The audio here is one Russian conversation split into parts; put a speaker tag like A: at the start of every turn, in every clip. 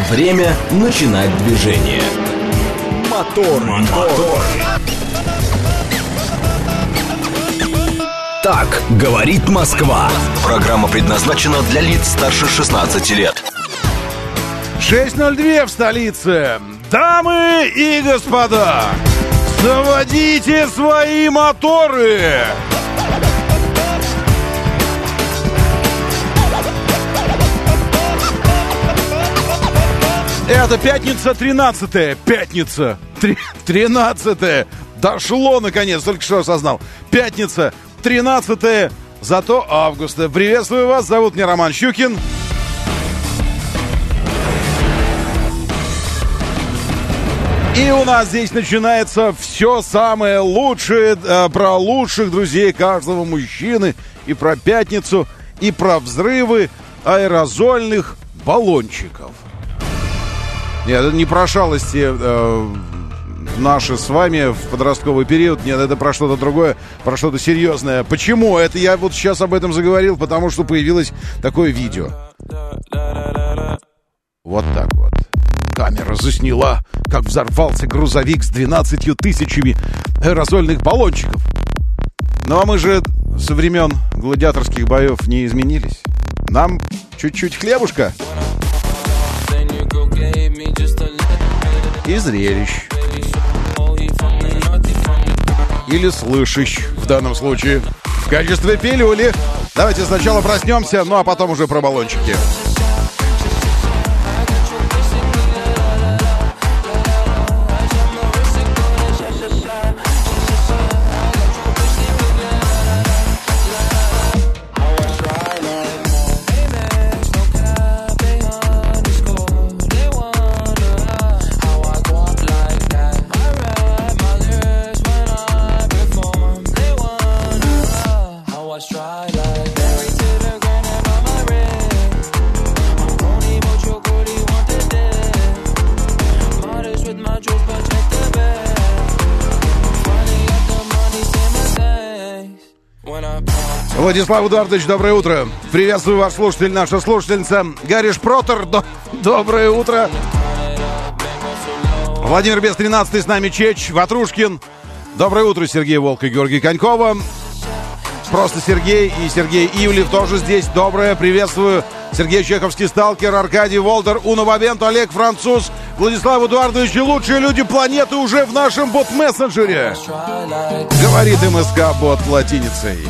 A: Время начинать движение. Мотор. Так говорит Москва. Программа предназначена для лиц старше 16 лет.
B: 6:02 в столице. Дамы и господа, заводите свои моторы. Это пятница 13-е. Пятница 13-е. Дошло, наконец, только что осознал. Пятница 13-е, зато августа. Приветствую вас, зовут меня Роман Щукин. И у нас здесь начинается все самое лучшее про лучших друзей каждого мужчины. И про пятницу, и про взрывы аэрозольных баллончиков. Нет, это не про шалости наши с вами в подростковый период. Нет, это про что-то другое, про что-то серьезное. Почему? Это я вот сейчас об этом заговорил, потому что появилось такое видео. Вот так вот. Камера засняла, как взорвался грузовик с 12 тысячами аэрозольных баллончиков. Ну а мы же со времен гладиаторских боев не изменились. Нам чуть-чуть хлебушка. И зрелищ. Или слышащ, в данном случае, в качестве пилюли. Давайте сначала проснемся, ну а потом уже про баллончики. Владислав Эдуардович, доброе утро. Приветствую вас, слушатель, наша слушательница Гарриш Протер. Доброе утро. Владимир Бес 13 с нами, Чеч, Ватрушкин. Доброе утро, Сергей Волк и Георгий Конькова. Просто Сергей и Сергей Ивлев тоже здесь. Доброе, приветствую. Сергей Чеховский, Сталкер, Аркадий Волдер, Уно Бабенто, Олег Француз, Владислав Эдуардович и лучшие люди планеты уже в нашем бот-мессенджере. Говорит МСК-бот латиницей.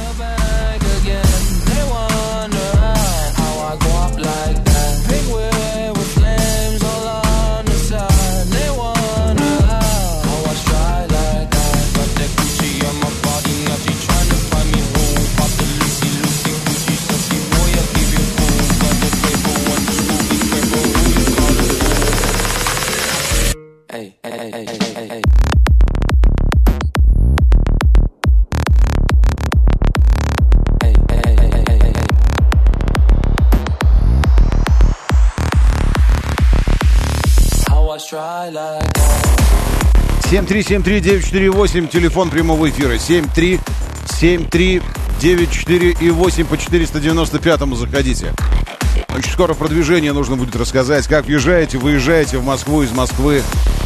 C: try like
B: 7373948, телефон прямого эфира. 7373948 по 495-му заходите. Очень скоро продвижение нужно будет рассказать, как въезжаете, выезжаете в Москву из Москвы.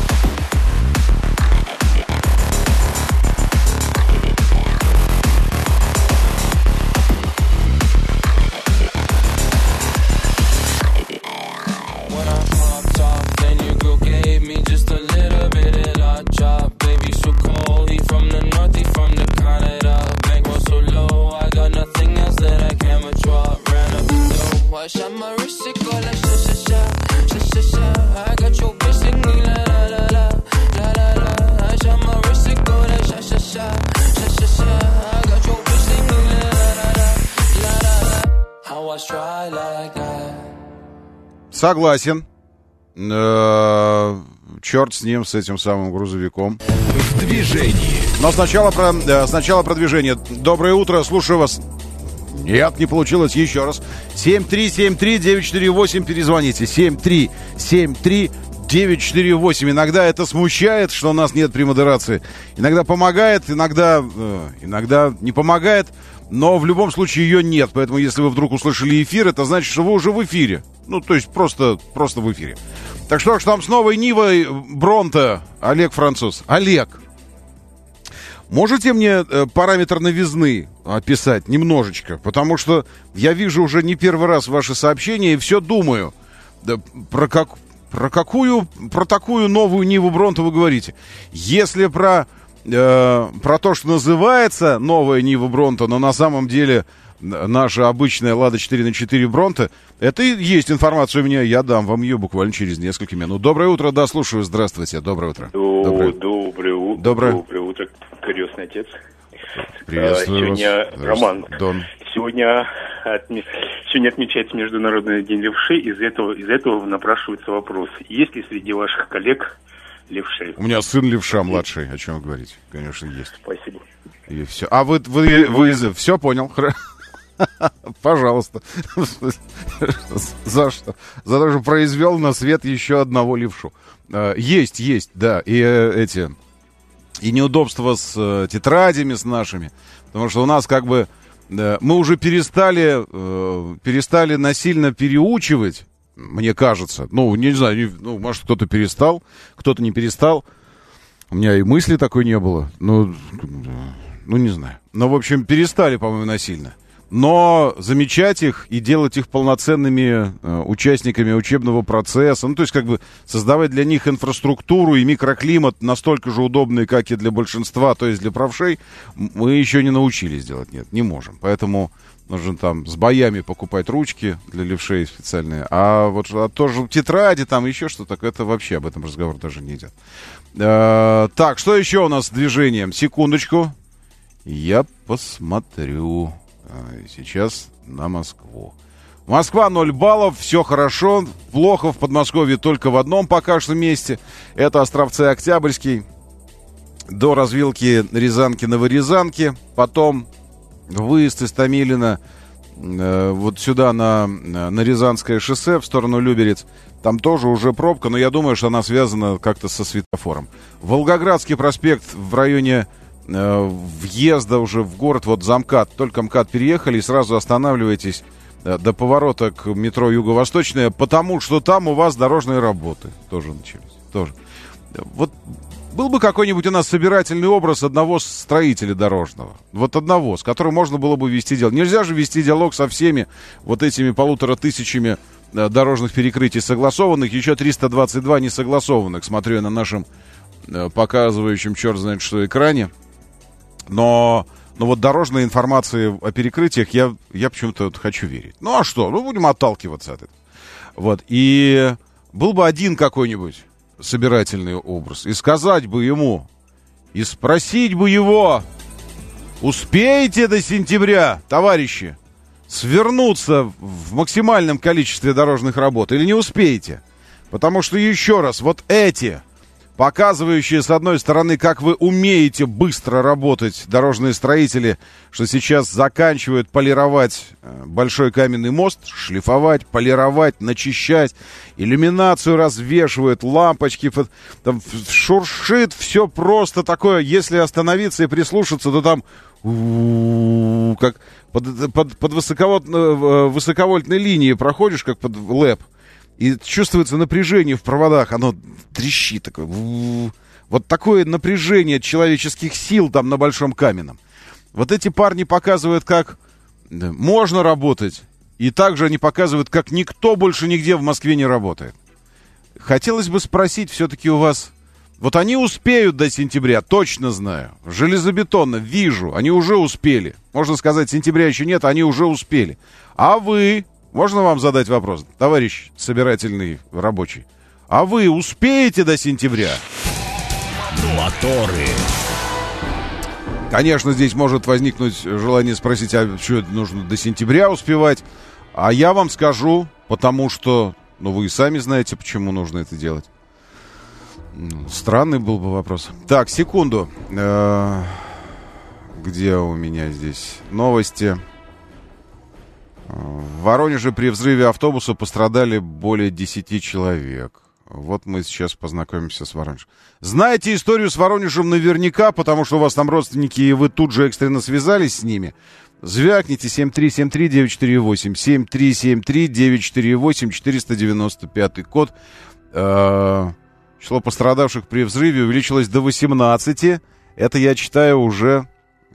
B: Согласен. Черт с ним, с этим самым грузовиком.
A: В движении.
B: Но сначала про движение. Доброе утро, слушаю вас. Нет, не получилось. Еще раз. 7373948, перезвоните. 7373948. Иногда это смущает, что у нас нет премодерации. Иногда помогает, иногда не помогает. Но в любом случае ее нет. Поэтому если вы вдруг услышали эфир, это значит, что вы уже в эфире. Ну, то есть просто в эфире. Так что ж там с новой Нивой Бронто, Олег Француз? Олег, можете мне параметр новизны описать немножечко? Потому что я вижу уже не первый раз ваши сообщения и все думаю, про такую новую Ниву Бронто вы говорите. Если про то, что называется новая Нива Бронто, но на самом деле наша обычная Лада 4х4 Бронто, это и есть информация у меня, я дам вам ее буквально через несколько минут. Доброе утро, да, слушаю, здравствуйте, доброе утро.
C: Доброе утро, крестный отец.
B: Приветствую
C: сегодня,
B: вас.
C: Роман,
B: Дон.
C: сегодня отмечается Международный день левши, из этого напрашивается вопрос, есть ли среди ваших коллег левши?
B: У меня сын левша младший, о чем вы говорите? Конечно, есть.
C: Спасибо.
B: И все. А вы все понял? Пожалуйста. За что? За то, что произвел на свет еще одного левшу. Есть, да. И неудобства с тетрадями с нашими. Потому что у нас как бы... Мы уже перестали насильно переучивать, мне кажется. Ну, не знаю, может, кто-то перестал, кто-то не перестал. У меня и мысли такой не было. Ну, не знаю. Но, в общем, перестали, по-моему, насильно. Но замечать их и делать их полноценными участниками учебного процесса, ну, то есть, как бы, создавать для них инфраструктуру и микроклимат настолько же удобный, как и для большинства, то есть для правшей, мы еще не научились делать, нет, не можем. Поэтому нужно там с боями покупать ручки для левшей специальные, а вот тоже тетради, там еще что-то, это вообще об этом разговор даже не идет. Так, что еще у нас с движением? Секундочку. Я посмотрю сейчас на Москву. Москва 0 баллов, все хорошо. Плохо в Подмосковье только в одном пока что месте. Это Островцы Октябрьский. До развилки Рязанки-Новорязанки. Потом выезд из Томилина вот сюда на Рязанское шоссе в сторону Люберец. Там тоже уже пробка, но я думаю, что она связана как-то со светофором. Волгоградский проспект в районе въезда уже в город, вот за МКАД, только МКАД переехали, и сразу останавливаетесь до поворота к метро Юго-Восточное, потому что там у вас дорожные работы тоже начались. Тоже. Вот был бы какой-нибудь у нас собирательный образ одного строителя дорожного, вот одного, с которым можно было бы вести диалог. Нельзя же вести диалог со всеми вот этими 1500 дорожных перекрытий согласованных, еще 322 несогласованных, смотрю я на нашем показывающем черт знает что экране. Но вот дорожной информации о перекрытиях я почему-то хочу верить. Ну а что? Ну будем отталкиваться от этого. Вот. И был бы один какой-нибудь собирательный образ. И сказать бы ему, и спросить бы его, успеете до сентября, товарищи, свернуться в максимальном количестве дорожных работ или не успеете? Потому что еще раз, вот эти... показывающие, с одной стороны, как вы умеете быстро работать, дорожные строители, что сейчас заканчивают полировать большой каменный мост, шлифовать, полировать, начищать, иллюминацию развешивают, лампочки, там шуршит, все просто такое. Если остановиться и прислушаться, то там как под высоковольтной линии проходишь, как под ЛЭП. И чувствуется напряжение в проводах, оно трещит такое. Вот такое напряжение человеческих сил там на Большом Каменном. Вот эти парни показывают, как можно работать, и также они показывают, как никто больше нигде в Москве не работает. Хотелось бы спросить все-таки у вас, вот они успеют до сентября, точно знаю, железобетонно, вижу, они уже успели. Можно сказать, сентября еще нет, они уже успели. А вы... Можно вам задать вопрос, товарищ собирательный рабочий? А вы успеете до сентября?
A: Моторы.
B: Конечно, здесь может возникнуть желание спросить, а что нужно до сентября успевать? А я вам скажу, потому что, вы и сами знаете, почему нужно это делать. Странный был бы вопрос. Так, секунду. Где у меня здесь новости? В Воронеже при взрыве автобуса пострадали более 10 человек. Вот мы сейчас познакомимся с Воронежем. Знаете историю с Воронежем наверняка, потому что у вас там родственники, и вы тут же экстренно связались с ними. Звякните 7373948, 7373948, 495 код. Число пострадавших при взрыве увеличилось до 18. Это я читаю уже...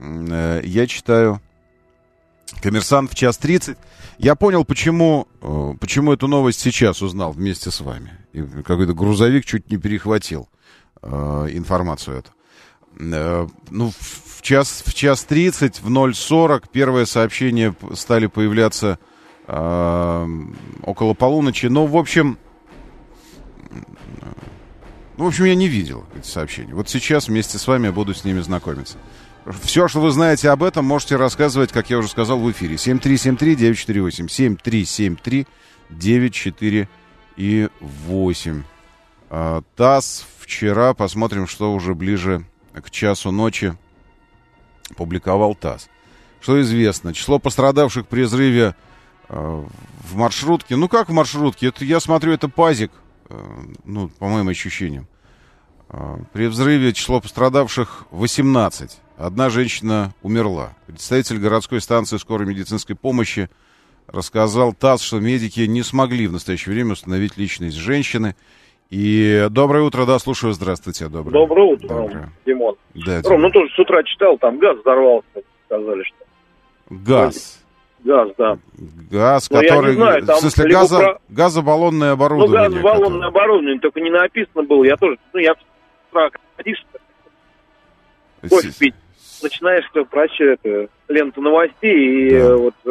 B: «Коммерсант» в 1:30. Я понял, почему эту новость сейчас узнал вместе с вами. И какой-то грузовик чуть не перехватил информацию эту. В 1:30, в 0:40 первые сообщения стали появляться около полуночи. Но, в общем, я не видел эти сообщения. Вот сейчас вместе с вами я буду с ними знакомиться. Все, что вы знаете об этом, можете рассказывать, как я уже сказал, в эфире. 7373948. 7373948. ТАСС вчера, посмотрим, что уже ближе к часу ночи публиковал ТАСС. Что известно? Число пострадавших при взрыве в маршрутке. Ну, как в маршрутке? Я смотрю, это ПАЗик, по моим ощущениям. При взрыве число пострадавших 18. Одна женщина умерла. Представитель городской станции скорой медицинской помощи рассказал ТАСС, что медики не смогли в настоящее время установить личность женщины. И доброе утро, да, слушаю, здравствуйте.
D: Доброе утро,
B: Доброе.
D: Димон.
B: Да,
D: Ром, тоже с утра читал, там газ взорвался, сказали, что...
B: Газ,
D: да.
B: Газ,
D: но
B: который...
D: Знаю,
B: в смысле, газобаллонное оборудование.
D: Газобаллонное оборудование, только не написано было. Я тоже, я с утра ходишь, кофе пить. Начинаешь прочитать ленту новостей, и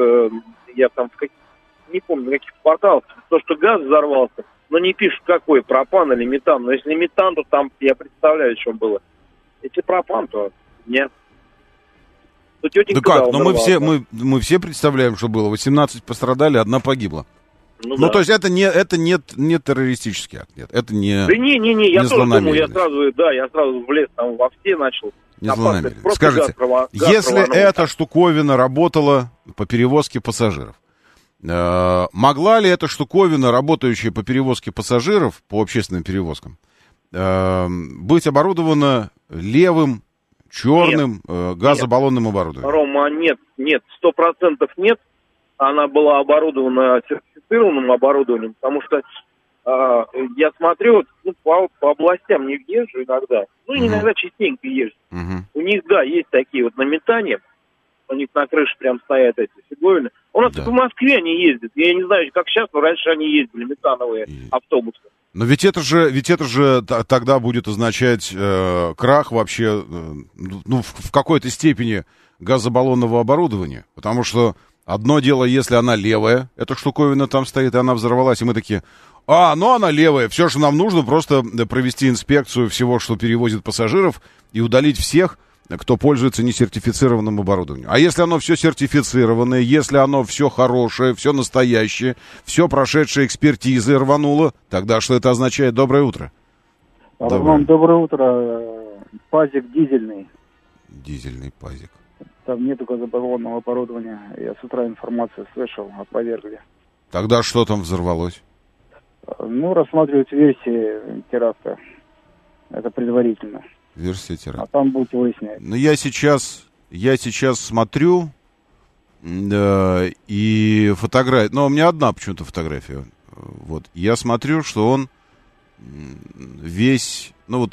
D: я там не помню, на каких порталах, то, что газ взорвался, но не пишут, какой, пропан или метан. Но если метан, то там я представляю, что было. Если пропан, то нет.
B: Ну как, но мы все представляем, что было. 18 пострадали, 1 погибла. То есть это не террористический акт, нет, это не...
D: Да не, я тоже думал, я сразу влез там во все начал.
B: Скажите, если эта штуковина работала по перевозке пассажиров, могла ли эта штуковина, работающая по перевозке пассажиров, по общественным перевозкам, быть оборудована левым, черным газобаллонным оборудованием?
D: Рома, нет, 100% нет. Она была оборудована сертифицированным оборудованием, потому что я смотрю, по областям не езжу иногда, иногда частенько езжу. У них, есть такие на метане, у них на крыше прям стоят эти фиговины. У нас в Москве они ездят, я не знаю, как сейчас, но раньше они ездили, метановые автобусы.
B: Но ведь это же тогда будет означать крах вообще, в какой-то степени газобаллонного оборудования, потому что одно дело, если она левая, эта штуковина там стоит, и она взорвалась, и мы такие... она левая. Все, что нам нужно, просто провести инспекцию всего, что перевозит пассажиров, и удалить всех, кто пользуется несертифицированным оборудованием. А если оно все сертифицированное, если оно все хорошее, все настоящее, все прошедшее экспертизы рвануло, тогда что это означает? Доброе утро.
E: Доброе утро. ПАЗик дизельный.
B: Дизельный ПАЗик.
E: Там нету газобаллонного оборудования. Я с утра информацию слышал, опровергли.
B: Тогда что там взорвалось?
E: Рассматривают версии теракта. Это предварительно.
B: Версия теракта.
E: А там будете выяснять.
B: Я сейчас смотрю, и фотография... у меня одна почему-то фотография. Я смотрю, что он весь...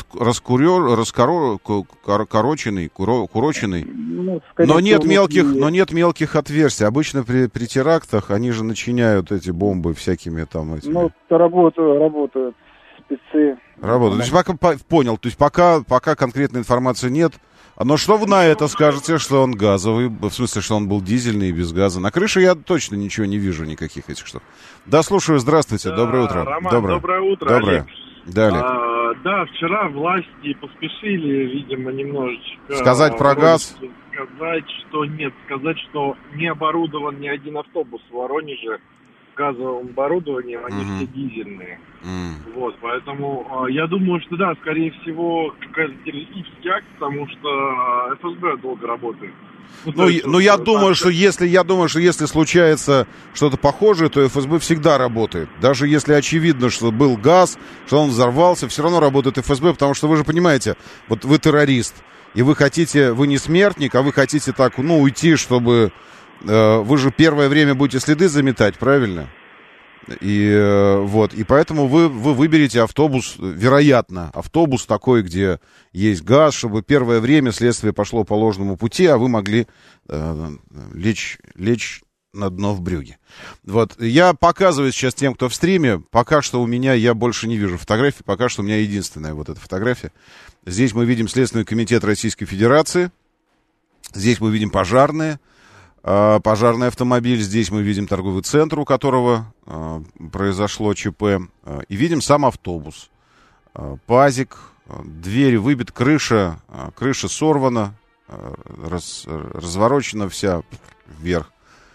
B: куроченный, но нет мелких отверстий. Обычно при терактах они же начиняют эти бомбы всякими там этими.
E: Работают спецы.
B: Работают. То есть пока конкретной информации нет. Но что вы на это скажете, что он газовый, в смысле, что он был дизельный и без газа? На крыше я точно ничего не вижу, никаких этих штук. Да, слушаю, здравствуйте, доброе утро.
F: Роман, доброе утро,
B: доброе.
F: Олег.
B: Да, Олег.
F: Вчера власти поспешили, видимо, немножечко...
B: Сказать про газ?
F: Сказать, что не оборудован ни один автобус в Воронеже газовым оборудованием, они все дизельные. Поэтому я думаю, что скорее всего, какая-то террористический акт, потому что ФСБ долго работает.
B: Я думаю, что если случается что-то похожее, то ФСБ всегда работает. Даже если очевидно, что был газ, что он взорвался, все равно работает ФСБ, потому что вы же понимаете, вы террорист, и вы не смертник, а вы хотите уйти, чтобы... Вы же первое время будете следы заметать, правильно? И поэтому вы выберете автобус, вероятно, автобус такой, где есть газ, чтобы первое время следствие пошло по ложному пути, а вы могли лечь на дно в брюге. Вот. Я показываю сейчас тем, кто в стриме. Пока что у меня, я больше не вижу фотографий. Пока что у меня единственная вот эта фотография. Здесь мы видим Следственный комитет Российской Федерации. Здесь мы видим пожарный автомобиль. Здесь мы видим торговый центр, у которого произошло ЧП. И видим сам автобус. Пазик, двери выбит, крыша сорвана, разворочена вся вверх.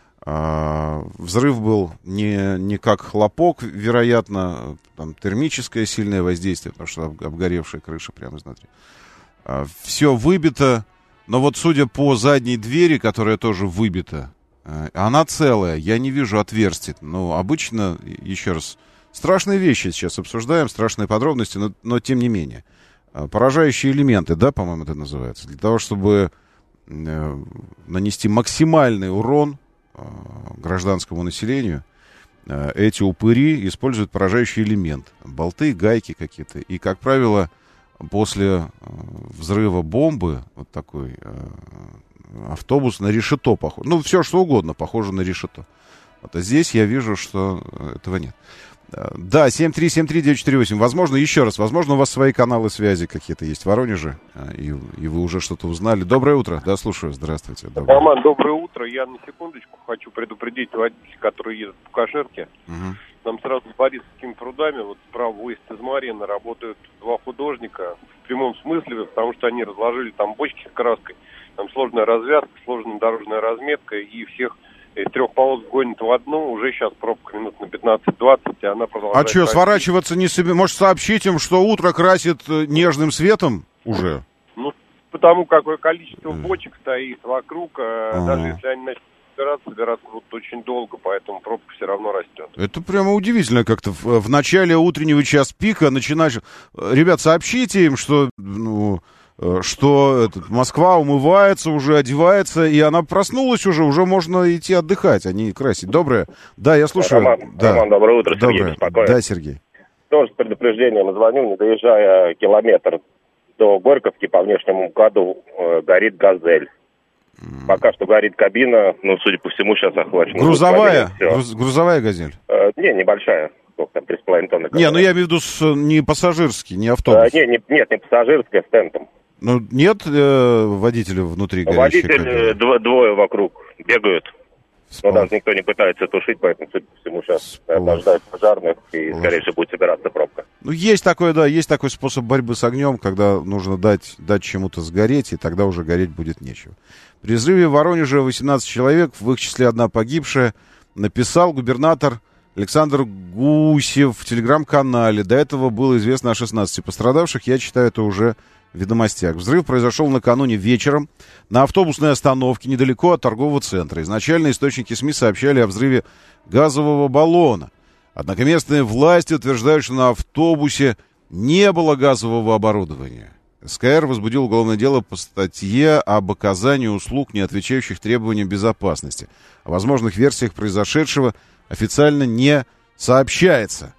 B: Взрыв был не как хлопок, вероятно, там термическое сильное воздействие, потому что обгоревшая крыша прямо изнутри. Все выбито, но вот судя по задней двери, которая тоже выбита, она целая, я не вижу отверстий. Ну, обычно, еще раз, страшные вещи сейчас обсуждаем, страшные подробности, но тем не менее. Поражающие элементы, да, по-моему, это называется, для того, чтобы нанести максимальный урон гражданскому населению, эти упыри используют поражающий элемент. Болты, гайки какие-то. И, как правило, после взрыва бомбы, вот такой автобус на решето похож. Ну, все что угодно похоже на решето. Вот, а здесь я вижу, что этого нет. Да, 7373948. Возможно, еще раз, возможно, у вас свои каналы связи какие-то есть в Воронеже, и вы уже что-то узнали. Доброе утро. Да, слушаю. Здравствуйте.
G: Роман, доброе утро. Я на секундочку хочу предупредить водителей, которые едут по Каширке. Там сразу с Борисовскими прудами, вот справа выезд из Марьино, работают два художника в прямом смысле, потому что они разложили там бочки с краской. Там сложная развязка, сложная дорожная разметка, и всех из трех полос гонит в одну, уже сейчас пробка минут на 15-20, и она продолжает...
B: А что, сворачиваться не собирается? Может, сообщить им, что утро красит нежным светом уже?
G: Ну, потому какое количество бочек стоит вокруг, даже если они начнут собираться будут очень долго, поэтому пробка все равно растет.
B: Это прямо удивительно как-то. В начале утреннего час пика начинаешь... Ребят, сообщите им, что... Москва умывается уже, одевается, и она проснулась уже можно идти отдыхать, а не красить. Доброе? Да, я слушаю.
H: Роман, доброе утро, Сергей беспокоит.
B: Да, Сергей.
H: Тоже с предупреждением звоню, не доезжая километр до Горьковки по внешнему МКАДу горит «Газель». Пока что горит кабина, судя по всему, сейчас охвачена.
B: Грузовая? Грузовая «Газель»?
H: Не, небольшая. Сколько там, 3,5 тонны.
B: Не, я имею в виду не пассажирский, не автобус.
H: Нет, не пассажирская, с тентом.
B: Ну, нет водителя внутри горящей
H: кабины? Двое вокруг бегают. Но даже никто не пытается тушить, поэтому, судя по всему, сейчас ожидают пожарных, и, скорее всего, будет собираться пробка.
B: Ну, есть такой способ борьбы с огнем, когда нужно дать чему-то сгореть, и тогда уже гореть будет нечего. При взрыве в Воронеже 18 человек, в их числе одна погибшая, написал губернатор Александр Гусев в телеграм-канале. До этого было известно о 16 пострадавших, я читаю это уже в «Ведомостях». Взрыв произошел накануне вечером на автобусной остановке недалеко от торгового центра. Изначально источники СМИ сообщали о взрыве газового баллона. Однако местные власти утверждают, что на автобусе не было газового оборудования. СКР возбудил уголовное дело по статье об оказании услуг, не отвечающих требованиям безопасности. О возможных версиях произошедшего официально не сообщается.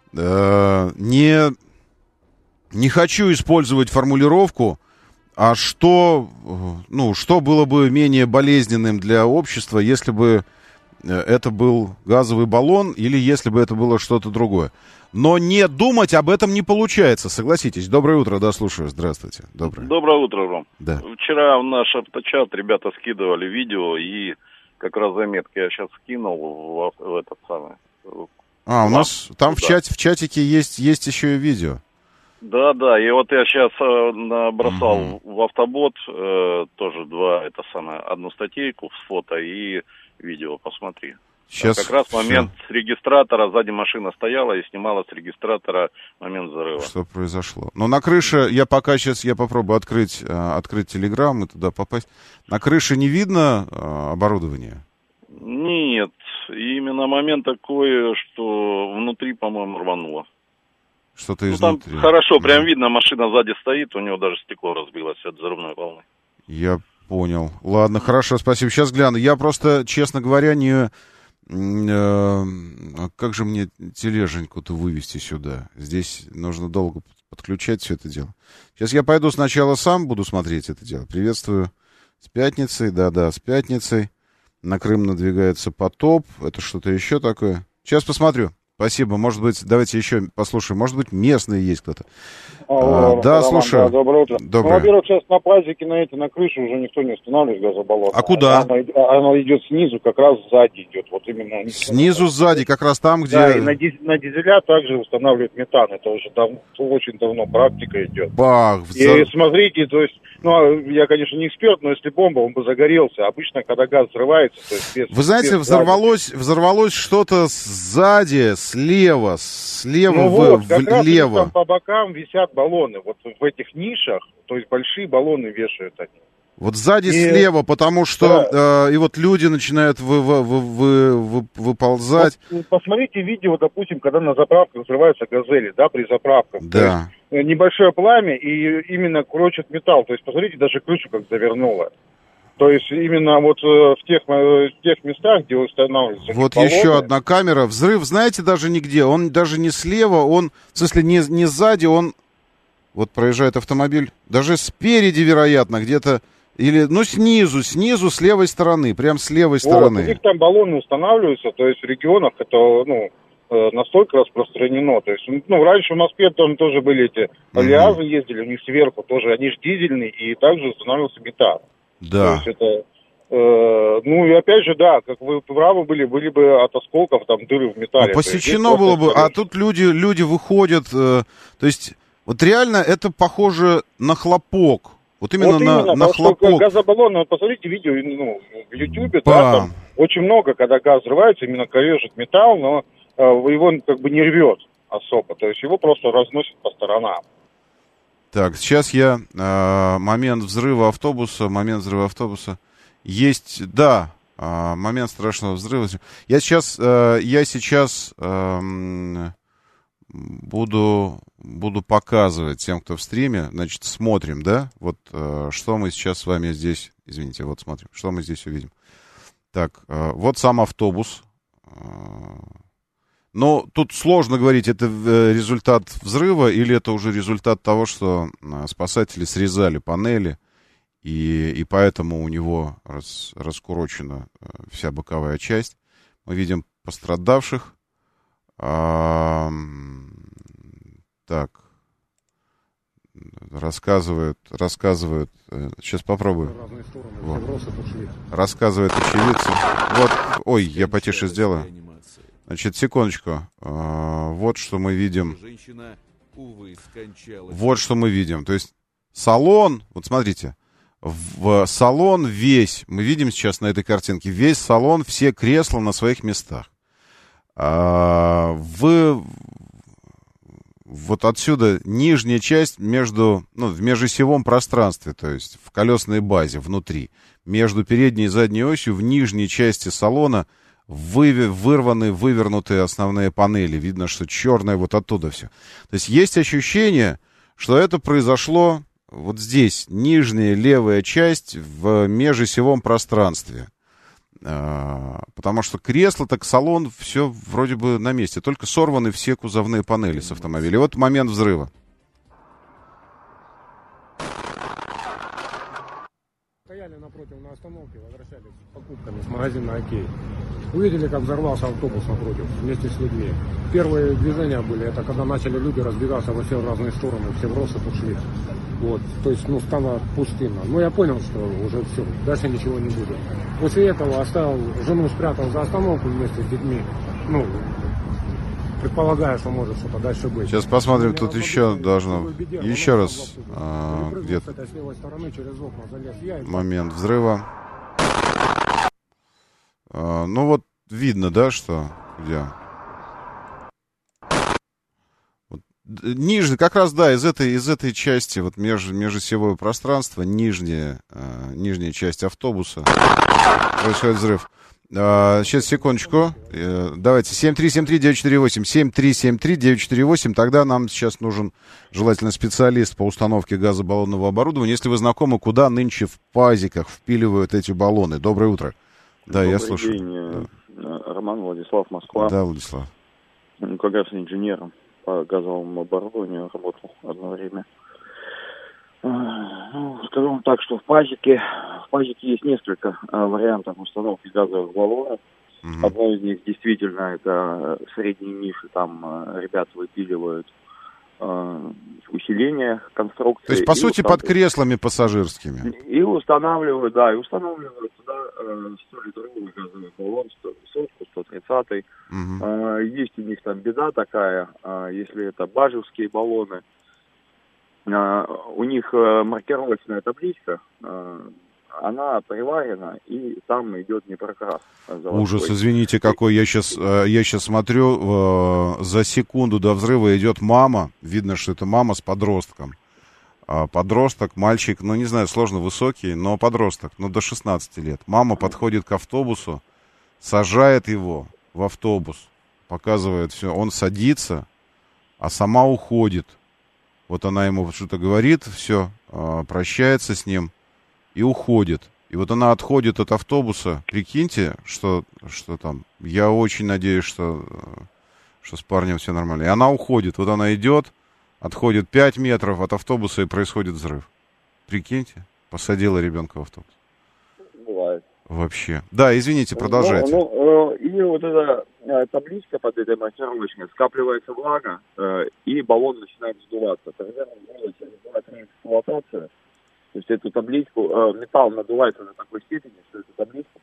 B: Не хочу использовать формулировку, а что было бы менее болезненным для общества, если бы это был газовый баллон или если бы это было что-то другое. Но не думать об этом не получается, согласитесь. Доброе утро, да, слушаю. Здравствуйте.
I: Доброе утро, Ром.
B: Да.
I: Вчера в наш авточат ребята скидывали видео, и как раз заметки я сейчас скинул в этот самый...
B: у нас там в чатике есть еще и видео.
I: Да, и вот я сейчас набросал в автобот тоже одну статейку с фото и видео, посмотри.
B: Сейчас
I: как раз момент с регистратора, сзади машина стояла и снимала с регистратора момент взрыва.
B: Что произошло? Но на крыше, я попробую открыть телеграм и туда попасть. На крыше не видно оборудования?
I: Нет, именно момент такой, что внутри, по-моему, рвануло.
B: Что-то изнутри.
I: Там хорошо, прям видно, машина сзади стоит, у него даже стекло разбилось от взрывной волны.
B: Я понял. Ладно, хорошо, спасибо. Сейчас гляну. Я просто, честно говоря, Как же мне тележеньку-то вывести сюда? Здесь нужно долго подключать все это дело. Сейчас я пойду сначала сам буду смотреть это дело. Приветствую с пятницей. Да-да, с пятницей. На Крым надвигается потоп. Это что-то еще такое. Сейчас посмотрю. Спасибо. Может быть, давайте еще послушаем. Может быть, местные есть кто-то. Да, слушаю.
J: Да, доброе утро.
B: Доброе.
J: Ну, во-первых, сейчас на празднике на крыше уже никто не устанавливает газобаллон.
B: А куда?
J: Оно идет снизу, как раз сзади идет. Вот именно.
B: Снизу, сзади, как раз там, где...
J: Да, и на дизеля также устанавливают метан. Это уже очень давно практика идет.
B: Бах!
J: И смотрите, то есть, я, конечно, не эксперт, но если бомба, он бы загорелся. Обычно, когда газ взрывается, то есть без...
B: Вы знаете, взорвалось что-то сзади, слева влево.
J: Там по бокам висят баллоны. Вот в этих нишах, то есть большие баллоны вешают они.
B: Вот сзади слева, потому что и вот люди начинают выползать.
J: Вот, посмотрите видео, допустим, когда на заправках взрываются газели, да, при заправках.
B: Да.
J: То есть, небольшое пламя и именно крочит металл. То есть, посмотрите, даже крышу как завернуло. То есть, именно вот в тех местах, где устанавливаются
B: вот
J: баллоны.
B: еще одна камера. Взрыв, знаете, даже нигде. Он даже не слева, он, в смысле, не сзади, он... Вот проезжает автомобиль. Даже спереди, вероятно, где-то... Или, снизу, с левой стороны, прям с левой стороны.
J: У них там баллоны устанавливаются, то есть в регионах это, настолько распространено. То есть, раньше в Москве там тоже были эти Алиазы ездили, у них сверху тоже, они же дизельные, и также устанавливался метан.
B: Да.
J: То есть это, и опять же, да, как вы правы были бы от осколков там дыры в металле.
B: Посечено было бы, а тут люди выходят, то есть, вот реально это похоже на хлопок. Вот именно на хлопок.
J: Газобаллоны, посмотрите видео в Ютьюбе, да, там очень много, когда газ взрывается, именно корежит металл, но его как бы не рвет особо, то есть его просто разносит по сторонам.
B: Так, сейчас я момент взрыва автобуса. Есть, да, момент страшного взрыва. Я сейчас буду показывать тем, кто в стриме. Значит, смотрим, да? Вот что мы сейчас с вами здесь... Извините, вот смотрим, что мы здесь увидим. Так, вот сам автобус. Но тут сложно говорить, это результат взрыва или это уже результат того, что спасатели срезали панели, и поэтому у него раскурочена вся боковая часть. Мы видим пострадавших. Так, рассказывают, сейчас попробую. Вот. Рассказывает очевидцы. Вот, я потише сделаю. Значит, секундочку. Вот что мы видим. То есть салон, вот смотрите, в салон весь, мы видим сейчас на этой картинке, весь салон, все кресла на своих местах. Вот отсюда нижняя часть в межосевом пространстве, то есть в колесной базе внутри, между передней и задней осью в нижней части салона вывернутые основные панели. Видно, что черное вот оттуда все. То есть ощущение, что это произошло вот здесь, нижняя левая часть в межосевом пространстве. Потому что кресло, так салон, все вроде бы на месте. Только сорваны все кузовные панели с автомобиля. Вот момент взрыва.
K: Стояли напротив на остановке, возвращались с покупками с магазина «Окей». Увидели, как взорвался автобус напротив вместе с людьми. Первые движения были, это когда начали люди разбегаться во все разные стороны, все в рост ушли. Вот, то есть, стало пустынно. Я понял, что уже все, дальше ничего не будет. После этого оставил, жену спрятал за остановку вместе с детьми, предполагая, что может что-то дальше быть.
B: Сейчас посмотрим, тут еще должно, еще раз, где-то момент взрыва. Вот видно, да, что где? Нижний, как раз, да, из этой части, вот межосевое пространство, нижняя часть автобуса, происходит взрыв. Сейчас, секундочку. Давайте, 7373948, 7373948, тогда нам сейчас нужен желательно специалист по установке газобаллонного оборудования. Если вы знакомы, куда нынче в пазиках впиливают эти баллоны. Доброе утро. Да, я слушаю.
L: День. Роман, Владислав, Москва.
B: Да, Владислав.
L: Как раз инженером по газовому оборудованию работал одно время. Скажу вам так, что в пазике есть несколько вариантов установки газовых баллонов. Одно из них действительно это средние ниши, там ребята выпиливают усиление конструкции.
B: То есть, по сути, под креслами пассажирскими.
L: И устанавливают туда 100-литровый газовый баллон, 100-ку, 130-й. Есть у них там беда такая, если это бажевские баллоны, у них маркировочная табличка, она приварена, и там идет непрокрас.
B: Ужас, извините, какой. Я сейчас смотрю, за секунду до взрыва идет мама. Видно, что это мама с подростком. Подросток, мальчик, ну, не знаю, сложно высокий, но подросток, ну, до 16 лет. Мама подходит к автобусу, сажает его в автобус, показывает все. Он садится, а сама уходит. Вот она ему что-то говорит, все, прощается с ним и уходит. И вот она отходит от автобуса. Прикиньте, что там. Я очень надеюсь, что с парнем все нормально. И она уходит. Вот она идет, отходит 5 метров от автобуса, и происходит взрыв. Прикиньте, посадила ребенка в автобус.
L: Бывает.
B: Вообще. Да, извините, продолжайте.
L: И вот эта табличка под этой маркировочной, скапливается влага, и баллон начинает сдуваться. Примерно через 2-3 эксплуатации. То есть эту табличку, металл надувается до такой степени, что эту табличку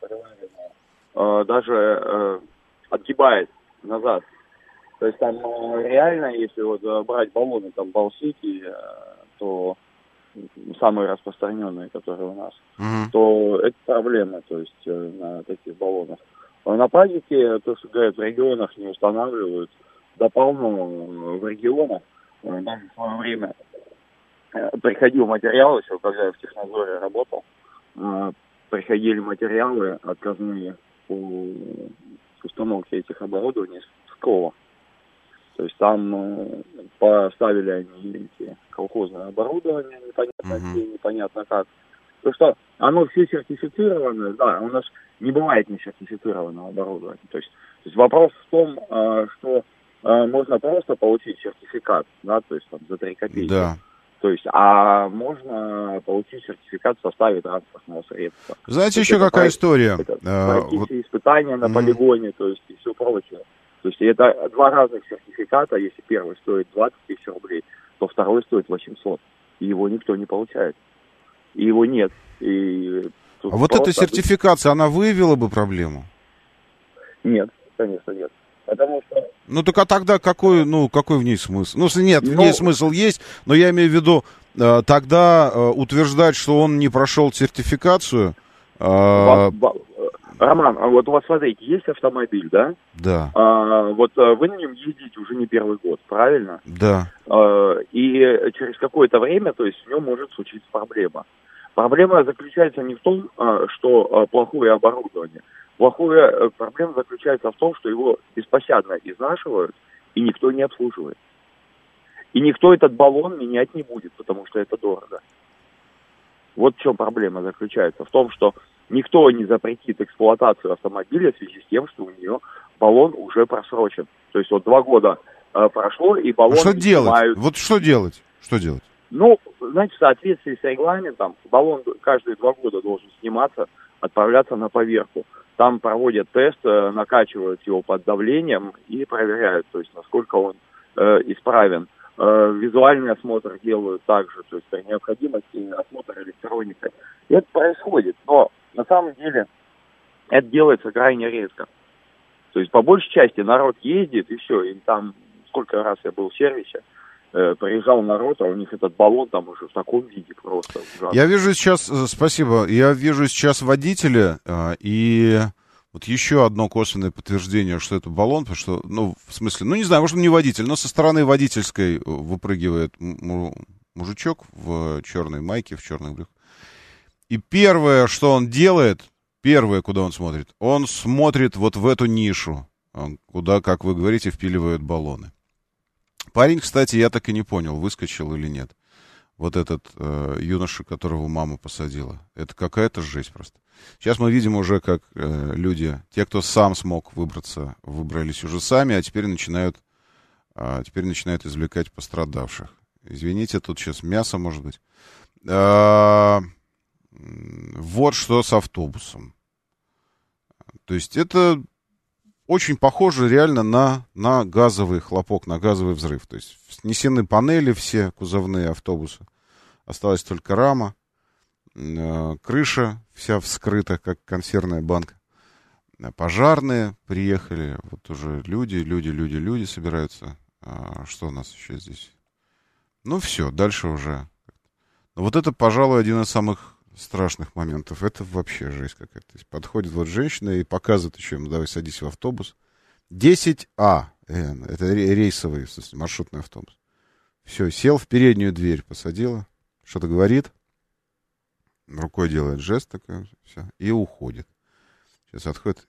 L: даже отгибает назад. То есть там реально, если вот брать баллоны, там Балсики, то самые распространенные, которые у нас, то это проблема, то есть на таких баллонах. На пазике, то, что говорят, в регионах не устанавливают, до полно в регионах, даже в свое время приходил материал, еще когда я в Технадзоре работал, приходили материалы отказные по установке этих оборудований с Пскова. То есть там поставили они эти колхозное оборудование, непонятно где, непонятно как. Потому что оно все сертифицированное, да, у нас не бывает несертифицированного оборудования. То есть вопрос в том, что можно просто получить сертификат, да, то есть там за 3 копейки.
B: Да.
L: То есть, а можно получить сертификат в составе транспортного средства.
B: Знаете, еще какая история?
L: Пройти испытания на полигоне, то есть и все прочее. То есть это 2 разных сертификата. Если первый стоит 20 тысяч рублей, то второй стоит 800. И его никто не получает. И его нет. И
B: а вот эта сертификация, она выявила бы проблему?
L: Нет, конечно, нет. Потому что...
B: Ну, так а тогда какой в ней смысл? Ну, нет, в ней смысл есть, но я имею в виду, тогда утверждать, что он не прошел сертификацию...
L: Роман, вот у вас, смотрите, есть автомобиль, да?
B: Да.
L: Вот вы на нем ездите уже не первый год, правильно?
B: Да.
L: И через какое-то время, то есть в нем может случиться проблема. Проблема заключается не в том, что плохое оборудование. Проблема заключается в том, что его беспощадно изнашивают, и никто не обслуживает. И никто этот баллон менять не будет, потому что это дорого. Вот в чем проблема заключается. В том, что никто не запретит эксплуатацию автомобиля в связи с тем, что у нее баллон уже просрочен. То есть вот 2 года прошло, и баллон...
B: Что делать? Вот что делать? Что делать?
L: Ну, знаете, в соответствии с регламентом, баллон каждые 2 года должен сниматься, отправляться на поверку. Там проводят тест, накачивают его под давлением и проверяют, то есть насколько он исправен. Визуальный осмотр делают также, то есть при необходимости осмотр электроникой. И это происходит, но на самом деле это делается крайне редко. То есть по большей части народ ездит и все, и там сколько раз я был в сервисе, приезжал народ, а у них этот баллон там уже в таком виде просто ужасно.
B: Я вижу сейчас, спасибо, я вижу сейчас водителя, и вот еще одно косвенное подтверждение, что это баллон, потому что, ну, в смысле, ну, не знаю, может, он не водитель, но со стороны водительской выпрыгивает мужичок в черной майке, в черных брюках. И первое, что он делает, куда он смотрит вот в эту нишу, куда, как вы говорите, впиливают баллоны. Парень, кстати, я так и не понял, выскочил или нет. вот этот юноша, которого мама посадила. Это какая-то жесть просто. Сейчас мы видим уже, как люди, те, кто сам смог выбраться, выбрались уже сами, а теперь начинают извлекать пострадавших. Извините, тут сейчас мясо, может быть. Вот что с автобусом. То есть это очень похоже реально на газовый хлопок, на газовый взрыв. То есть снесены панели все, кузовные автобуса. Осталась только рама. Крыша вся вскрыта, как консервная банка. Пожарные приехали. Вот уже люди собираются. Что у нас еще здесь? Ну все, дальше уже. Вот это, пожалуй, один из самых страшных моментов. Это вообще жесть какая-то. То есть подходит вот женщина и показывает еще ему: давай садись в автобус. 10А. Это рейсовый, маршрутный автобус. Все, сел в переднюю дверь, посадила. Что-то говорит. Рукой делает жест такой. Все, и уходит. Сейчас отходит.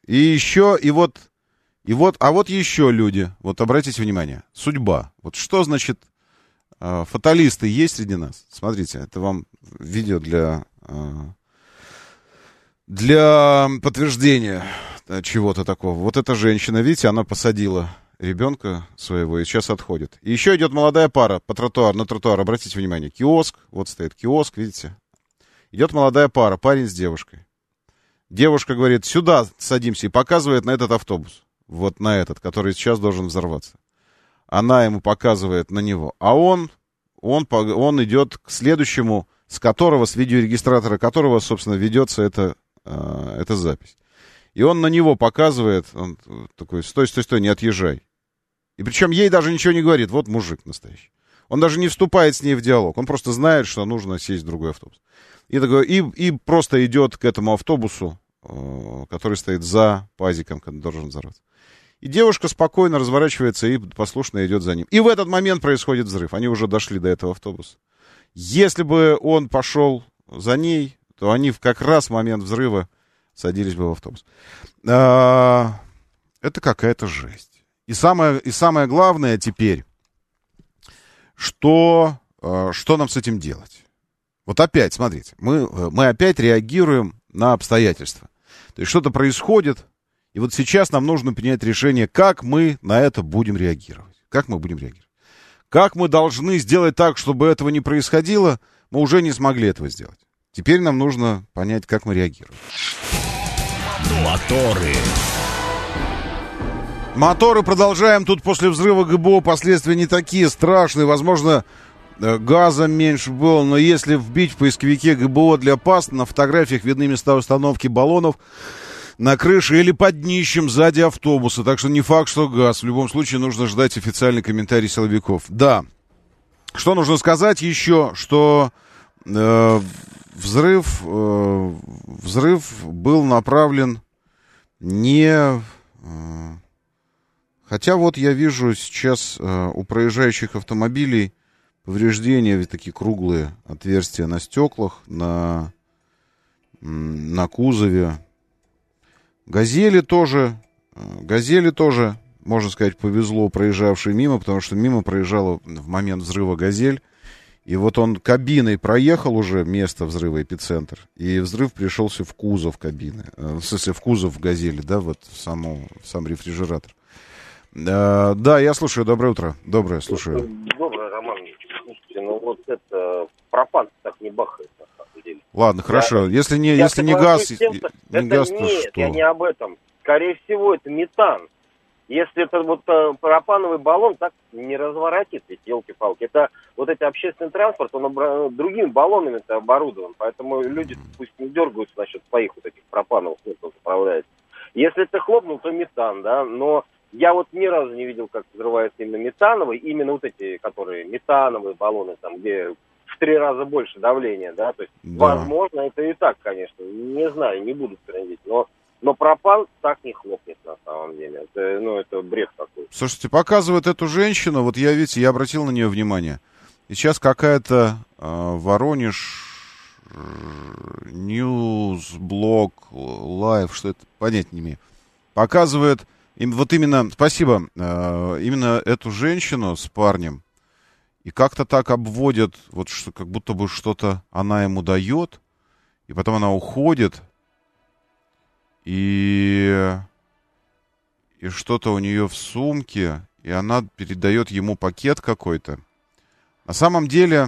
B: А вот еще люди. Вот обратите внимание. Судьба. Вот что значит фаталисты есть среди нас? Смотрите, это вам видео для подтверждения чего-то такого. Вот эта женщина, видите, она посадила ребенка своего и сейчас отходит. И еще идет молодая пара на тротуар, обратите внимание. Киоск, вот стоит киоск, видите. Идет молодая пара, парень с девушкой. Девушка говорит: сюда садимся, и показывает на этот автобус. Вот на этот, который сейчас должен взорваться. Она ему показывает на него. А он идет к следующему, с видеорегистратора которого, собственно, ведется эта запись. И он на него показывает, он такой: стой, не отъезжай. И причем ей даже ничего не говорит. Вот мужик настоящий. Он даже не вступает с ней в диалог. Он просто знает, что нужно сесть в другой автобус. И просто идет к этому автобусу, который стоит за пазиком, который должен взорваться. И девушка спокойно разворачивается и послушно идет за ним. И в этот момент происходит взрыв. Они уже дошли до этого автобуса. Если бы он пошел за ней, то они как раз в момент взрыва садились бы в автобус. Это какая-то жесть. И самое главное теперь, что нам с этим делать? Вот опять, смотрите, мы опять реагируем на обстоятельства. То есть что-то происходит, и вот сейчас нам нужно принять решение, как мы на это будем реагировать. Как мы должны сделать так, чтобы этого не происходило, мы уже не смогли этого сделать. Теперь нам нужно понять, как мы реагируем. Моторы продолжаем. Тут после взрыва ГБО последствия не такие страшные. Возможно, газа меньше было, но если вбить в поисковике ГБО для ПАС, на фотографиях видны места установки баллонов на крыше или под днищем сзади автобуса. Так что не факт, что газ. В любом случае нужно ждать официальный комментарий силовиков. Да. Что нужно сказать еще, что взрыв был направлен не... Хотя вот я вижу сейчас у проезжающих автомобилей повреждения, такие круглые отверстия на стеклах, на кузове. Газели тоже, можно сказать, повезло проезжавшей мимо, потому что мимо проезжала в момент взрыва «Газель». И вот он кабиной проехал уже место взрыва, эпицентр, и взрыв пришелся в кузов кабины. В смысле, в кузов «Газели», да, вот в сам рефрижератор. Да, я слушаю. Доброе утро. Доброе, слушаю.
M: Доброе, Роман. Слушайте, ну вот это пропан так не бахает, на самом деле.
B: Ладно, хорошо. Если не газ,
M: нет,
B: то что?
M: Я не об этом. Скорее всего, это метан. Если это вот пропановый баллон, так не разворотит, ведь, елки-палки. Это вот этот общественный транспорт, он другими баллонами-то оборудован. Поэтому люди пусть не дергаются насчет своих вот этих пропановых, кто заправляет. Если это хлопнул, то метан, да, но я вот ни разу не видел, как взрываются именно метановые, именно вот эти, которые метановые баллоны, там, где в 3 раза больше давления, да, то есть, да. Возможно, это и так, конечно, не знаю, не буду твердить, но пропан так не хлопнет на самом деле, это бред такой.
B: Слушайте, показывают эту женщину, вот я обратил на нее внимание, и сейчас какая-то Воронеж Ньюсблог Лайв, что это, понять не имею, показывает вот именно, спасибо, именно эту женщину с парнем. и как-то так обводят, вот что, как будто бы что-то она ему дает, и потом она уходит, и что-то у нее в сумке, и она передает ему пакет какой-то. На самом деле,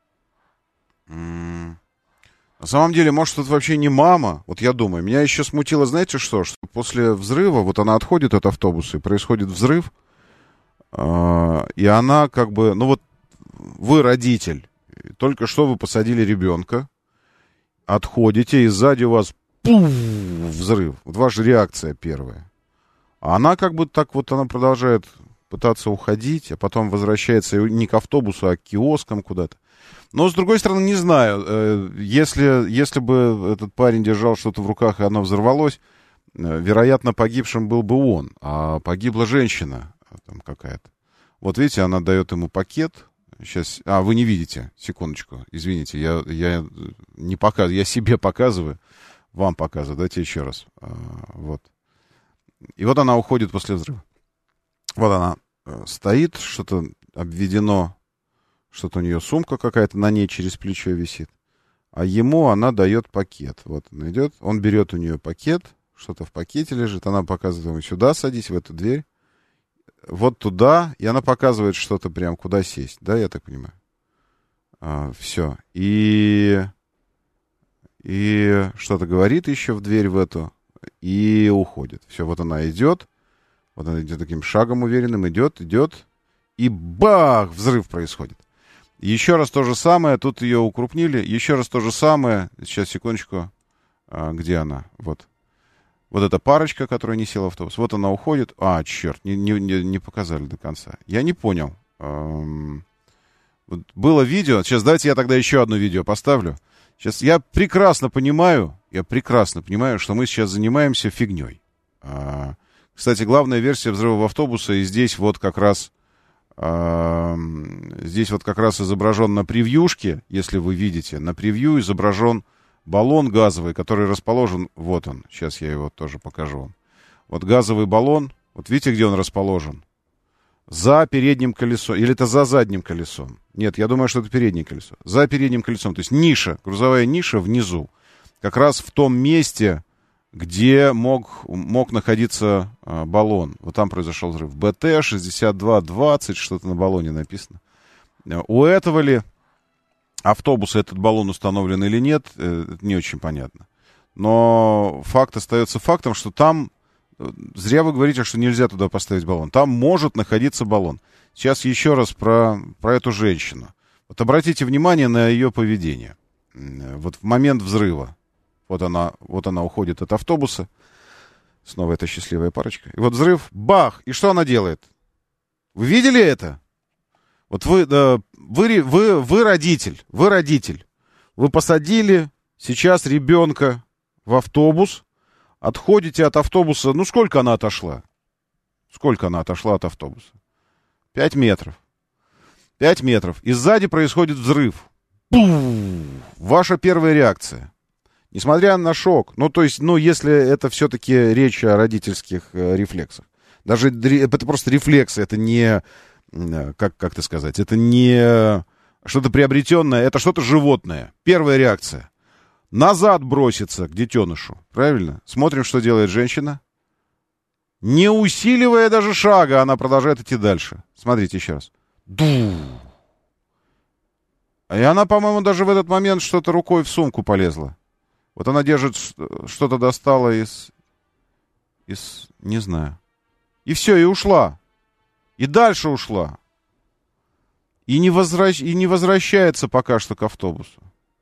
B: может, это вообще не мама. Вот я думаю, меня еще смутило, знаете что? Что после взрыва, вот она отходит от автобуса, и происходит взрыв, и она как бы, ну вот, вы родитель, только что вы посадили ребенка, отходите, и сзади у вас взрыв. Вот ваша реакция первая. А она как бы так вот, она продолжает пытаться уходить, а потом возвращается не к автобусу, а к киоскам куда-то. Но, с другой стороны, не знаю, если бы этот парень держал что-то в руках, и оно взорвалось, вероятно, погибшим был бы он, а погибла женщина там какая-то. Вот видите, она дает ему пакет. Сейчас, вы не видите, секундочку, извините, я не показываю, я себе показываю, вам показываю, дайте еще раз. Вот. И вот она уходит после взрыва. Вот она стоит, что-то обведено, что-то у нее сумка какая-то на ней через плечо висит. А ему она дает пакет. Вот он идет, он берет у нее пакет, что-то в пакете лежит, она показывает ему: сюда садись, в эту дверь, вот туда, и она показывает что-то прям, куда сесть, да, я так понимаю. Все. И что-то говорит еще в дверь в эту, и уходит. Все, вот она идет таким шагом уверенным, идет, и бах, взрыв происходит. Еще раз то же самое, тут ее укрупнили, еще раз то же самое, сейчас, секундочку, где она, вот эта парочка, которая не села в автобус, вот она уходит, черт, не показали до конца, я не понял, вот было видео, сейчас давайте я тогда еще одно видео поставлю, сейчас я прекрасно понимаю, что мы сейчас занимаемся фигней. Кстати, главная версия взрыва автобуса, и здесь вот как раз изображен на превьюшке, если вы видите, на превью изображен баллон газовый, который расположен, вот он, сейчас я его тоже покажу вам. Вот газовый баллон, вот видите, где он расположен? За передним колесом, или это за задним колесом? Нет, я думаю, что это переднее колесо. За передним колесом, то есть ниша, грузовая ниша внизу, как раз в том месте, где мог находиться баллон. Вот там произошел взрыв. БТ-6220, что-то на баллоне написано. У этого ли автобуса этот баллон установлен или нет, это не очень понятно. Но факт остается фактом, что там, зря вы говорите, что нельзя туда поставить баллон. Там может находиться баллон. Сейчас еще раз про эту женщину. Вот обратите внимание на ее поведение. Вот в момент взрыва. Вот она уходит от автобуса. Снова эта счастливая парочка. И вот взрыв, бах! И что она делает? Вы видели это? Вот вы родитель. Вы посадили сейчас ребенка в автобус. Отходите от автобуса. Ну, сколько она отошла? Сколько она отошла от автобуса? 5 метров. 5 метров. И сзади происходит взрыв. Пум! Ваша первая реакция. Несмотря на шок, если это все-таки речь о родительских рефлексах. Даже это просто рефлексы, это не, как сказать, это не что-то приобретенное, это что-то животное. Первая реакция. Назад броситься к детенышу, правильно? Смотрим, что делает женщина. Не усиливая даже шага, она продолжает идти дальше. Смотрите еще раз. И она, по-моему, даже в этот момент что-то рукой в сумку полезла. Вот она держит, что-то достала из не знаю. И все, и ушла. И дальше ушла. И не возвращается пока что к автобусу.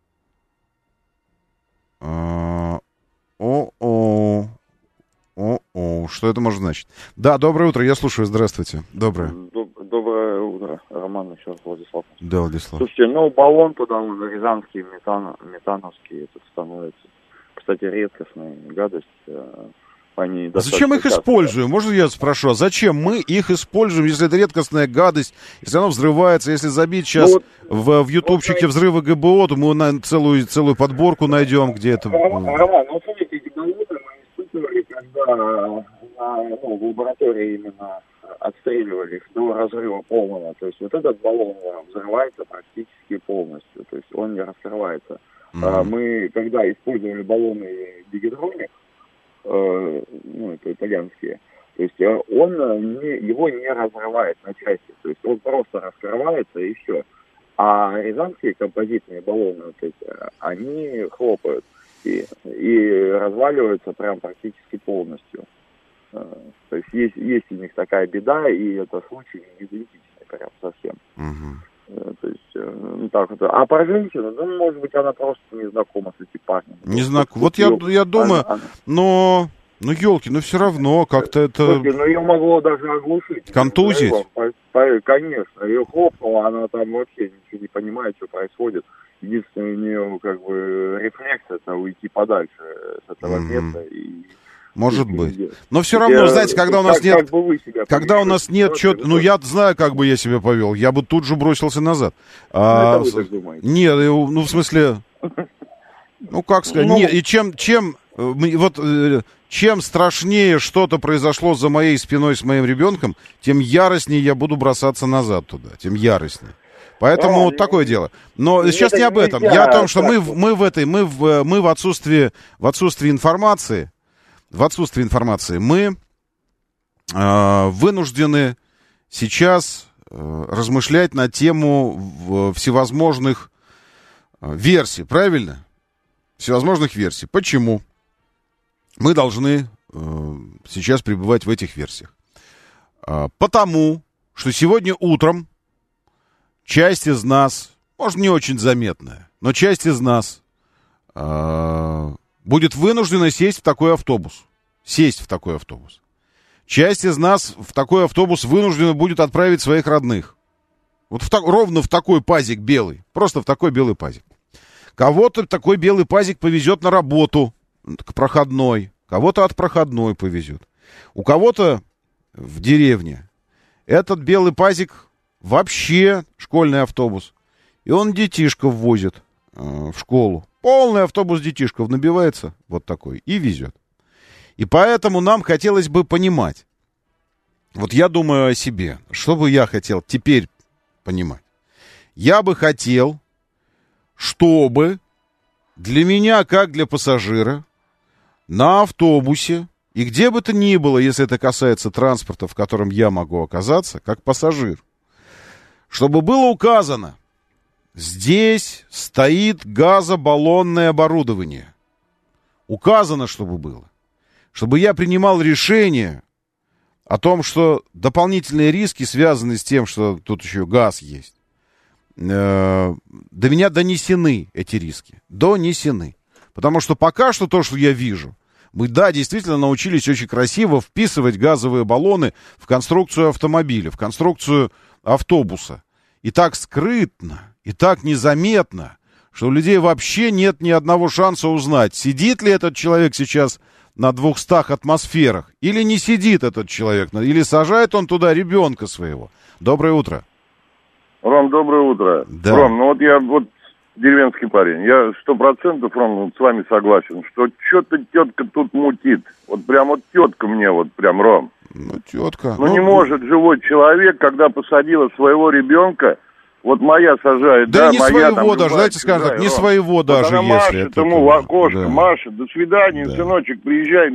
B: Что это может значить? Да, доброе утро, я слушаю, здравствуйте. Доброе.
L: Доброе утро, Роман, еще раз Владислав.
B: Да, Владислав.
L: Слушайте, баллон туда уже рязанский, метановский, этот становится. Кстати, редкостная гадость. Они
B: зачем их используем? Можно я спрошу, а зачем мы их используем, если это редкостная гадость, если она взрывается, если забить сейчас в ютубчике взрывы ГБО, то мы целую подборку найдем, где это...
L: Роман, смотрите, эти баллоны мы испытывали, когда в лаборатории именно отстреливали их до разрыва полного. То есть вот этот баллон взрывается практически полностью. То есть он не раскрывается. Мы, когда использовали баллоны Бигетроник, ну, это итальянские, то есть его не разрывает на части. То есть он просто раскрывается и все. А рязанские композитные баллоны, то есть, они хлопают и разваливаются прям практически полностью. То есть есть у них такая беда, и это случай не идентичный прям совсем. То есть, ну так вот. А про женщину, ну, может быть, она просто не знакома с этим парнем.
B: Не знакома. Вот я думаю, но... Ну, елки, но все равно как-то это...
L: Слушайте, ну, ее могло даже оглушить.
B: Контузить?
L: Конечно. Ее хлопнуло, она там вообще ничего не понимает, что происходит. Единственное, у нее, как бы, рефлекс — это уйти подальше с этого места и...
B: Может быть. Но все равно, знаете, когда у нас нет... Когда у нас нет чего-то... Ну, я знаю, как бы я себя повел. Я бы тут же бросился назад.
L: Это вы так думаете?
B: Нет, ну, в смысле... Ну, как сказать? Нет, и чем страшнее что-то произошло за моей спиной с моим ребенком, тем яростнее я буду бросаться назад туда, тем яростнее. Поэтому вот такое дело. Но сейчас не об этом. Я о том, что мы в отсутствии информации, мы вынуждены сейчас размышлять на тему всевозможных версий, правильно? Всевозможных версий. Почему? Мы должны сейчас пребывать в этих версиях. Потому что сегодня утром часть из нас, может, не очень заметная, но часть из нас будет вынуждена сесть в такой автобус. Часть из нас в такой автобус вынуждена будет отправить своих родных. Вот ровно в такой пазик белый. Просто в такой белый пазик. Кого-то такой белый пазик повезет на работу, к проходной. Кого-то от проходной повезет. У кого-то в деревне этот белый пазик вообще школьный автобус. И он детишков возит в школу. Полный автобус детишков набивается вот такой и везет. И поэтому нам хотелось бы понимать. Вот я думаю о себе. Что бы я хотел теперь понимать? Я бы хотел, чтобы для меня, как для пассажира, на автобусе, и где бы то ни было, если это касается транспорта, в котором я могу оказаться, как пассажир, чтобы было указано, здесь стоит газобаллонное оборудование. Указано, чтобы было. Чтобы я принимал решение о том, что дополнительные риски связаны с тем, что тут еще газ есть. До меня донесены эти риски. Донесены. Потому что пока что то, что я вижу, мы, да, действительно научились очень красиво вписывать газовые баллоны в конструкцию автомобиля, в конструкцию автобуса. И так скрытно, и так незаметно, что у людей вообще нет ни одного шанса узнать, сидит ли этот человек сейчас на 200 атмосферах, или не сидит этот человек, или сажает он туда ребенка своего. Доброе утро.
N: Ром, доброе утро.
B: Да.
N: Ром, ну вот я деревенский парень. Я 100%, Ром, с вами согласен, что что-то тетка тут мутит. Вот прям вот тетка мне, вот прям, Ром.
B: Ну, тетка.
N: Ну, не может живой человек, когда посадила своего ребенка, вот моя сажает,
B: да,
N: да,
B: не
N: моя
B: своего
N: там,
B: даже, знаете, скажем так, не
N: Ром.
B: своего
N: Вот
B: даже,
N: она
B: если
N: машет
B: это...
N: ему в окошко,
B: да.
N: машет, до свидания,
B: Да.
N: сыночек, приезжай,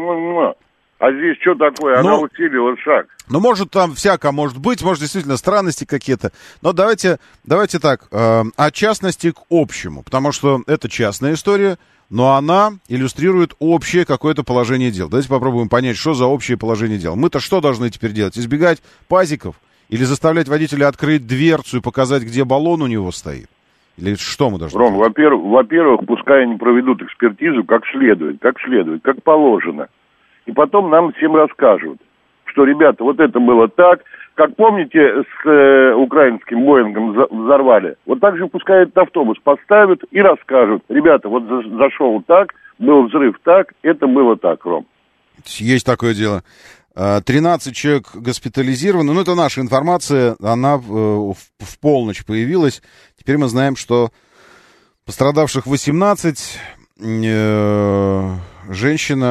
N: А здесь что такое? Она усилила шаг.
B: Ну, может, там всяко может быть, может, действительно странности какие-то. Но давайте так, от частности к общему, потому что это частная история, но она иллюстрирует общее какое-то положение дел. Давайте попробуем понять, что за общее положение дел. Мы-то что должны теперь делать? Избегать пазиков? Или заставлять водителя открыть дверцу и показать, где баллон у него стоит? Или что мы должны
N: делать? Ром, во-первых, пускай они проведут экспертизу как следует, как положено. И потом нам всем расскажут, что, ребята, вот это было так, как помните, с украинским Боингом взорвали. Вот так же пускай этот автобус поставят и расскажут. Ребята, вот зашел так, был взрыв так, это было так, Ром.
B: Есть такое дело. 13 человек госпитализированы. Ну, это наша информация, она в полночь появилась. Теперь мы знаем, что пострадавших 18, женщина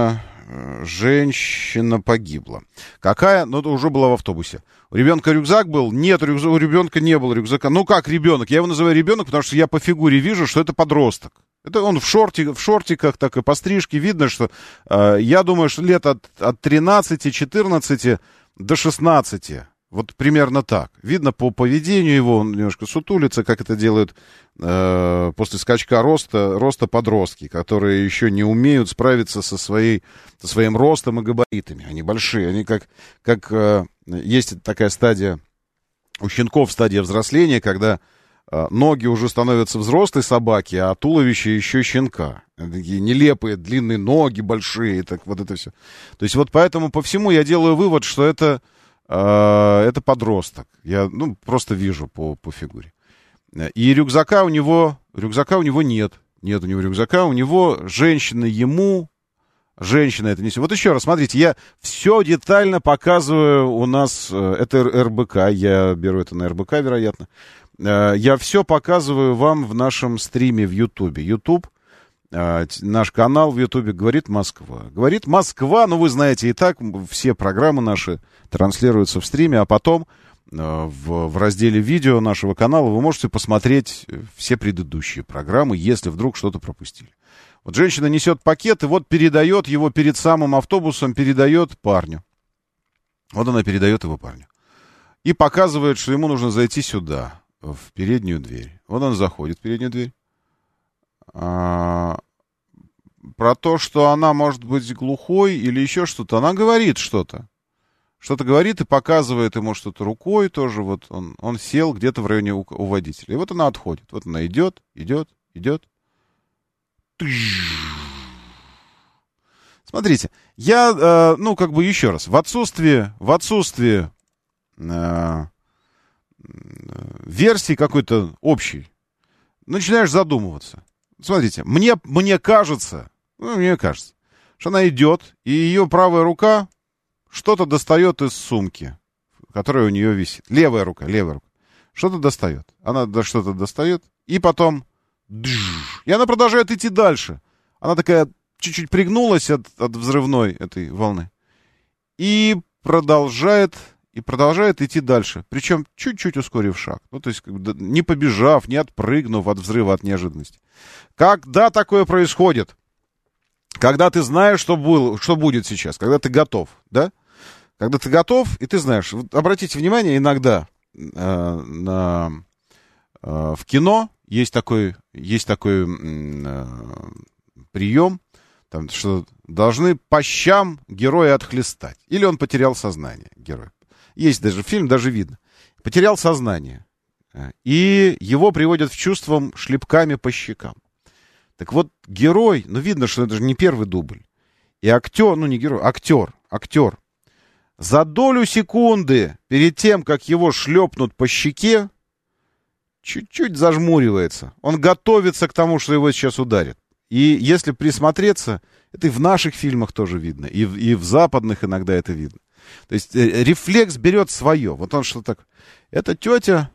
B: женщина погибла. Какая? Ну, это уже была в автобусе. У ребенка рюкзак был? Нет, у ребенка не было рюкзака. Ну, как ребенок? Я его называю ребенок, потому что я по фигуре вижу, что это подросток. Это он в шортиках, так и по стрижке. Видно, что, я думаю, что лет от 13-14 до 16. Вот примерно так. Видно по поведению его, он немножко сутулится, как это делают после скачка роста подростки, которые еще не умеют справиться со своим ростом и габаритами. Они большие, они как есть такая стадия у щенков, стадия взросления, когда ноги уже становятся взрослой собаки, а туловище еще щенка. Такие нелепые, длинные ноги большие, так вот это все. То есть вот поэтому по всему я делаю вывод, что это подросток. Я просто вижу по фигуре. И рюкзака у него нет. Нет у него рюкзака, у него женщина это несет. Вот еще раз, смотрите, я все детально показываю у нас, это РБК, я беру это на РБК, вероятно. Я все показываю вам в нашем стриме в Ютубе. Ютуб, наш канал в Ютубе «Говорит Москва». «Говорит Москва», вы знаете и так, все программы наши транслируются в стриме, а потом в разделе видео нашего канала вы можете посмотреть все предыдущие программы, если вдруг что-то пропустили. Вот женщина несет пакет и вот передает его перед самым автобусом, передает парню. Вот она передает его парню. И показывает, что ему нужно зайти сюда, в переднюю дверь. Вот он заходит в переднюю дверь. Про то, что она может быть глухой или еще что-то. Она говорит что-то. Что-то говорит и показывает ему что-то рукой тоже. Вот он сел где-то в районе у водителя. И вот она отходит. Вот она идет. Смотрите, я, еще раз, в отсутствие версии какой-то общей, начинаешь задумываться. Смотрите, мне кажется, что она идет, и ее правая рука что-то достает из сумки, которая у нее висит. Левая рука. Что-то достает. Она что-то достает, и потом... И она продолжает идти дальше. Она такая чуть-чуть пригнулась от взрывной этой волны. И продолжает идти дальше. Причем чуть-чуть ускорив шаг. То есть не побежав, не отпрыгнув от взрыва, от неожиданности. Когда такое происходит? Когда ты знаешь, что будет сейчас. Когда ты готов, да? Когда ты готов, и ты знаешь. Вот обратите внимание, иногда в кино есть такой прием, там, что должны по щам героя отхлестать. Или он потерял сознание, герой. Есть даже фильм, даже видно. Потерял сознание. И его приводят в чувство шлепками по щекам. Так вот, герой, видно, что это же не первый дубль. И актер. За долю секунды перед тем, как его шлепнут по щеке, чуть-чуть зажмуривается. Он готовится к тому, что его сейчас ударит. И если присмотреться, это и в наших фильмах тоже видно, и в западных иногда это видно. То есть рефлекс берет свое. Вот он что-то так... Эта тетя...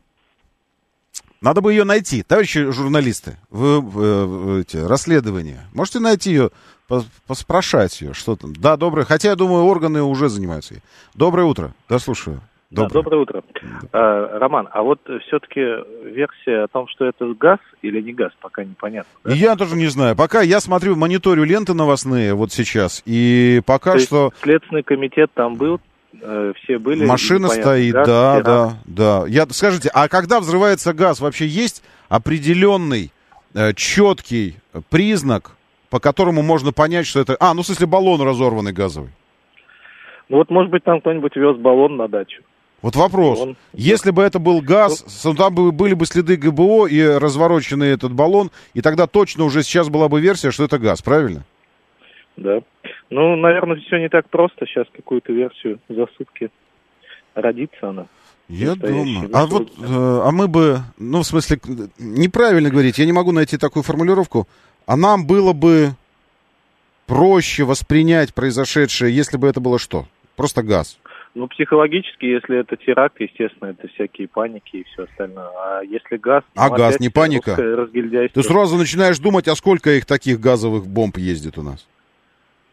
B: Надо бы ее найти. Товарищи журналисты, вы расследования. Можете найти ее, поспрашать ее, что там. Да, доброе. Хотя, я думаю, органы уже занимаются ей. Доброе утро. Да, слушаю.
O: Доброе утро. Роман, а вот все-таки версия о том, что это газ или не газ, пока непонятно. Да?
B: Я тоже не знаю. Пока я смотрю, мониторю ленты новостные вот сейчас, и пока
O: то
B: что...
O: Следственный комитет там был, все были...
B: Машина стоит, газ, да. Скажите, а когда взрывается газ, вообще есть определенный, четкий признак, по которому можно понять, что это... в смысле, баллон разорванный газовый?
O: Может быть, там кто-нибудь вез баллон на дачу.
B: Вот вопрос. Если бы это был газ, там были бы следы ГБО и развороченный этот баллон, и тогда точно уже сейчас была бы версия, что это газ, правильно?
O: Да. Наверное, все не так просто. Сейчас какую-то версию за сутки родится она.
B: Я думаю. А мы бы, в смысле, неправильно говорить, я не могу найти такую формулировку, а нам было бы проще воспринять произошедшее, если бы это было что? Просто газ.
O: Психологически, если это теракт, естественно, это всякие паники и все остальное. А если газ...
B: газ, не паника. Ты сразу начинаешь думать, а сколько их таких газовых бомб ездит у нас?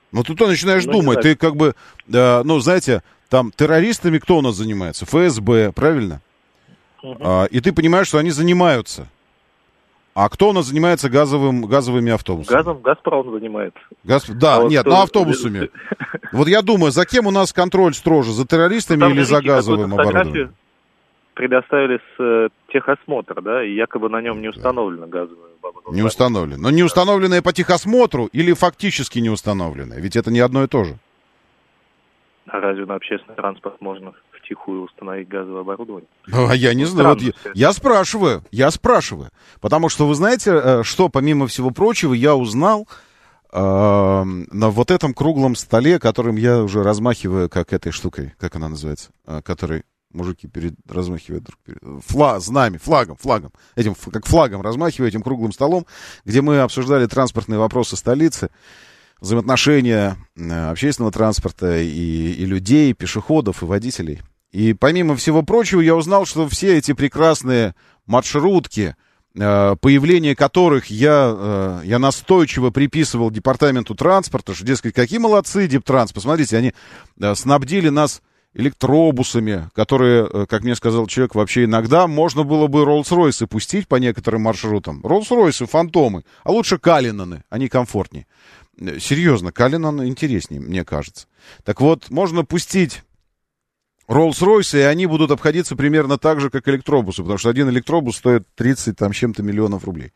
B: Ну, ты то начинаешь думать, ты как бы, ну, знаете, там террористами кто у нас занимается? ФСБ, правильно? И ты понимаешь, что они занимаются. А кто у нас занимается газовыми автобусами?
O: Газом «Газпром» занимается.
B: Да, нет, но автобусами. Вот я думаю, за кем у нас контроль строже, за террористами или за газовым оборудованием?
O: Предоставили с техосмотра, да, и якобы на нем не установлено газовое оборудование.
B: Не установлено. Но не установленное по техосмотру или фактически не установленное? Ведь это не одно и то же.
O: А разве на общественный транспорт можно втихую установить газовое оборудование?
B: А я не знаю. Вот я спрашиваю. Потому что, вы знаете, что, помимо всего прочего, я узнал на вот этом круглом столе, которым я уже размахиваю, как этой штукой, как она называется, которой мужики размахивают друг перед... флагом. Этим, как флагом размахиваю, этим круглым столом, где мы обсуждали транспортные вопросы столицы, взаимоотношения общественного транспорта и людей, пешеходов, и водителей. И помимо всего прочего, я узнал, что все эти прекрасные маршрутки, появление которых я настойчиво приписывал департаменту транспорта, что, дескать, какие молодцы, Дептранс, посмотрите, они снабдили нас электробусами, которые, как мне сказал человек, вообще иногда можно было бы Роллс-Ройсы пустить по некоторым маршрутам. Роллс-Ройсы, фантомы, а лучше Калинаны, они комфортнее. Серьезно, Калинан интереснее, мне кажется. Так вот, можно пустить Роллс-Ройсы, и они будут обходиться примерно так же, как электробусы, потому что один электробус стоит 30 там чем-то миллионов рублей.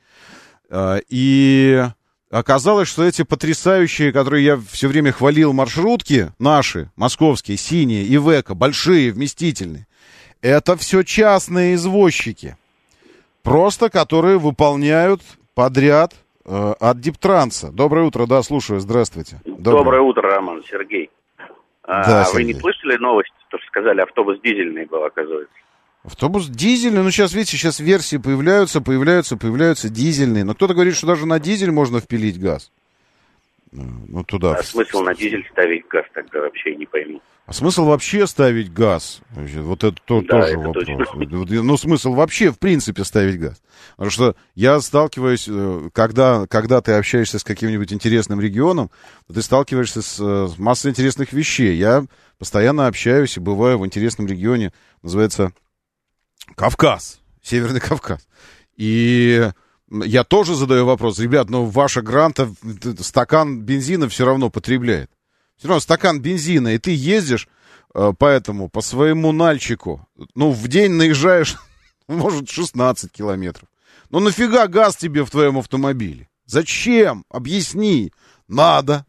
B: И оказалось, что эти потрясающие, которые я все время хвалил, маршрутки наши, московские, синие, Ивеко, большие, вместительные, это все частные извозчики, просто которые выполняют подряд от Дептранса. Доброе утро, да, слушаю, здравствуйте.
P: Доброе утро, Роман, Сергей.
B: Да,
P: Вы
B: Сергей.
P: не слышали новость, то, что сказали, автобус дизельный был, оказывается?
B: Автобус дизельный, ну сейчас, видите, сейчас версии появляются дизельные. Но кто-то говорит, что даже на дизель можно впилить газ. Ну, туда.
P: А смысл на дизель ставить газ тогда вообще не пойму.
B: А смысл вообще ставить газ? Вот это тоже
P: это
B: вопрос.
P: Точно.
B: Ну, смысл вообще, в принципе, ставить газ. Потому что я сталкиваюсь, когда ты общаешься с каким-нибудь интересным регионом, ты сталкиваешься с массой интересных вещей. Я постоянно общаюсь и бываю в интересном регионе, называется Кавказ, Северный Кавказ. И я тоже задаю вопрос, ребят, но ваша гранта стакан бензина все равно потребляет. Все равно стакан бензина, и ты ездишь по своему Нальчику, ну, в день наезжаешь, может, 16 километров. Ну, нафига газ тебе в твоем автомобиле? Зачем? Объясни. Надо.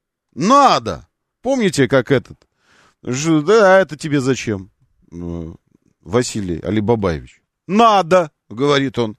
B: Помните, как этот? Да, это тебе зачем? Василий Алибабаевич. Надо, говорит он.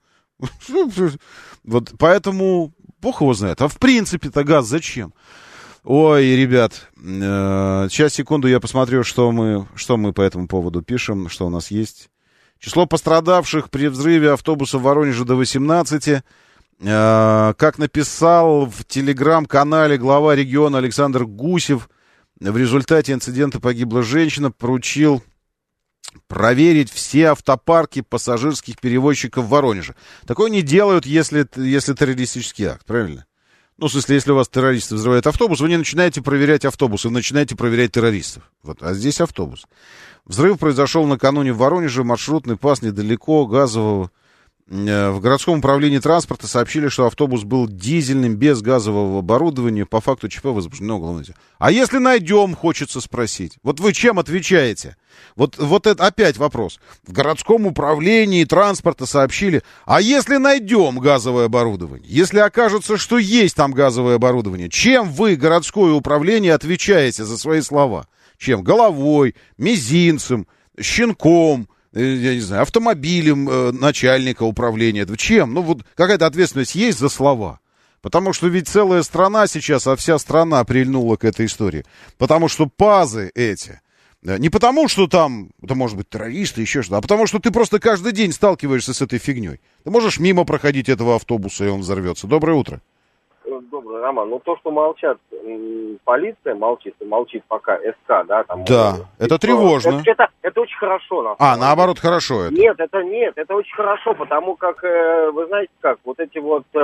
B: Вот поэтому Бог его знает. А в принципе-то газ зачем? Ой, ребят, сейчас, секунду, я посмотрю, что мы по этому поводу пишем, что у нас есть. Число пострадавших при взрыве автобуса в Воронеже до 18. Как написал в телеграм-канале глава региона Александр Гусев, в результате инцидента погибла женщина, поручил проверить все автопарки пассажирских перевозчиков в Воронеже. Такое не делают, если террористический акт, правильно? Ну, в смысле, если у вас террористы взрывают автобус, вы не начинаете проверять автобус, вы начинаете проверять террористов. Вот, а здесь автобус. Взрыв произошел накануне в Воронеже, маршрутный пас недалеко газового. В городском управлении транспорта сообщили, что автобус был дизельным, без газового оборудования. По факту ЧП возбуждено уголовное дело. А если найдем, хочется спросить. Вот вы чем отвечаете? Вот это опять вопрос. В городском управлении транспорта сообщили, а если найдем газовое оборудование? Если окажется, что есть там газовое оборудование, чем вы, городское управление, отвечаете за свои слова? Чем? Головой, мизинцем, щенком, я не знаю, автомобилем начальника управления. Чем? Ну, вот какая-то ответственность есть за слова. Потому что ведь целая страна сейчас, а вся страна прильнула к этой истории. Потому что пазы эти, не потому что там, это может быть террористы, еще что-то, а потому что ты просто каждый день сталкиваешься с этой фигней. Ты можешь мимо проходить этого автобуса, и он взорвется. Доброе утро.
M: Добрый, Роман. Ну, то, что молчат, полиция молчит пока СК, да? Там,
B: да, это тревожно.
M: Это очень хорошо.
B: Наоборот, хорошо это.
M: Нет, это очень хорошо, потому как, вы знаете как, вот эти вот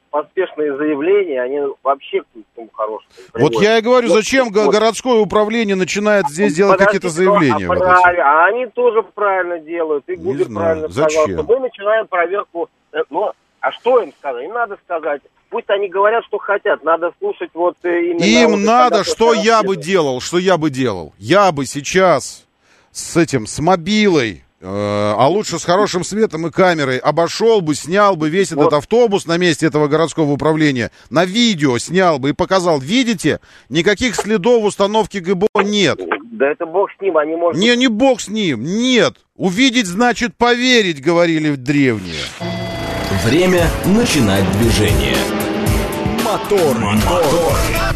M: поспешные заявления, они вообще к ничему хорошему не приводят.
B: Вот я и говорю, зачем городское управление начинает здесь делать какие-то заявления?
M: А они тоже правильно делают, и Губер правильно сказал, что мы начинаем проверку. Ну, а что им сказать? Им надо сказать. Пусть они говорят, что хотят, надо слушать вот именно...
B: Им
M: вот
B: надо, что я бы делал, что я бы делал. Я бы сейчас с мобилой, а лучше с хорошим светом и камерой, обошел бы, снял бы весь этот автобус на месте этого городского управления, на видео снял бы и показал. Видите, никаких следов установки ГБО нет.
M: Да это бог с ним, они может...
B: Не бог с ним, нет. Увидеть значит поверить, говорили древние.
A: Время начинать движение. Мотор.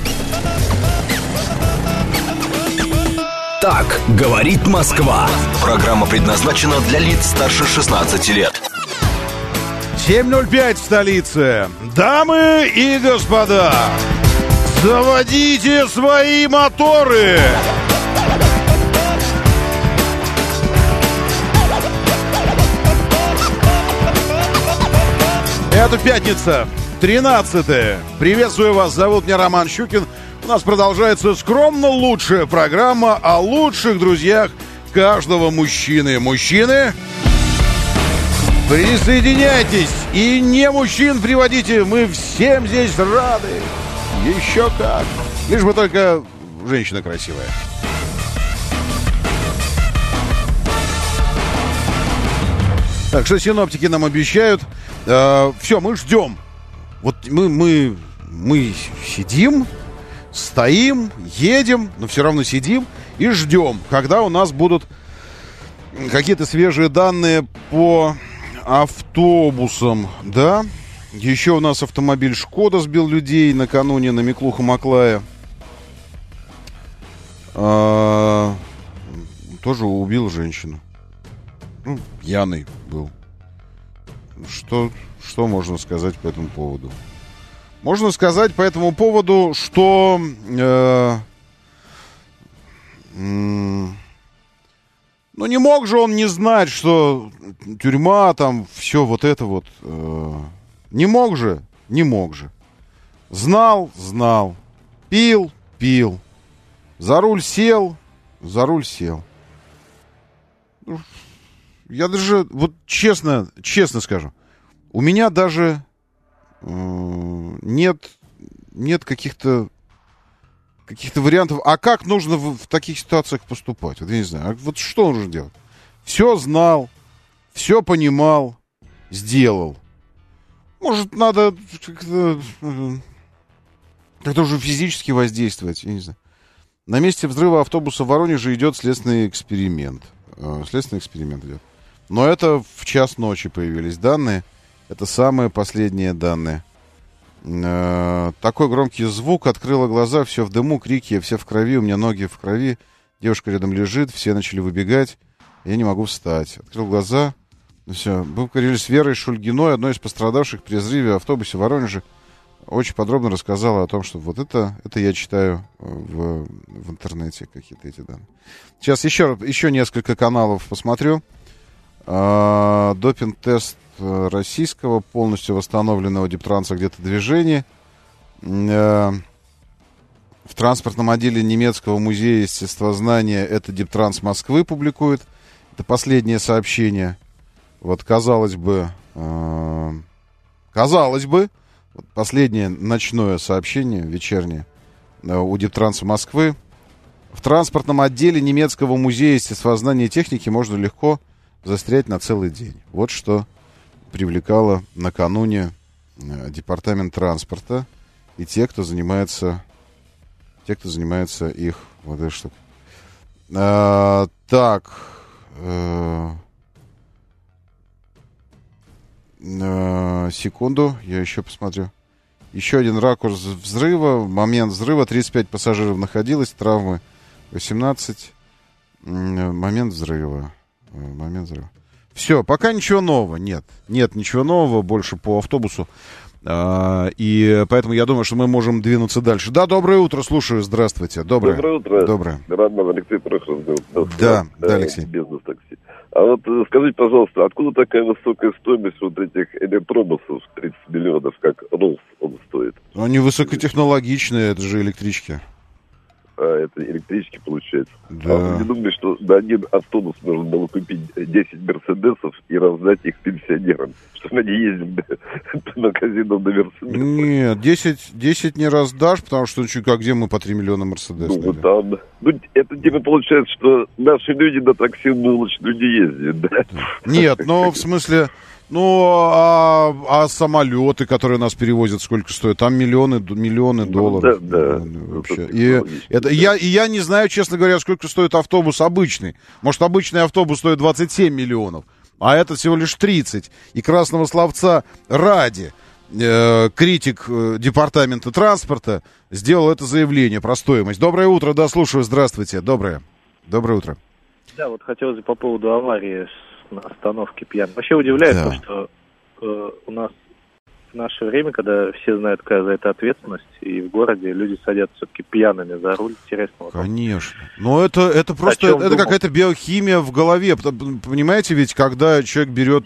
A: Так говорит Москва. Программа предназначена для лиц старше 16 лет.
B: 7:05 в столице. Дамы и господа, заводите свои моторы. Это пятница, 13-е. Приветствую вас, зовут меня Роман Щукин. У нас продолжается скромно лучшая программа о лучших друзьях каждого мужчины. Мужчины, присоединяйтесь. И не мужчин приводите, мы всем здесь рады. Еще как. Лишь бы только женщина красивая. Так что синоптики нам обещают. Все, мы ждем. Вот мы сидим, стоим, едем, но все равно сидим и ждем, когда у нас будут какие-то свежие данные по автобусам, да? Еще у нас автомобиль «Шкода» сбил людей накануне на Миклуха-Маклая. Тоже убил женщину. Ну, пьяный был. Что можно сказать по этому поводу? Можно сказать по этому поводу, что ну не мог же он не знать, что тюрьма там, все вот это вот. Не мог же. Знал. Пил. За руль сел. Я даже, вот честно скажу, у меня даже нет каких-то вариантов, а как нужно в таких ситуациях поступать? Вот я не знаю, вот что нужно делать? Все знал, все понимал, сделал. Может, надо как-то уже физически воздействовать, я не знаю. На месте взрыва автобуса в Воронеже идет следственный эксперимент. Идет. Но это в час ночи появились данные. Это самые последние данные. Такой громкий звук, открыла глаза, все в дыму, крики, все в крови, у меня ноги в крови. Девушка рядом лежит, все начали выбегать. Я не могу встать. Открыл глаза. Все. Мы говорили с Верой Шульгиной, одной из пострадавших при взрыве в автобусе в Воронеже. Очень подробно рассказала о том, что вот это я читаю в интернете, какие-то эти данные. Сейчас еще несколько каналов посмотрю. Допинг-тест российского, полностью восстановленного Диптранса где-то движения. В транспортном отделе немецкого музея естествознания это Диптранс Москвы публикует. Это последнее сообщение. Вот, казалось бы, последнее ночное сообщение, вечернее, у Диптранса Москвы. В транспортном отделе немецкого музея естествознания и техники можно легко застрять на целый день. Вот что привлекало накануне департамент транспорта и те, кто занимается их вот этой штукой. Секунду, я еще посмотрю. Еще один ракурс взрыва. Момент взрыва. 35 пассажиров находилось. Травмы 18. Момент взрыва. Все, пока ничего нового. Нет ничего нового больше по автобусу. И поэтому я думаю, что мы можем двинуться дальше. Да, доброе утро, слушаю, здравствуйте. Доброе
Q: утро.
B: Доброе.
Q: Роман, Алексей прошлый был.
B: Да, Алексей.
Q: Бизнес-такси. А вот скажите, пожалуйста, откуда такая высокая стоимость вот этих электробусов 30 миллионов, как Роллс он стоит?
B: Они высокотехнологичные, это же электрички.
Q: Это электрички, получается.
B: Да.
Q: А вы не думали, что на один автобус можно было купить 10 мерседесов и раздать их пенсионерам, чтобы они ездили по магазинам на мерседесах?
B: Нет, 10 не раздашь, потому что где мы по 3 миллиона мерседесов?
Q: Ну, вот там. Ну, это типа получается, что наши люди на такси уличные люди ездят, да?
B: Нет, ну, в смысле... Ну, а самолеты, которые нас перевозят, сколько стоят? Там миллионы долларов.
Q: Да.
B: Вообще. Я не знаю, честно говоря, сколько стоит автобус обычный. Может, обычный автобус стоит 27 миллионов, а этот всего лишь 30. И красного словца ради критик департамента транспорта сделал это заявление про стоимость. Доброе утро, да, слушаю, здравствуйте. Доброе утро.
O: Да, вот хотелось бы по поводу аварии на остановке пьяных. Вообще удивляет то, что у нас в наше время, когда все знают, какая за это ответственность, и в городе люди садятся все-таки пьяными за руль. Интересно.
B: Конечно. Но это просто это какая-то биохимия в голове. Понимаете, ведь когда человек берет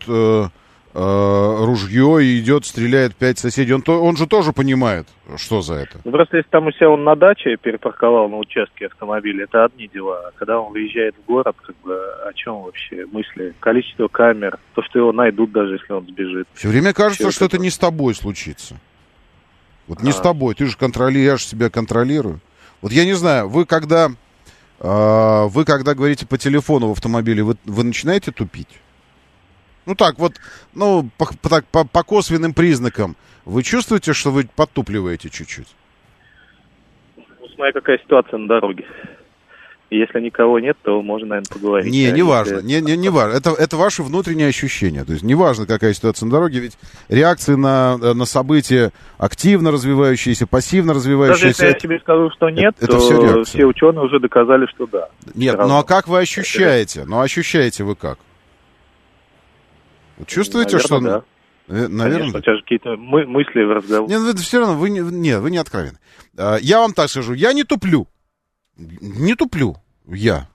B: ружье и идет, стреляет 5 соседей, он же тоже понимает, что за это.
O: Ну, просто если там у себя он на даче перепарковал на участке автомобиля, это одни дела. А когда он выезжает в город, о чем вообще мысли? Количество камер, то, что его найдут, даже если он сбежит.
B: Все время кажется, что это не с тобой случится. Вот не с тобой, ты же контролируешь, я же себя контролирую. Вот я не знаю, вы когда говорите по телефону в автомобиле, вы начинаете тупить? Ну так вот, по косвенным признакам. Вы чувствуете, что вы подтупливаете чуть-чуть?
O: Ну, смотря какая ситуация на дороге. Если никого нет, то можно, наверное, поговорить.
B: Не важно. Не важно. Это ваши внутренние ощущения. То есть не важно, какая ситуация на дороге, ведь реакции на события активно развивающиеся, пассивно развивающиеся.
O: Даже если я тебе скажу, что нет, то все ученые уже доказали, что да.
B: Нет, а как вы ощущаете? Ощущаете вы как? Чувствуете,
O: наверное,
B: что...
O: Да.
B: Наверное,
O: конечно, у тебя же какие-то мысли в разговоре.
B: Нет, все равно вы не откровенны. Я вам так скажу, я не туплю. Не туплю я.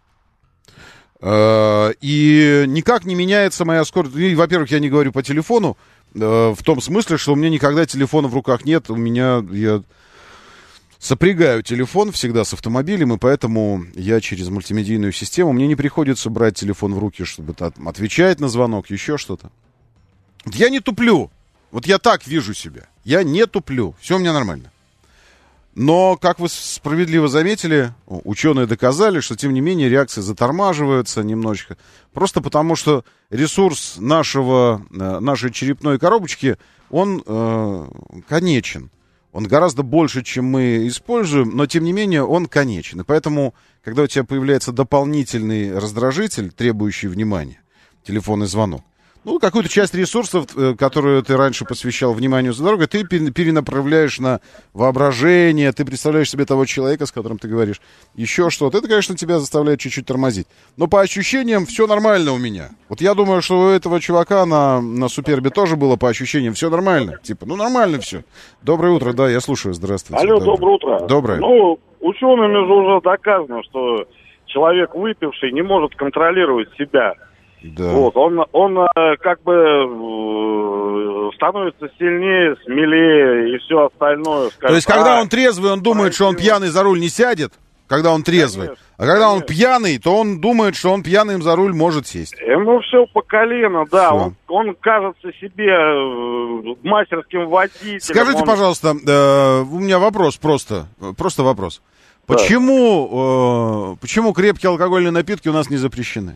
B: И никак не меняется моя скорость. И, во-первых, я не говорю по телефону, в том смысле, что у меня никогда телефона в руках нет. Я сопрягаю телефон всегда с автомобилем, и поэтому я через мультимедийную систему, мне не приходится брать телефон в руки, чтобы отвечать на звонок, еще что-то. Вот я не туплю. Вот я так вижу себя. Я не туплю. Все у меня нормально. Но, как вы справедливо заметили, ученые доказали, что, тем не менее, реакции затормаживаются немножечко. Просто потому, что ресурс нашей черепной коробочки, он конечен. Он гораздо больше, чем мы используем, но, тем не менее, он конечен. И поэтому, когда у тебя появляется дополнительный раздражитель, требующий внимания, телефонный звонок, какую-то часть ресурсов, которую ты раньше посвящал вниманию за дорогой, ты перенаправляешь на воображение, ты представляешь себе того человека, с которым ты говоришь, еще что-то. Это, конечно, тебя заставляет чуть-чуть тормозить. Но по ощущениям все нормально у меня. Вот я думаю, что у этого чувака на Супербе тоже было по ощущениям все нормально. Нормально все. Доброе утро, да, я слушаю, здравствуйте.
J: Алло, доброе утро.
B: Доброе.
J: Учеными же уже доказано, что человек выпивший не может контролировать себя.
B: Да.
J: Вот, он как бы становится сильнее, смелее и все остальное.
B: То есть, когда он трезвый, он думает, что он пьяный за руль не сядет, когда он трезвый. Конечно, а когда он пьяный, то он думает, что он пьяным за руль может сесть.
J: Ему все по колено, да. Он кажется себе мастерским водителем.
B: Скажите, пожалуйста, у меня вопрос просто вопрос. Да. Почему крепкие алкогольные напитки у нас не запрещены?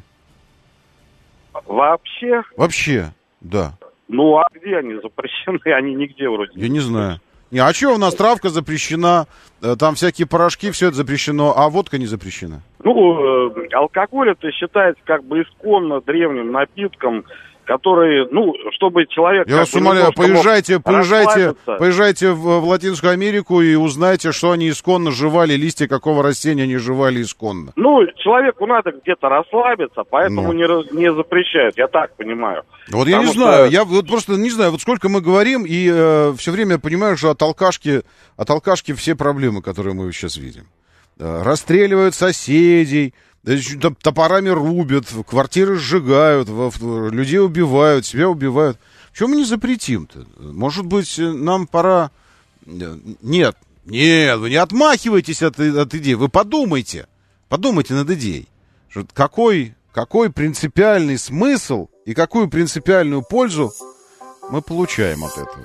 J: Вообще?
B: Вообще, да.
J: А где они запрещены? Они нигде вроде.
B: Я не знаю. А что у нас травка запрещена, там всякие порошки, все это запрещено, а водка не запрещена?
J: Алкоголь это считается как бы исконно древним напитком, которые, ну, чтобы человек...
B: Я вас умоляю, поезжайте в Латинскую Америку и узнайте, что они исконно жевали, листья какого растения они жевали исконно.
J: Ну, человеку надо где-то расслабиться, поэтому не запрещают, я так понимаю.
B: Вот я не знаю, я вот просто не знаю, вот сколько мы говорим, и все время понимаю, что от алкашки все проблемы, которые мы сейчас видим. Расстреливают соседей, топорами рубят, квартиры сжигают, людей убивают, себя убивают. Чего мы не запретим-то? Может быть, нам пора... Нет, вы не отмахивайтесь от идей, вы подумайте над идеей. Какой принципиальный смысл и какую принципиальную пользу мы получаем от этого?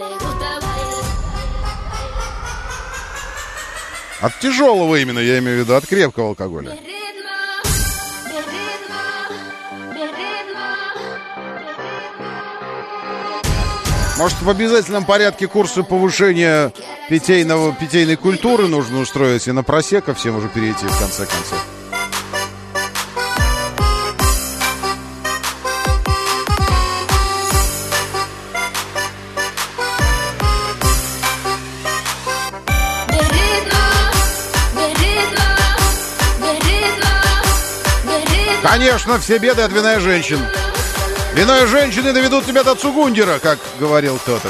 B: От тяжелого именно, я имею в виду, от крепкого алкоголя. Может, в обязательном порядке курсы повышения питейной культуры нужно устроить и на просека всем уже перейти в конце концов. Конечно, все беды от вина женщин. Виной женщины доведут тебя до Цугундера, как говорил кто-то.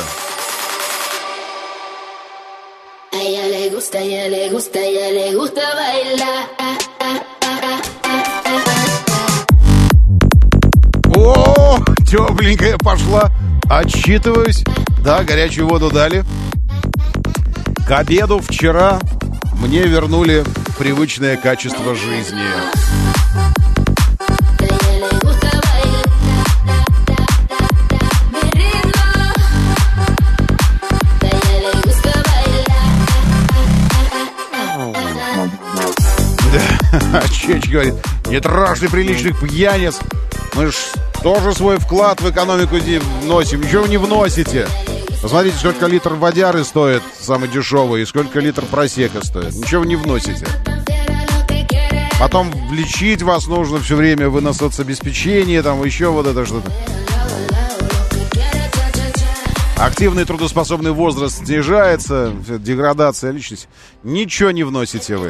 B: О, тепленькая пошла. Отсчитываюсь. Да, горячую воду дали. К обеду вчера мне вернули привычное качество жизни. Чеч говорит, не трожьте приличных пьяниц. Мы ж тоже свой вклад в экономику вносим. Ничего вы не вносите. Посмотрите, сколько литр водяры стоит, самый дешевый, и сколько литр просека стоит. Ничего вы не вносите. Потом лечить вас нужно все время, вы на соцобеспечении, там еще вот это что-то. Активный трудоспособный возраст снижается, деградация личности. Ничего не вносите вы.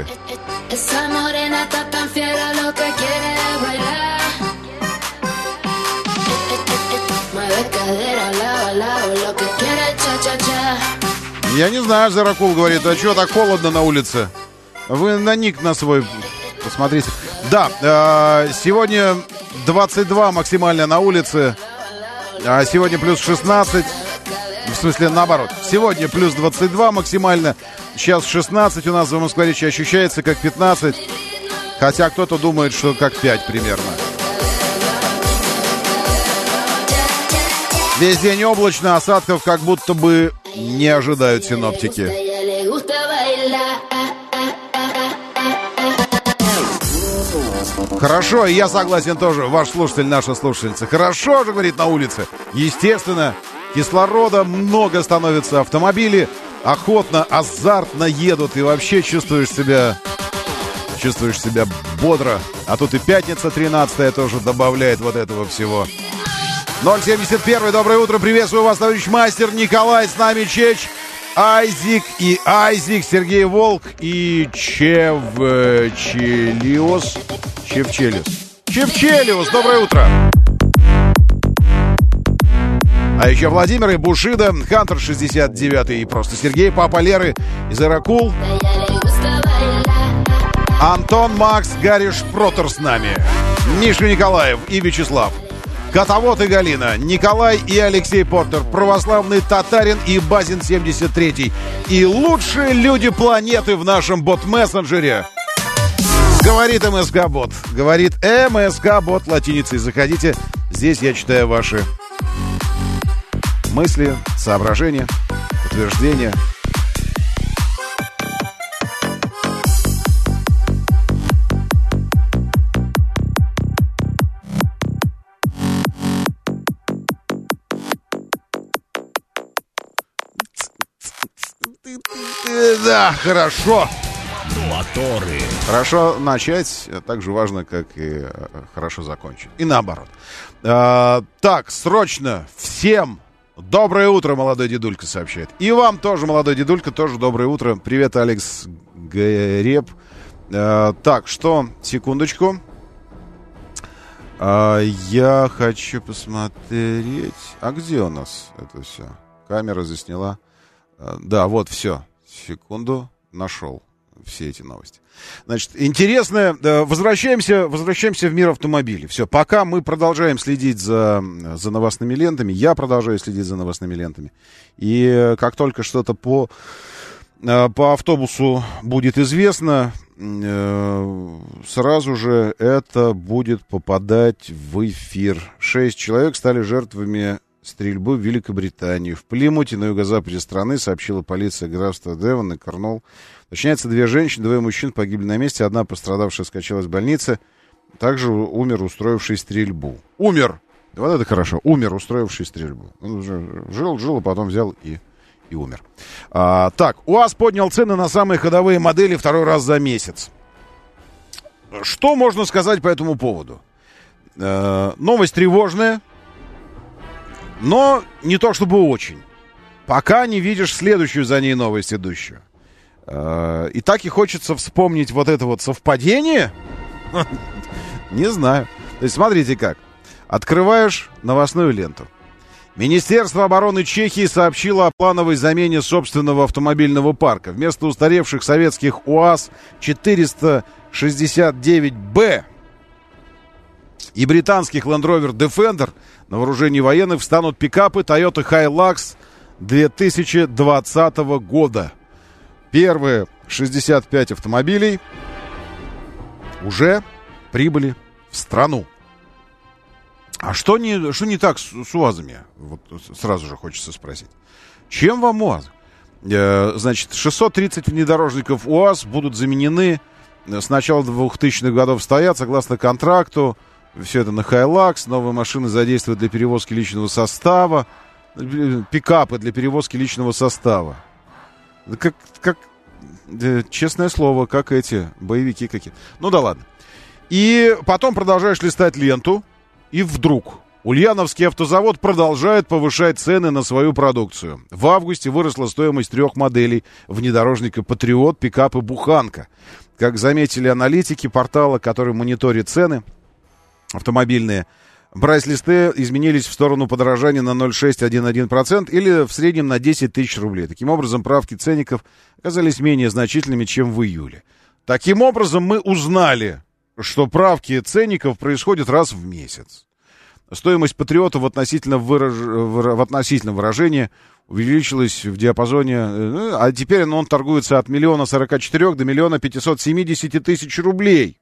B: Я не знаю, Заракул говорит, а что так холодно на улице? Вы на ник на свой посмотрите. Да, сегодня 22 максимально на улице, а сегодня плюс 16. В смысле, наоборот. Сегодня плюс 22 максимально. Сейчас 16 у нас в Москворечье, ощущается как 15. Хотя кто-то думает, что как 5 примерно. Весь день облачно, осадков как будто бы не ожидают синоптики. Хорошо, и я согласен тоже, ваш слушатель, наша слушательница. Хорошо же, говорит, на улице. Естественно, кислорода много становится, автомобили охотно, азартно едут, и вообще чувствуешь себя бодро. А тут и пятница 13-я тоже добавляет вот этого всего. 071, доброе утро, приветствую вас, товарищ мастер Николай, с нами Чеч, Айзик, Сергей Волк и Чевчелиос, доброе утро. А еще Владимир и Бушида, Хантер 69 и просто Сергей, Папа Леры и Заракул, Антон, Макс, Гарри Шпротер с нами, Миша Николаев и Вячеслав, Котовод и Галина, Николай и Алексей Портер, православный татарин и Базин 73 и лучшие люди планеты в нашем бот-мессенджере. Говорит МСК-бот. Говорит МСК-бот латиницей. Заходите, здесь я читаю ваши мысли, соображения, утверждения. Да, хорошо.
A: Моторы.
B: Хорошо начать так же важно, как и хорошо закончить. И наоборот. Так, срочно всем доброе утро, молодой дедулька сообщает. И вам тоже, молодой дедулька, тоже доброе утро. Привет, Алекс Греб. Так, что? Секундочку. Я хочу посмотреть. А где у нас это все? Камера засняла. Да, вот все. Секунду. Нашел все эти новости. Значит, интересно. Возвращаемся в мир автомобилей. Все, пока мы продолжаем следить за новостными лентами. Я продолжаю следить за новостными лентами. И как только что-то по автобусу будет известно, сразу же это будет попадать в эфир. 6 человек стали жертвами стрельбы в Великобритании. В Плимуте, на юго-западе страны, сообщила полиция графства Девон и Корнуолл. Уточняется, 2 женщины, 2 мужчин погибли на месте. Одна пострадавшая скончалась в больнице. Также умер устроивший стрельбу. Умер! Вот это хорошо. Умер, устроивший стрельбу. Он уже жил, а потом взял и умер. Так, УАЗ поднял цены на самые ходовые модели 2-й раз за месяц. Что можно сказать по этому поводу? Новость тревожная, но не то чтобы очень. Пока не видишь следующую за ней новость, идущую. И так и хочется вспомнить вот это вот совпадение. Не знаю. То есть смотрите как. Открываешь новостную ленту. Министерство обороны Чехии сообщило о плановой замене собственного автомобильного парка. Вместо устаревших советских УАЗ-469Б и британских Land Rover Defender на вооружении военных встанут пикапы Toyota Hilux 2020 года. Первые 65 автомобилей уже прибыли в страну. А что не так с УАЗами? Вот сразу же хочется спросить. Чем вам УАЗ? Значит, 630 внедорожников УАЗ будут заменены. С начала 2000-х годов стоят, согласно контракту. Все это на Hilux. Новые машины задействуют для перевозки личного состава. Пикапы для перевозки личного состава. Как честное слово, как эти боевики какие. Ну да ладно. И потом продолжаешь листать ленту. И вдруг Ульяновский автозавод продолжает повышать цены на свою продукцию. В августе выросла стоимость 3 моделей внедорожника «Патриот», пикапа «Буханка». Как заметили аналитики портала, который мониторит цены автомобильные, прайс-листы изменились в сторону подорожания на 0,611% или в среднем на 10 тысяч рублей. Таким образом, правки ценников оказались менее значительными, чем в июле. Таким образом, мы узнали, что правки ценников происходят раз в месяц. Стоимость «Патриота» в относительном выражении увеличилась в диапазоне, а теперь он торгуется от 1 044 000 до 1 570 000 рублей.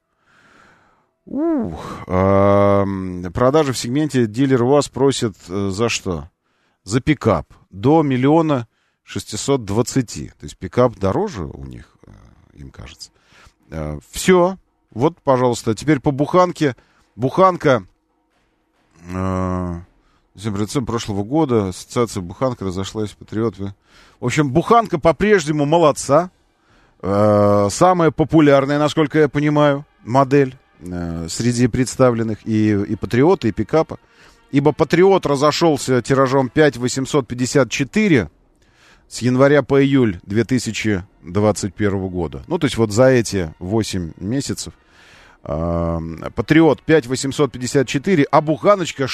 B: Продажи в сегменте дилер УАЗ просят за что? За пикап до 1 620 000. То есть пикап дороже у них, им кажется. Все. Вот, пожалуйста, теперь по Буханке. Буханка, декабря прошлого года, ассоциация Буханка разошлась, Патриот. В общем, Буханка по-прежнему молодца. Самая популярная, насколько я понимаю, модель среди представленных и Патриота, и пикапа. Ибо Патриот разошелся тиражом 5854 с января по июль 2021 года. Ну, то есть вот за эти 8 месяцев Патриот 5854, а Буханочка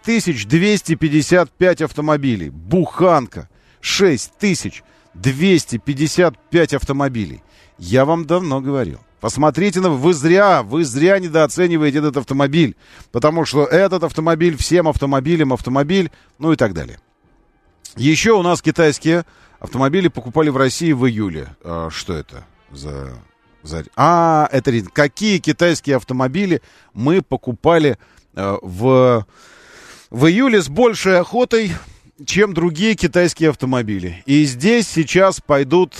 B: 6255 автомобилей. Буханка 6255 автомобилей. Я вам давно говорил. Посмотрите, вы зря недооцениваете этот автомобиль, потому что этот автомобиль всем автомобилям автомобиль, ну и так далее. Еще у нас китайские автомобили покупали в России в июле. Что это за... это какие китайские автомобили мы покупали в июле с большей охотой, чем другие китайские автомобили. И здесь сейчас пойдут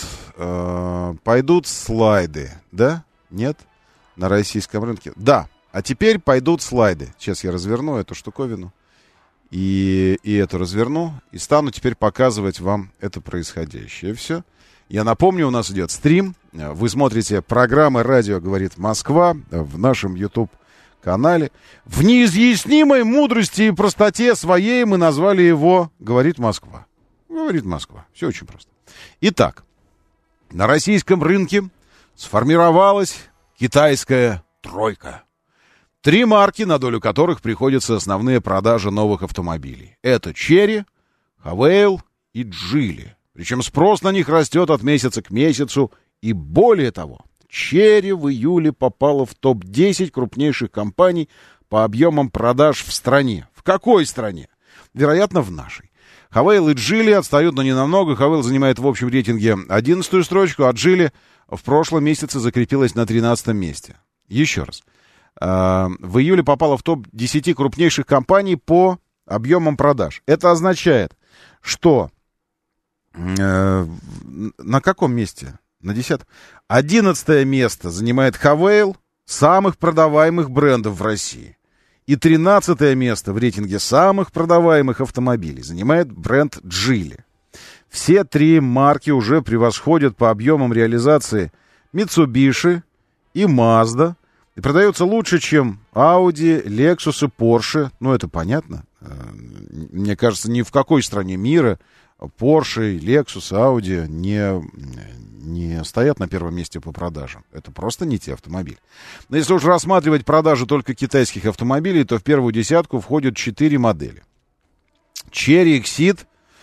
B: слайды, да? Нет? На российском рынке? Да. А теперь пойдут слайды. Сейчас я разверну эту штуковину. И эту разверну. И стану теперь показывать вам это происходящее. Все. Я напомню, у нас идет стрим. Вы смотрите программы «Радио говорит Москва» в нашем YouTube-канале. В неизъяснимой мудрости и простоте своей мы назвали его «Говорит Москва». Говорит Москва. Все очень просто. Итак, на российском рынке сформировалась китайская тройка. 3 марки, на долю которых приходятся основные продажи новых автомобилей. Это Chery, Havail и Geely. Причем спрос на них растет от месяца к месяцу. И более того, Chery в июле попала в топ-10 крупнейших компаний по объемам продаж в стране. В какой стране? Вероятно, в нашей. Havail и Geely отстают, но не намного. Havail занимает в общем рейтинге 11-ю строчку, а Geely в прошлом месяце закрепилась на 13-м месте. Еще раз. В июле попала в топ-10 крупнейших компаний по объемам продаж. Это означает, что на каком месте? На 10-м. 11-е место занимает Havail, самых продаваемых брендов в России. И 13-е место в рейтинге самых продаваемых автомобилей занимает бренд Geely. Все 3 марки уже превосходят по объемам реализации Mitsubishi и Mazda. И продаются лучше, чем Audi, Lexus и Porsche. Ну, это понятно. Мне кажется, ни в какой стране мира Porsche, Lexus, Audi не стоят на первом месте по продажам. Это просто не те автомобили. Но если уж рассматривать продажи только китайских автомобилей, то в первую десятку входят 4 модели. Chery Exit,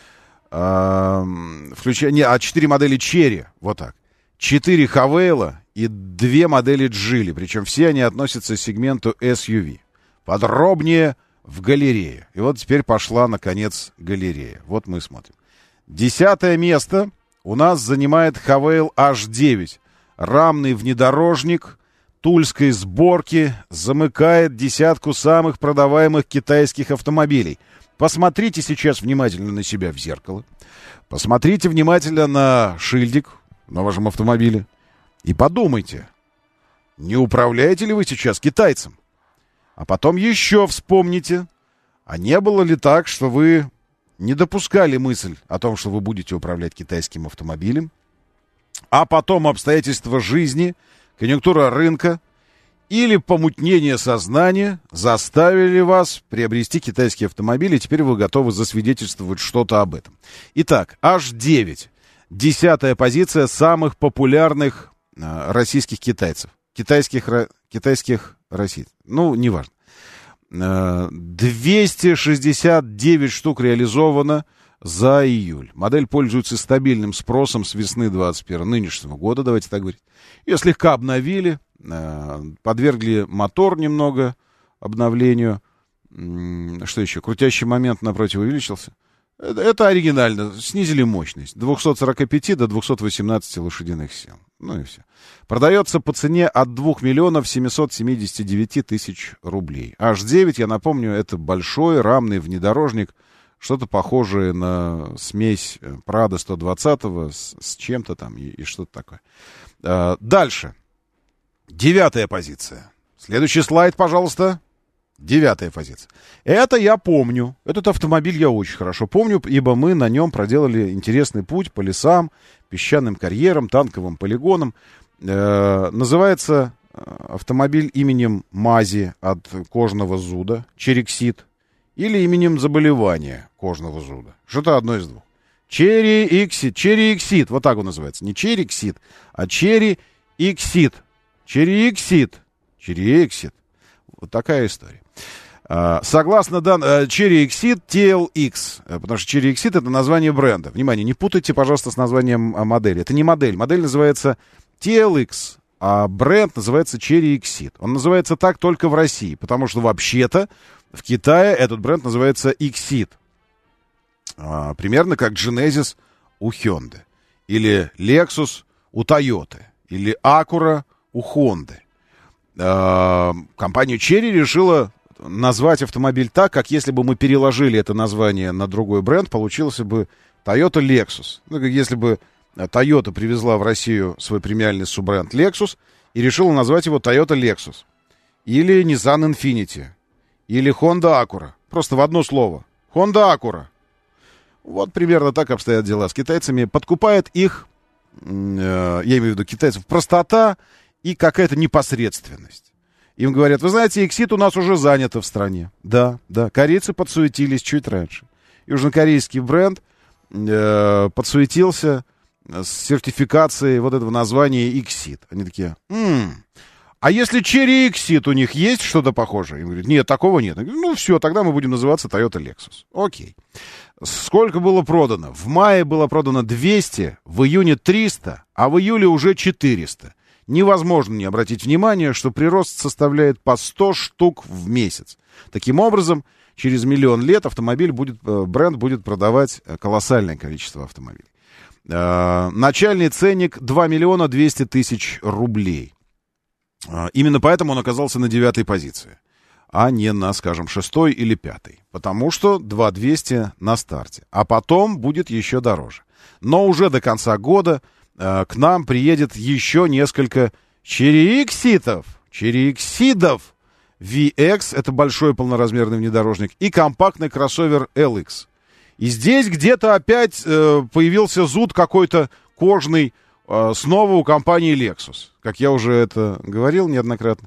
B: 4 модели Chery, вот так. 4 Havail и 2 модели Geely, причем все они относятся к сегменту SUV. Подробнее в галерее. И вот теперь пошла, наконец, галерея. Вот мы смотрим. 10-е место у нас занимает Havail H9. Рамный внедорожник тульской сборки замыкает десятку самых продаваемых китайских автомобилей. Посмотрите сейчас внимательно на себя в зеркало. Посмотрите внимательно на шильдик на вашем автомобиле. И подумайте, не управляете ли вы сейчас китайцем? А потом еще вспомните, а не было ли так, что вы не допускали мысль о том, что вы будете управлять китайским автомобилем, а потом обстоятельства жизни, конъюнктура рынка или помутнение сознания заставили вас приобрести китайский автомобиль, и теперь вы готовы засвидетельствовать что-то об этом. Итак, H9. 10-я позиция самых популярных российских китайцев. Китайских российцев. Ну, неважно. 269 штук реализовано за июль. Модель пользуется стабильным спросом с весны 2021 нынешнего года, давайте так говорить. Ее слегка обновили, подвергли мотор немного обновлению. Что еще? Крутящий момент напротив увеличился. Это оригинально. Снизили мощность. 245 до 218 лошадиных сил. Ну и все. Продается по цене от 2 миллионов 779 тысяч рублей. H9, я напомню, это большой рамный внедорожник. Что-то похожее на смесь Prado 120 с чем-то там и что-то такое. Дальше. 9-я позиция. Следующий слайд, пожалуйста. 9-я позиция. Это я помню. Этот автомобиль я очень хорошо помню, ибо мы на нем проделали интересный путь по лесам, песчаным карьерам, танковым полигонам. Называется автомобиль именем мази от кожного зуда, Чериксид, или именем заболевания кожного зуда. Что-то одно из двух. Чериксид, вот так он называется. Не Чериксид, а Чериксид. Чериксид. Вот такая история. Согласно данным, Chery Exit TLX, потому что Chery Exit — это название бренда. Внимание, не путайте, пожалуйста, с названием модели. Это не модель. Модель называется TLX, а бренд называется Chery Exit. Он называется так только в России, потому что вообще-то в Китае этот бренд называется Exit. Примерно как Genesis у Hyundai, или Lexus у Toyota, или Acura у Honda. Компания Chery решила назвать автомобиль так, как если бы мы переложили это название на другой бренд, получился бы Toyota Lexus. Ну, как если бы Toyota привезла в Россию свой премиальный суббренд Lexus и решила назвать его Toyota Lexus. Или Nissan Infiniti. Или Honda Acura. Просто в одно слово. Honda Acura. Вот примерно так обстоят дела с китайцами. Подкупает их я имею в виду китайцев, простота и какая-то непосредственность. Им говорят, вы знаете, Exit у нас уже занято в стране. Да, корейцы подсуетились чуть раньше. Южнокорейский бренд подсуетился с сертификацией вот этого названия Exit. Они такие, а если Cherry Exit у них есть что-то похожее? Им говорят, нет, такого нет. Я говорю, ну все, тогда мы будем называться Toyota Lexus. Окей. Сколько было продано? В мае было продано 200, в июне 300, а в июле уже 400. Невозможно не обратить внимание, что прирост составляет по 100 штук в месяц. Таким образом, через 1 000 000 лет бренд будет продавать колоссальное количество автомобилей. Начальный ценник 2 200 000 рублей. Именно поэтому он оказался на 9-й позиции, а не на, скажем, 6-й или 5-й. Потому что 2200 на старте. А потом будет еще дороже. Но уже до конца года к нам приедет еще несколько Cherry Exit'ов. VX — это большой полноразмерный внедорожник. И компактный кроссовер LX. И здесь где-то опять появился зуд какой-то кожный, снова у компании Lexus. Как я уже это говорил неоднократно.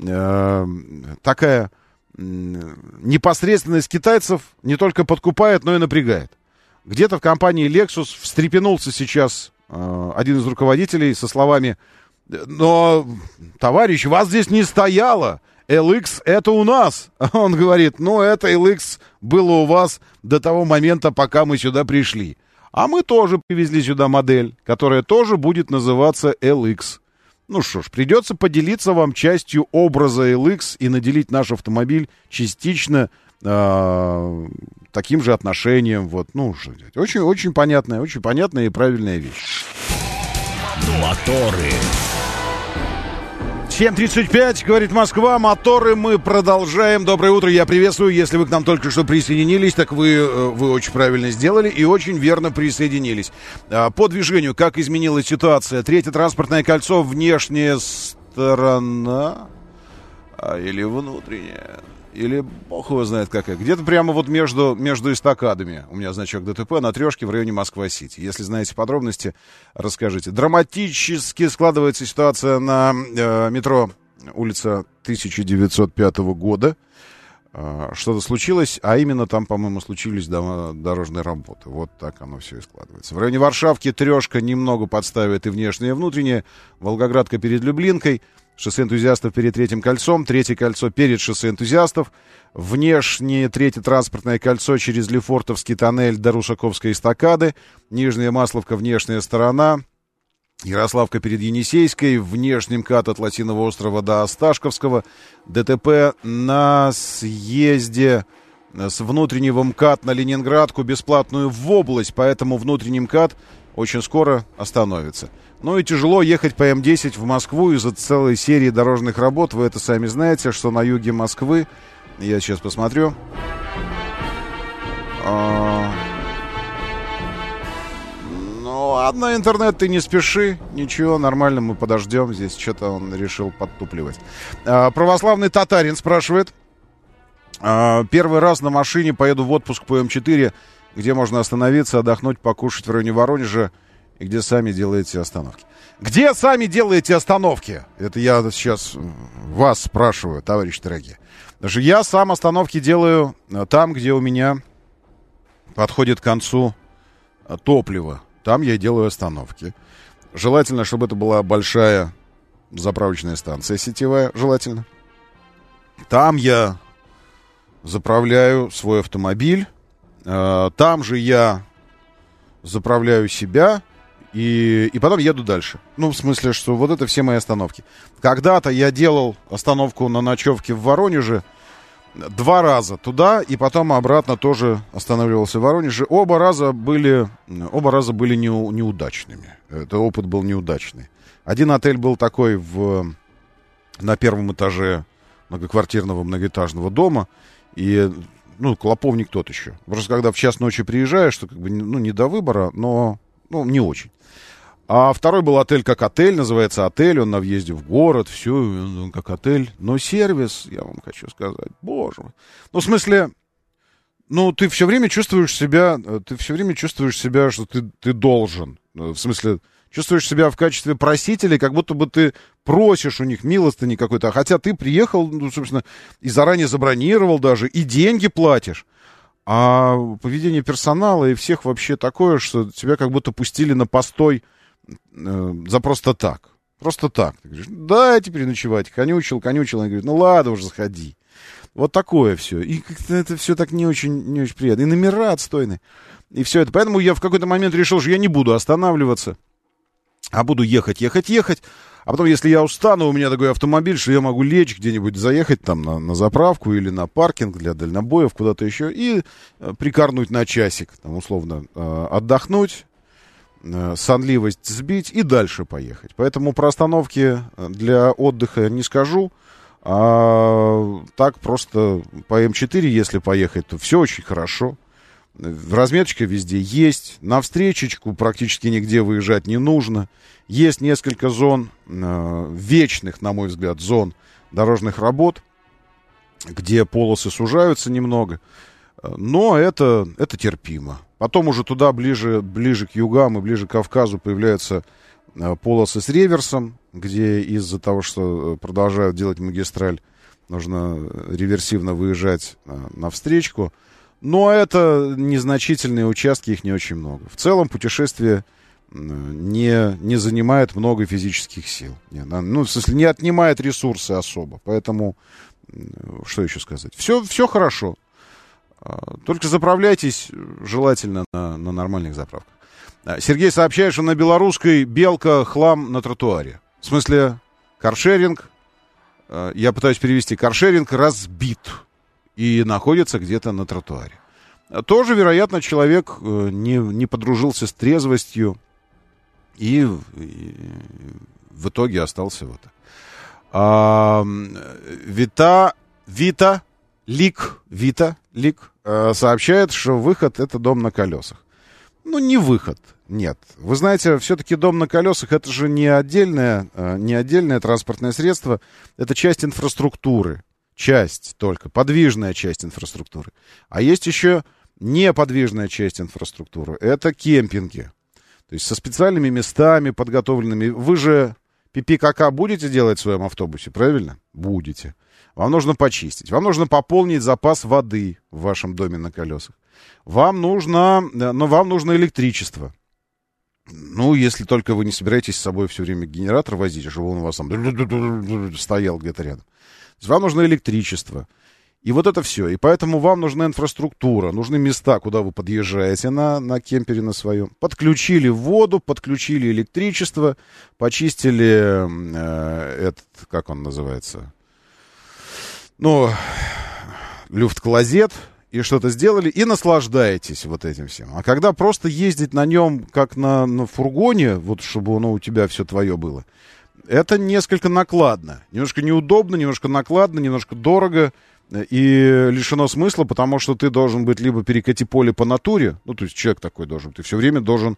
B: Такая непосредственность китайцев не только подкупает, но и напрягает. Где-то в компании Lexus встрепенулся сейчас один из руководителей со словами: но, товарищ, вас здесь не стояло. LX — это у нас. Он говорит, ну, это LX было у вас до того момента, пока мы сюда пришли. А мы тоже привезли сюда модель, которая тоже будет называться LX. Ну что ж, придется поделиться вам частью образа LX и наделить наш автомобиль частично таким же отношением. Вот, ну, что делать? Очень понятная и правильная вещь.
A: Моторы.
B: 7:35, говорит Москва, моторы мы продолжаем. Доброе утро, я приветствую. Если вы к нам только что присоединились, так вы очень правильно сделали и очень верно присоединились. По движению, как изменилась ситуация? Третье транспортное кольцо, внешняя сторона или внутренняя? Или бог его знает какая. Где-то прямо вот между эстакадами у меня значок ДТП на трешке в районе Москва-Сити. Если знаете подробности, расскажите. Драматически складывается ситуация на метро улица 1905 года. Что-то случилось, а именно там, по-моему, случились дорожные работы. Вот так оно все и складывается. В районе Варшавки трешка немного подставит и внешнее, и внутреннее. Волгоградка перед Люблинкой. Шоссе энтузиастов перед Третьим кольцом, Третье кольцо перед шоссе энтузиастов, внешнее Третье транспортное кольцо через Лефортовский тоннель до Русаковской эстакады, Нижняя Масловка, внешняя сторона, Ярославка перед Енисейской, внешний МКАД от Лосиного острова до Осташковского, ДТП на съезде с внутреннего МКАД на Ленинградку, бесплатную в область, поэтому внутренний МКАД очень скоро остановится. Ну и тяжело ехать по М10 в Москву из-за целой серии дорожных работ. Вы это сами знаете, что на юге Москвы. Я сейчас посмотрю. Ну ладно, интернет, ты не спеши. Ничего, нормально, мы подождем. Здесь что-то он решил подтупливать. Православный татарин спрашивает. Первый раз на машине поеду в отпуск по М4. Где можно остановиться, отдохнуть, покушать в районе Воронежа. И где сами делаете остановки. Где сами делаете остановки? Это я сейчас вас спрашиваю, товарищи дорогие. Даже я сам остановки делаю там, где у меня подходит к концу топливо. Там я делаю остановки. Желательно, чтобы это была большая заправочная станция сетевая. Желательно. Там я заправляю свой автомобиль. Там же я заправляю себя. И потом еду дальше. Ну, в смысле, что вот это все мои остановки. Когда-то я делал остановку на ночевке в Воронеже 2 раза туда, и потом обратно тоже останавливался в Воронеже. Оба раза были неудачными. Это опыт был неудачный. Один отель был такой на 1-м этаже многоквартирного многоэтажного дома, и, клоповник тот еще. Просто когда в час ночи приезжаешь, то не до выбора, но не очень. А второй был отель как отель, называется отель, он на въезде в город, все как отель. Но сервис, я вам хочу сказать, боже мой. В смысле, ты все время чувствуешь себя, что ты должен. В смысле, чувствуешь себя в качестве просителя, как будто бы ты просишь у них милостыни какой-то, хотя ты приехал, ну, собственно, и заранее забронировал даже, и деньги платишь. А поведение персонала и всех вообще такое, что тебя как будто пустили на постой за просто так. Просто так. Ты говоришь, дайте переночевать. Конючил. Они говорят, ну ладно уже, заходи. Вот такое все. И как-то это все так не очень приятно. И номера отстойные. И все это. Поэтому я в какой-то момент решил, что я не буду останавливаться, а буду ехать. А потом, если я устану, у меня такой автомобиль, что я могу лечь где-нибудь, заехать там на заправку или на паркинг для дальнобоев, куда-то еще, и прикорнуть на часик, там, условно, отдохнуть, сонливость сбить и дальше поехать. Поэтому про остановки для отдыха не скажу. А так просто по М4, если поехать, то все очень хорошо. Разметочка везде есть. На встречечку практически нигде выезжать не нужно. Есть несколько зон, вечных, на мой взгляд, зон дорожных работ, где полосы сужаются немного. Но это терпимо. Потом уже туда, ближе к югам и ближе к Кавказу, появляются полосы с реверсом, где из-за того, что продолжают делать магистраль, нужно реверсивно выезжать на встречку. Но это незначительные участки, их не очень много. В целом путешествие не занимает много физических сил. Ну, в смысле, не отнимает ресурсы особо. Поэтому, что еще сказать? Все хорошо. Только заправляйтесь желательно на нормальных заправках. Сергей сообщает, что на Белорусской Белка хлам на тротуаре. В смысле, каршеринг, я пытаюсь перевести, каршеринг разбит и находится где-то на тротуаре. Тоже, вероятно, человек не подружился с трезвостью и в итоге остался вот так. Вита Лик сообщает, что выход — это дом на колесах. Ну, не выход, нет. Вы знаете, все-таки дом на колесах — это же не отдельное транспортное средство, это часть инфраструктуры. Часть только, подвижная часть инфраструктуры. А есть еще неподвижная часть инфраструктуры. Это кемпинги. То есть со специальными местами подготовленными. Вы же пипи-кака будете делать в своем автобусе, правильно? Будете. Вам нужно почистить. Вам нужно пополнить запас воды в вашем доме на колесах. Вам нужно электричество. Ну, если только вы не собираетесь с собой все время генератор возить, чтобы он у вас там стоял где-то рядом. Вам нужно электричество. И вот это все. И поэтому вам нужна инфраструктура, нужны места, куда вы подъезжаете на кемпере на своем. Подключили воду, подключили электричество, почистили как он называется? Ну, люфт-клозет, и что-то сделали, и наслаждаетесь вот этим всем. А когда просто ездить на нем, как на фургоне, вот чтобы оно у тебя все твое было, это несколько накладно. Немножко неудобно, немножко накладно, немножко дорого и лишено смысла, потому что ты должен быть либо перекати поле по натуре, ну, то есть человек такой должен, ты все время должен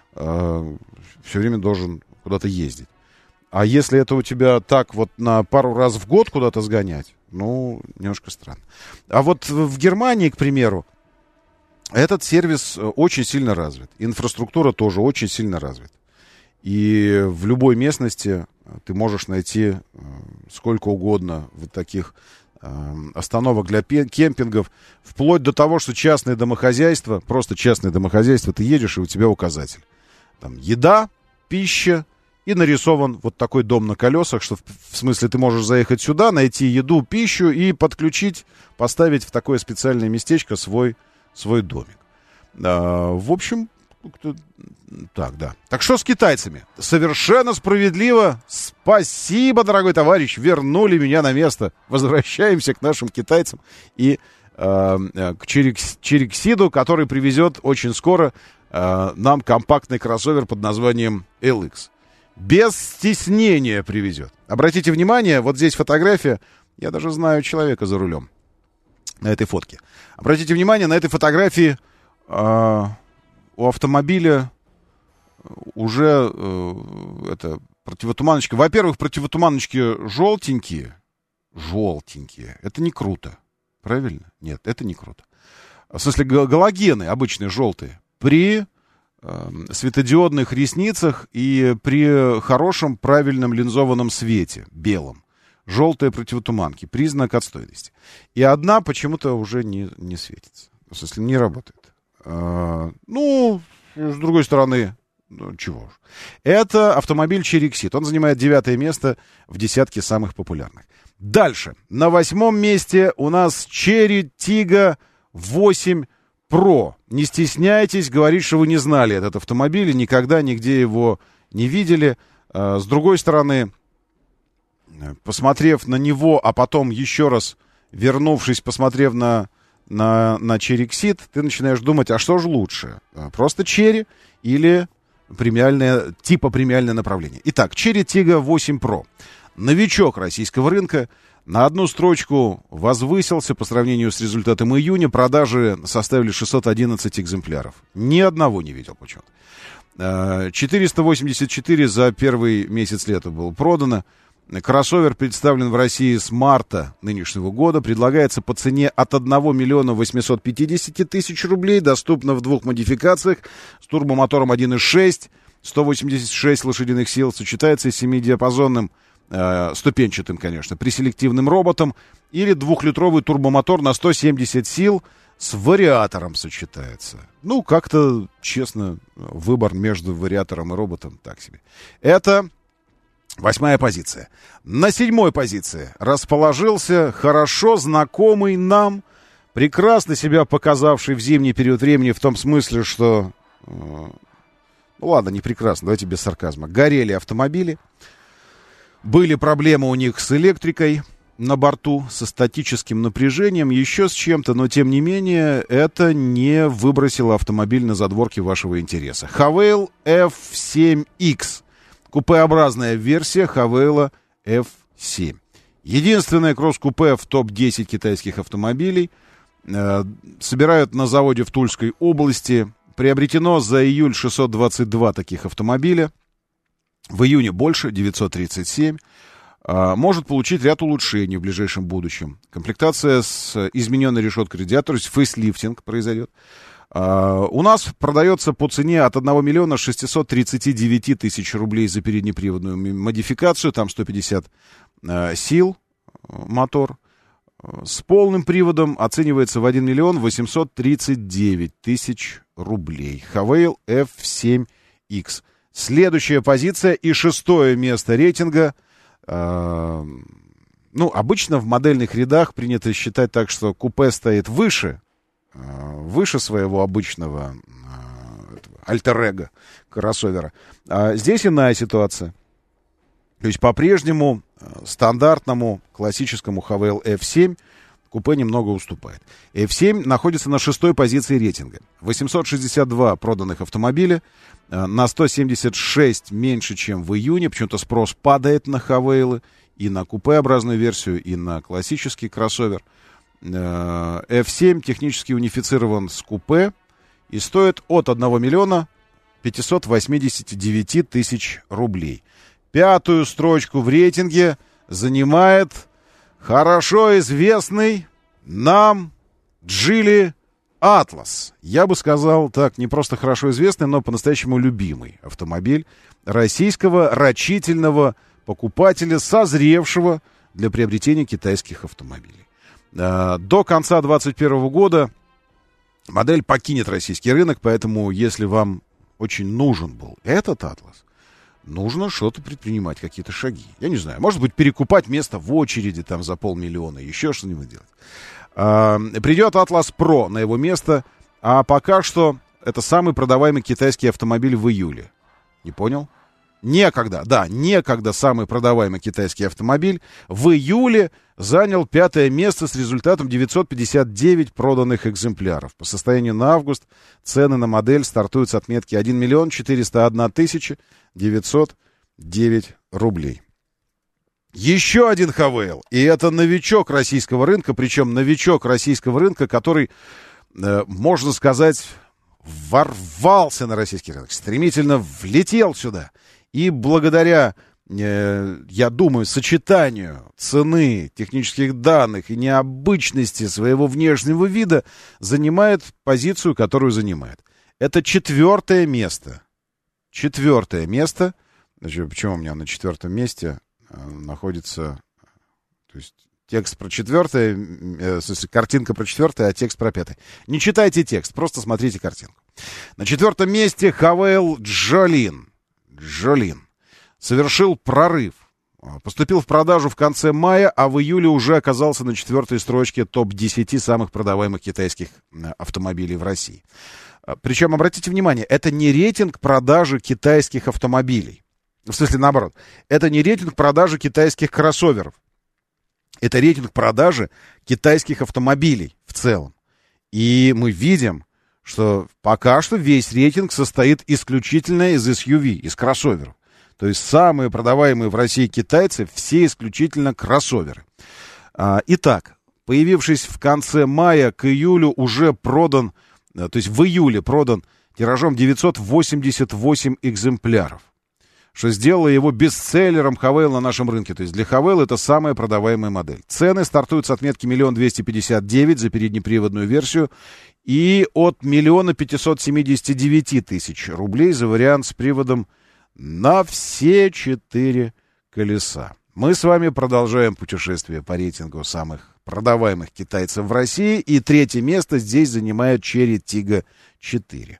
B: куда-то ездить. А если это у тебя так вот на пару раз в год куда-то сгонять, ну, немножко странно. А вот в Германии, к примеру, этот сервис очень сильно развит. Инфраструктура тоже очень сильно развита. И в любой местности ты можешь найти сколько угодно вот таких остановок для кемпингов, вплоть до того, что частное домохозяйство, просто частное домохозяйство, ты едешь, и у тебя указатель. Там еда, пища, и нарисован вот такой дом на колесах, что в смысле ты можешь заехать сюда, найти еду, пищу и подключить, поставить в такое специальное местечко свой домик. В общем, так, да. Так что с китайцами? Совершенно справедливо. Спасибо, дорогой товарищ, вернули меня на место. Возвращаемся к нашим китайцам и к Чериксиду, который привезет очень скоро нам компактный кроссовер под названием LX. Без стеснения привезет. Обратите внимание, вот здесь фотография. Я даже знаю человека за рулем на этой фотке. Обратите внимание, на этой фотографии у автомобиля уже противотуманочка. Во-первых, противотуманочки желтенькие. Желтенькие. Это не круто. Правильно? Нет, это не круто. В смысле, галогены обычные желтые. При светодиодных ресницах и при хорошем правильном линзованном свете, белом. Желтые противотуманки, признак отстойности. И одна почему-то уже не светится. В смысле, не работает. Ну, с другой стороны, ну, чего ж. Это автомобиль Cherry Exit. Он занимает 9 место в десятке самых популярных. Дальше. На 8 месте у нас Cherry Tiggo 8 Pro. Не стесняйтесь говорить, что вы не знали этот автомобиль и никогда нигде его не видели. С другой стороны, посмотрев на него, а потом еще раз вернувшись, посмотрев на Cherry Exit, ты начинаешь думать, а что же лучше? Просто Cherry или премиальное направление? Итак, Cherry Tiggo 8 Pro. Новичок российского рынка. На одну строчку возвысился по сравнению с результатом июня. Продажи составили 611 экземпляров. Ни одного не видел почему-то. 484 за первый месяц лета было продано. Кроссовер представлен в России с марта нынешнего года. Предлагается по цене от 1 миллиона 850 тысяч рублей. Доступно в 2 модификациях. С турбомотором 1.6, 186 лошадиных сил. Сочетается с 7-диапазонным, ступенчатым, конечно, преселективным роботом. Или 2-литровый турбомотор на 170 сил с вариатором сочетается. Ну, как-то, честно, выбор между вариатором и роботом так себе. Это 8-я позиция. На 7-й позиции расположился хорошо знакомый нам, прекрасно себя показавший в зимний период времени, в том смысле, что... Ну ладно, не прекрасно, давайте без сарказма. Горели автомобили. Были проблемы у них с электрикой на борту, со статическим напряжением, еще с чем-то, но тем не менее это не выбросило автомобиль на задворки вашего интереса. Havail F7X. Купеобразная версия Havail F7. Единственное кросс-купе в топ-10 китайских автомобилей. Собирают на заводе в Тульской области. Приобретено за июль 622 таких автомобиля. В июне больше, 937. Может получить ряд улучшений в ближайшем будущем. Комплектация с измененной решеткой радиатора, то есть фейслифтинг произойдет. У нас продается по цене от 1 миллиона 639 тысяч рублей за переднеприводную модификацию. Там 150 сил мотор. С полным приводом оценивается в 1 миллион 839 тысяч рублей. Havail F7X. Следующая позиция и 6-е место рейтинга. Ну, обычно в модельных рядах принято считать так, что купе стоит выше своего обычного альтер-эго кроссовера. Здесь иная ситуация. То есть по-прежнему стандартному классическому Havail F7 купе немного уступает. F7 находится на 6-й позиции рейтинга. 862 проданных автомобиля, на 176 меньше, чем в июне. Почему-то спрос падает на Havail и на купеобразную версию, и на классический кроссовер. F7 технически унифицирован с купе и стоит от 1 миллиона 589 тысяч рублей. 5-ю строчку в рейтинге занимает хорошо известный нам Geely Atlas. Я бы сказал так, не просто хорошо известный, но по-настоящему любимый автомобиль российского рачительного покупателя, созревшего для приобретения китайских автомобилей. До конца 2021 года модель покинет российский рынок, поэтому если вам очень нужен был этот Атлас, нужно что-то предпринимать, какие-то шаги. Я не знаю, может быть, перекупать место в очереди там за 500 000, еще что-нибудь делать. Придет Atlas Pro на его место, а пока что это самый продаваемый китайский автомобиль в июле. Не понял? Некогда самый продаваемый китайский автомобиль в июле занял 5-е место с результатом 959 проданных экземпляров. По состоянию на август цены на модель стартуют с отметки 1 миллион 401 тысяча 909 рублей. Еще один Havail, и это новичок российского рынка, причем новичок российского рынка, который, можно сказать, ворвался на российский рынок, стремительно влетел сюда. И благодаря, я думаю, сочетанию цены, технических данных и необычности своего внешнего вида занимает позицию, которую занимает. Это 4-е место. 4-е место. Значит, почему у меня на 4-м месте находится... То есть текст про 4-е, в смысле, картинка про 4-е, а текст про 5-е. Не читайте текст, просто смотрите картинку. На 4-м месте Хавейл Джолин совершил прорыв. Поступил в продажу в конце мая, а в июле уже оказался на 4-й строчке топ-10 самых продаваемых китайских автомобилей в России. Причем, обратите внимание, это не рейтинг продажи китайских автомобилей. В смысле, наоборот. Это не рейтинг продажи китайских кроссоверов. Это рейтинг продажи китайских автомобилей в целом. И мы видим, что пока что весь рейтинг состоит исключительно из SUV, из кроссоверов. То есть самые продаваемые в России китайцы все исключительно кроссоверы. Итак, появившись в конце мая к июлю уже продан, то есть в июле продан тиражом 988 экземпляров, что сделало его бестселлером Хавейл на нашем рынке. То есть для Хавейл это самая продаваемая модель. Цены стартуют с отметки 1 259 000 за переднеприводную версию и от 1 579 000 рублей за вариант с приводом на все 4 колеса. Мы с вами продолжаем путешествие по рейтингу самых продаваемых китайцев в России. И 3-е место здесь занимает Chery Tiggo 4.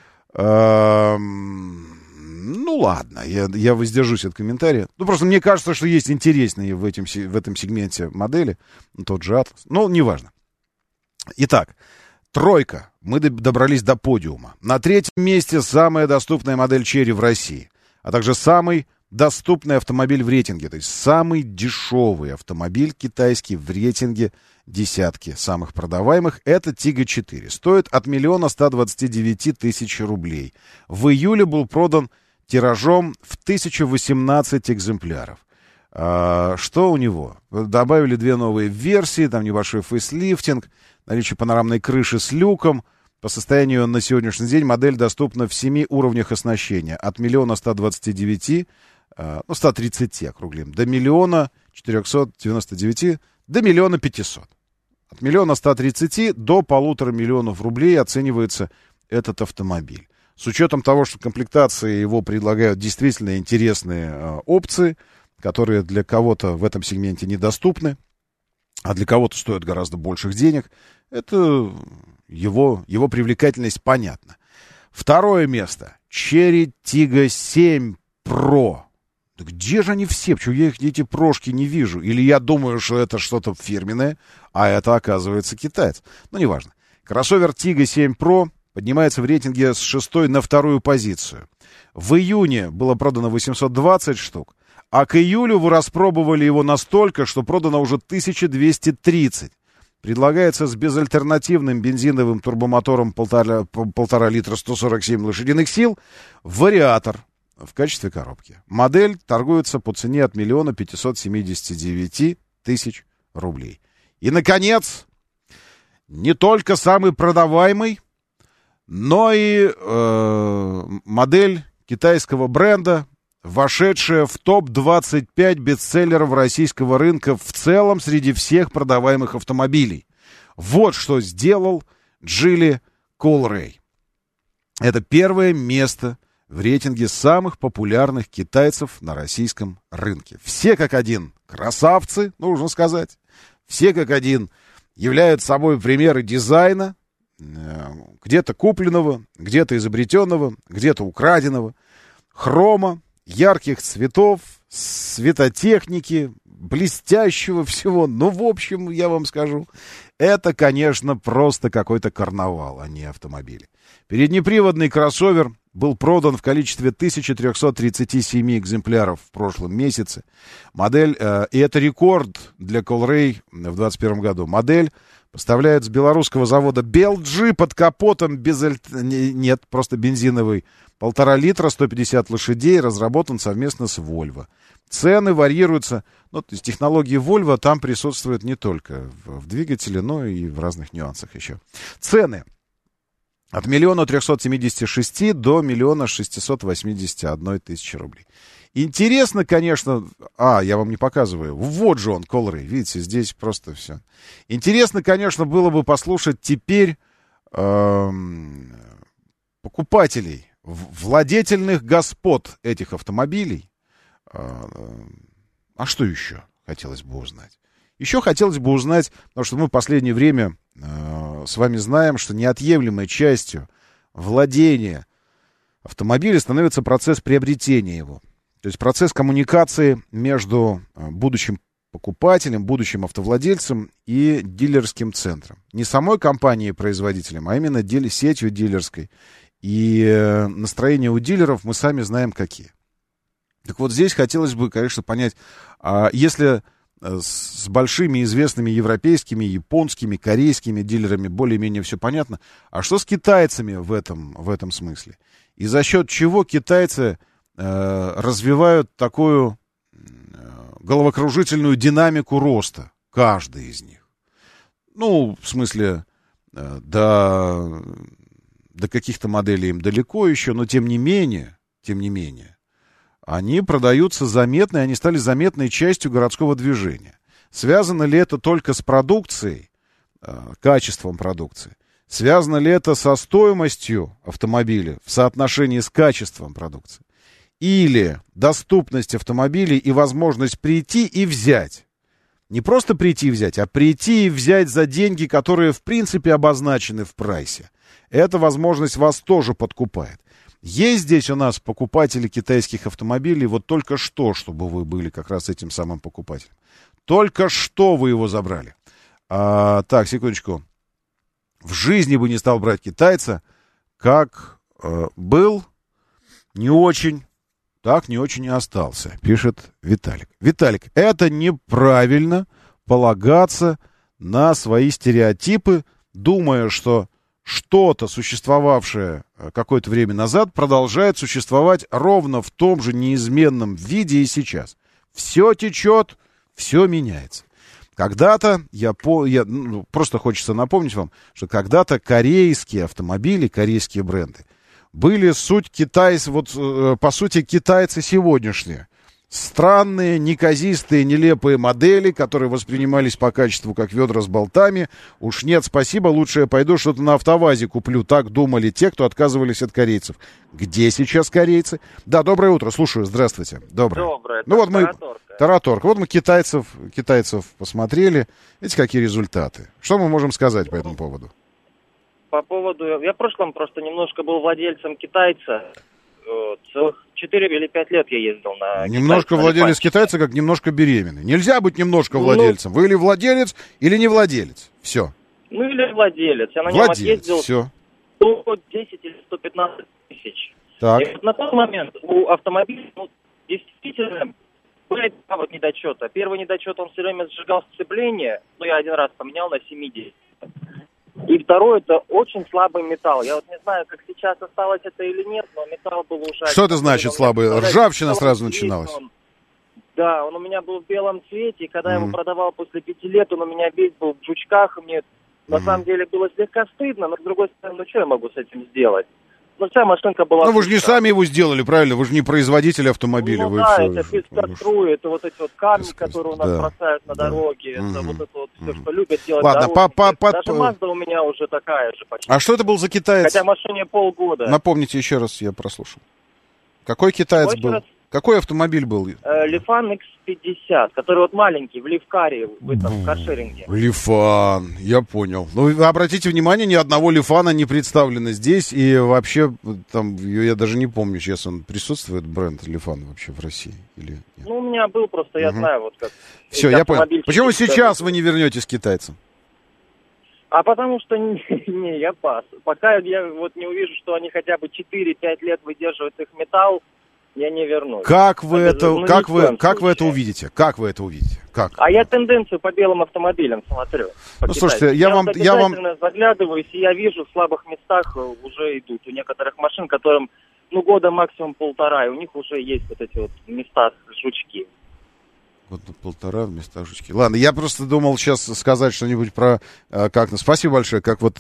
B: Ну ладно, я воздержусь от комментария. Ну просто мне кажется, что есть интересные в этом сегменте модели. Тот же Atlas. Но неважно. Итак, 3-ка. Мы добрались до подиума. На 3-м месте самая доступная модель Chery в России. А также самый доступный автомобиль в рейтинге. То есть самый дешевый автомобиль китайский в рейтинге десятки самых продаваемых. Это Tiggo 4. Стоит от 1 129 000 рублей. В июле был продан тиражом в 1018 экземпляров. Что у него? Добавили 2 новые версии. Там небольшой фейслифтинг. Наличие панорамной крыши с люком. По состоянию на сегодняшний день модель доступна в 7 уровнях оснащения. От 1 129 000, 130 округлим, до 1 499 000, до 1 500 000. От 1 130 000 до 1,5 миллиона рублей оценивается этот автомобиль. С учетом того, что комплектации его предлагают действительно интересные опции, которые для кого-то в этом сегменте недоступны, а для кого-то стоят гораздо больших денег, это его привлекательность понятна. 2-е место. Chery Tiggo 7 Pro. Да где же они все? Почему я эти прошки не вижу? Или я думаю, что это что-то фирменное, а это, оказывается, китаец. Ну, неважно. Кроссовер Tiggo 7 Pro поднимается в рейтинге с 6-й на 2-ю позицию. В июне было продано 820 штук, а к июлю вы распробовали его настолько, что продано уже 1230. Предлагается с безальтернативным бензиновым турбомотором 1,5 литра 147 лошадиных сил, вариатор в качестве коробки. Модель торгуется по цене от 1 579 000 рублей. И, наконец, не только самый продаваемый, но и модель китайского бренда, вошедшая в топ-25 бестселлеров российского рынка в целом среди всех продаваемых автомобилей. Вот что сделал Geely Colray. Это 1-е место в рейтинге самых популярных китайцев на российском рынке. Все как один красавцы, нужно сказать. Все как один являются собой примеры дизайна, где-то купленного, где-то изобретенного, где-то украденного, хрома, ярких цветов, светотехники, блестящего всего. Ну, в общем, я вам скажу, это, конечно, просто какой-то карнавал, а не автомобили. Переднеприводный кроссовер был продан в количестве 1337 экземпляров в прошлом месяце. Модель, и это рекорд для Colray в 2021 году. Модель поставляют с белорусского завода Белджи под капотом просто бензиновый 1,5 литра, 150 лошадей, разработан совместно с Volvo. Цены варьируются, то есть технологии Volvo там присутствуют не только в двигателе, но и в разных нюансах еще. Цены от 1 376 000 до 1 681 000 рублей. Интересно, конечно... я вам не показываю. Вот же он, Colray. Видите, здесь просто все. Интересно, конечно, было бы послушать теперь покупателей, владетельных господ этих автомобилей. А что еще хотелось бы узнать? Еще хотелось бы узнать, потому что мы в последнее время с вами знаем, что неотъемлемой частью владения автомобиля становится процесс приобретения его. То есть процесс коммуникации между будущим покупателем, будущим автовладельцем и дилерским центром. Не самой компанией-производителем, а именно сетью дилерской. И настроения у дилеров мы сами знаем какие. Так вот, здесь хотелось бы, конечно, понять, если с большими известными европейскими, японскими, корейскими дилерами более-менее все понятно, а что с китайцами в этом смысле? И за счет чего китайцы развивают такую головокружительную динамику роста, каждый из них? Ну, в смысле, до каких-то моделей им далеко еще, но тем не менее, они продаются заметно, и они стали заметной частью городского движения. Связано ли это только с продукцией, качеством продукции? Связано ли это со стоимостью автомобиля в соотношении с качеством продукции? Или доступность автомобилей и возможность прийти и взять? Не просто прийти и взять, а прийти и взять за деньги, которые в принципе обозначены в прайсе. Эта возможность вас тоже подкупает. Есть здесь у нас покупатели китайских автомобилей, вот только что, чтобы вы были как раз этим самым покупателем. Только что вы его забрали. Так, секундочку. В жизни бы не стал брать китайца, как был, не очень, так не очень и остался, пишет Виталик. Виталик, это неправильно полагаться на свои стереотипы, думая, что что-то, существовавшее какое-то время назад, продолжает существовать ровно в том же неизменном виде и сейчас. Все течет, все меняется. Когда-то, просто хочется напомнить вам, что когда-то корейские автомобили, корейские бренды, были суть китайцы, по сути, китайцы сегодняшние. Странные, неказистые, нелепые модели, которые воспринимались по качеству как ведра с болтами. Уж нет, спасибо, лучше я пойду что-то на АвтоВАЗе куплю. Так думали те, кто отказывались от корейцев. Где сейчас корейцы? Да, доброе утро, слушаю, здравствуйте. Доброе. Ну вот мы, Тараторг. Вот мы китайцев посмотрели. Видите, какие результаты. Что мы можем сказать по этому поводу?
R: По поводу... Я в прошлом просто немножко был владельцем китайца. Целых 4 или 5 лет я ездил на...
B: Немножко владелец китайца, как немножко беременный. Нельзя быть немножко владельцем. Вы или владелец, или не владелец. Все.
R: Ну, или владелец. Я на нем отъездил
B: все.
R: 110 или 115 тысяч.
B: Так.
R: И вот на тот момент у автомобиля, действительно, были вот недочеты. Первый недочет, он все время сжигал сцепление. Я один раз поменял на 70. И второе, это очень слабый металл. Я вот не знаю, как сейчас осталось это или нет, но металл был ужасный.
B: Что это значит слабый? Ржавчина сразу начиналась?
R: Да, он у меня был в белом цвете, и когда я его продавал после 5 лет, он у меня весь был в жучках, и мне на самом деле было слегка стыдно, но с другой стороны, что я могу с этим сделать? Вся машинка была...
B: вы же не сами его сделали, правильно? Вы же не производитель автомобиля.
R: Это пескоструи, это вот эти вот камни, которые у нас бросают на дороге, это вот это вот все, что любят делать.
B: Ладно,
R: даже Mazda у меня уже такая же почти.
B: А что это был за китаец?
R: Хотя машине полгода.
B: Напомните еще раз, я прослушал. Какой китаец был? Какой автомобиль был?
R: Лифан X50, который вот маленький, в лифкаре, в каршеринге.
B: Лифан, я понял. Ну, обратите внимание, ни одного Лифана не представлено здесь, и вообще, там, я даже не помню, сейчас он присутствует, бренд Лифан вообще в России или нет?
R: Ну, у меня был просто, я знаю, вот как...
B: Все, я понял. Почему сейчас вы не вернетесь китайцам?
R: А потому что, я пас. Пока я вот не увижу, что они хотя бы 4-5 лет выдерживают их металл, я не вернусь.
B: Как вы это увидите? Как вы это увидите? Как?
R: А я тенденцию по белым автомобилям смотрю.
B: Слушайте, я вам
R: заглядываюсь, и я вижу в слабых местах уже идут у некоторых машин, которым года максимум 1,5, и у них уже есть вот эти вот места жучки.
B: Года 1,5 места жучки. Ладно, я просто думал сейчас сказать что-нибудь про... Спасибо большое. Как вот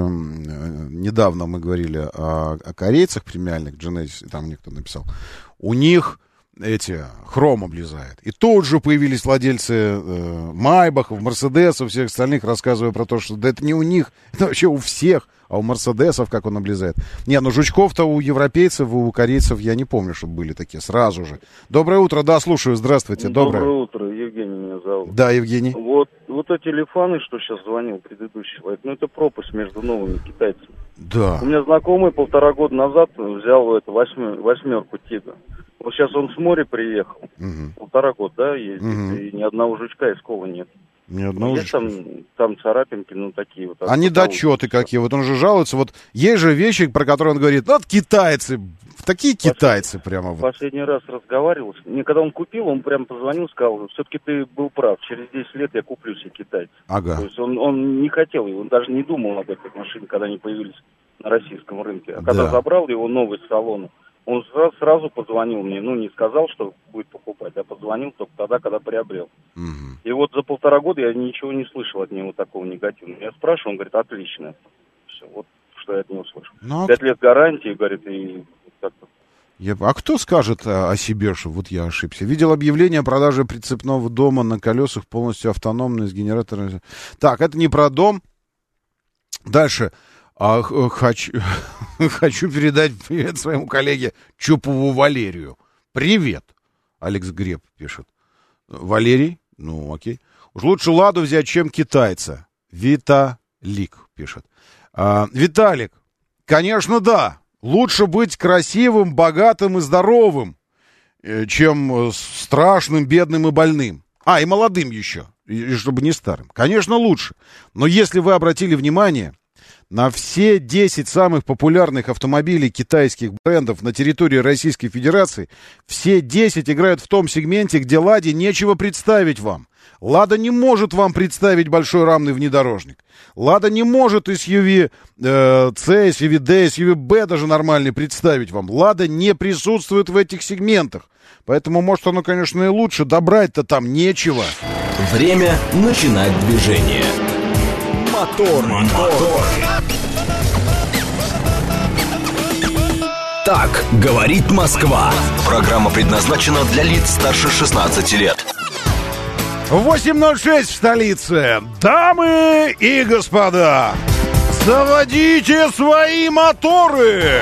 B: недавно мы говорили о корейцах премиальных, Genesis, там мне кто написал. У них хром облезает. И тут же появились владельцы Майбахов, Мерседесов, всех остальных, рассказывая про то, что да это не у них, это вообще у всех А у мерседесов как он облезает. Не, ну жучков-то у европейцев, у корейцев я не помню, чтобы были такие сразу же. Доброе утро, да, слушаю, здравствуйте. Доброе
S: утро, Евгений меня зовут.
B: Да, Евгений.
S: Вот эти телефоны, что сейчас звонил предыдущий человек, ну это пропасть между новыми китайцами.
B: Да.
S: У меня знакомый 1,5 года назад взял эту восьмерку Тига. Вот сейчас он с моря приехал, 1,5 года, да, ездит, и ни одного жучка из Ковы нет.
B: Ни одного
S: есть там царапинки, ну такие вот.
B: А недочеты какие, вот он же жалуется, вот есть же вещи, про которые он говорит, вот китайцы, такие китайцы прямо.
S: Последний раз разговаривал, мне когда он купил, он прям позвонил, сказал, все-таки ты был прав, через 10 лет я куплю себе китайца.
B: Ага.
S: То есть он не хотел, он даже не думал об этой машине, когда они появились на российском рынке. А когда забрал его новый с салона, он сразу позвонил мне, ну не сказал, что будет покупать, а позвонил только тогда, когда приобрел. И вот за 1,5 года я ничего не слышал от него такого негативного. Я спрашиваю, он говорит, отлично. Все, вот что я от него слышал. 5 лет гарантии, говорит, и как-то.
B: А кто скажет о себе, что вот я ошибся? Видел объявление о продаже прицепного дома на колесах, полностью автономный, с генератором. Так, это не про дом. Дальше. Хочу передать привет своему коллеге Чупову Валерию. Привет, Алекс Греб пишет. Валерий? Ну, окей. Уж лучше Ладу взять, чем китайца. Виталик пишет. Виталик, конечно, да. Лучше быть красивым, богатым и здоровым, чем страшным, бедным и больным. И молодым еще, и чтобы не старым. Конечно, лучше. Но если вы обратили внимание на все 10 самых популярных автомобилей китайских брендов на территории Российской Федерации, все 10 играют в том сегменте, где Ладе нечего представить вам. Лада не может вам представить большой рамный внедорожник. Лада не может SUV C, SUV D, SUV B даже нормальный представить вам. Лада не присутствует в этих сегментах. Поэтому, может, оно, конечно, и лучше. Добрать-то там нечего.
A: Время начинать движение. Мотор. Так говорит Москва. Программа предназначена для лиц старше 16 лет.
B: 8:06 в столице. Дамы и господа, заводите свои моторы!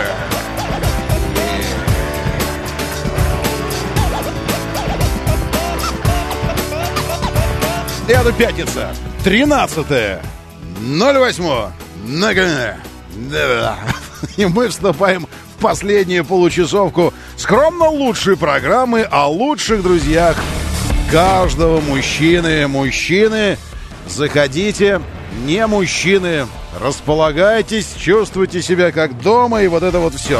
B: Это пятница, 13.08. И мы вступаем в последнюю получасовку скромно лучшей программы о лучших друзьях каждого мужчины. Мужчины, заходите, не мужчины, располагайтесь, чувствуйте себя как дома, и вот это вот все.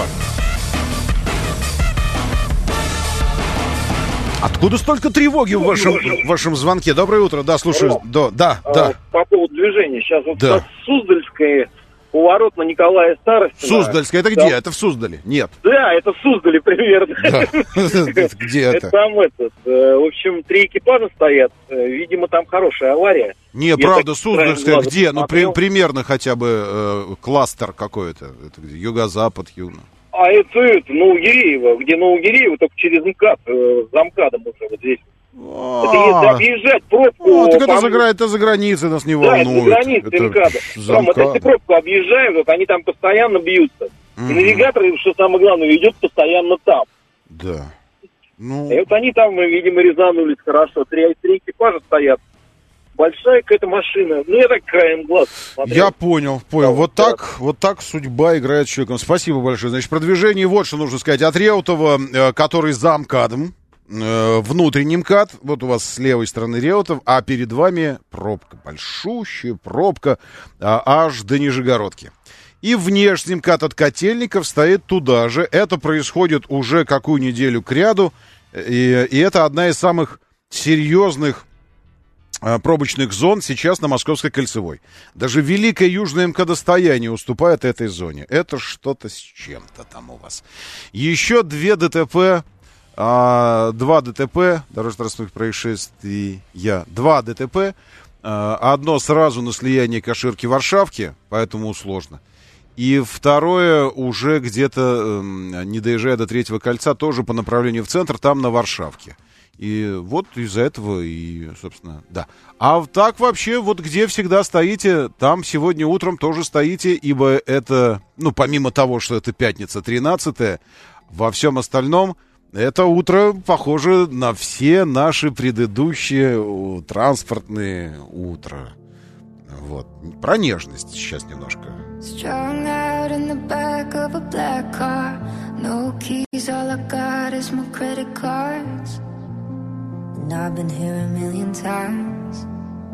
B: Откуда столько тревоги в вашем звонке? Доброе утро, да, слушаю. Да.
D: По поводу движения. Сейчас вот Суздальская, поворот на Николая Старостина.
B: Суздальская, это где? Это в Суздале? Нет.
D: Да, это в Суздале примерно.
B: Где это?
D: Там в общем, 3 экипажа стоят. Видимо, там хорошая авария.
B: Не, правда, Суздальская где? Ну, примерно хотя бы кластер какой-то. Это где? Юго-запад, южно.
D: А это на Угиреева, где на Угиреева, только через МКАД, за МКАДом уже вот здесь. Это если объезжать пробку...
B: так это за границей, нас не волнует.
D: Да, это за границей МКАДа. Это если пробку объезжают, вот они там постоянно бьются. И навигатор, что самое главное, идет постоянно там.
B: Да.
D: И вот они там, видимо, резанулись хорошо. 3 экипажа стоят. Большая какая-то машина. Ну, я так краем глаз смотрел.
B: Я понял. Вот так судьба играет с человеком. Спасибо большое. Значит, про движение вот что нужно сказать. От Реутова, который за МКАДом, внутренний МКАД, вот у вас с левой стороны Реутов, а перед вами пробка, большущая пробка, аж до Нижегородки. И внешний МКАД от Котельников стоит туда же. Это происходит уже какую неделю кряду, и это одна из самых серьезных пробочных зон сейчас на Московской кольцевой. Даже Великое Южное МКД-стояние уступает этой зоне. Это что-то с чем-то там у вас. Еще 2 ДТП, 2 ДТП, дорожно-транспортных происшествий, 2 ДТП. Одно сразу на слиянии Каширки-Варшавки, поэтому сложно. И второе уже где-то, не доезжая до 3-го кольца, тоже по направлению в центр, там на Варшавке. И вот из-за этого и, собственно, да. А так вообще, вот где всегда стоите, там сегодня утром тоже стоите, ибо это, ну, помимо того, что это пятница 13-е, во всем остальном это утро похоже на все наши предыдущие транспортные утра. Вот. Про нежность сейчас немножко.
T: Strung out in the back of a black car. No keys, all I got is my credit cards. And I've been here a million times.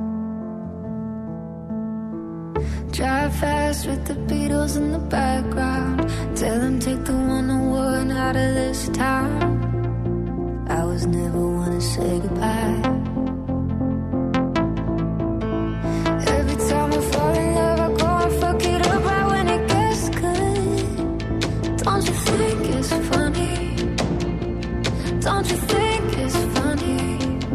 T: Drive fast with the Beatles in the background. Tell them take the 101 out of this town. I was never one to say goodbye. Every time I fall in love, I go and fuck it up right when it gets good. Don't you think it's funny? Don't you think it's funny?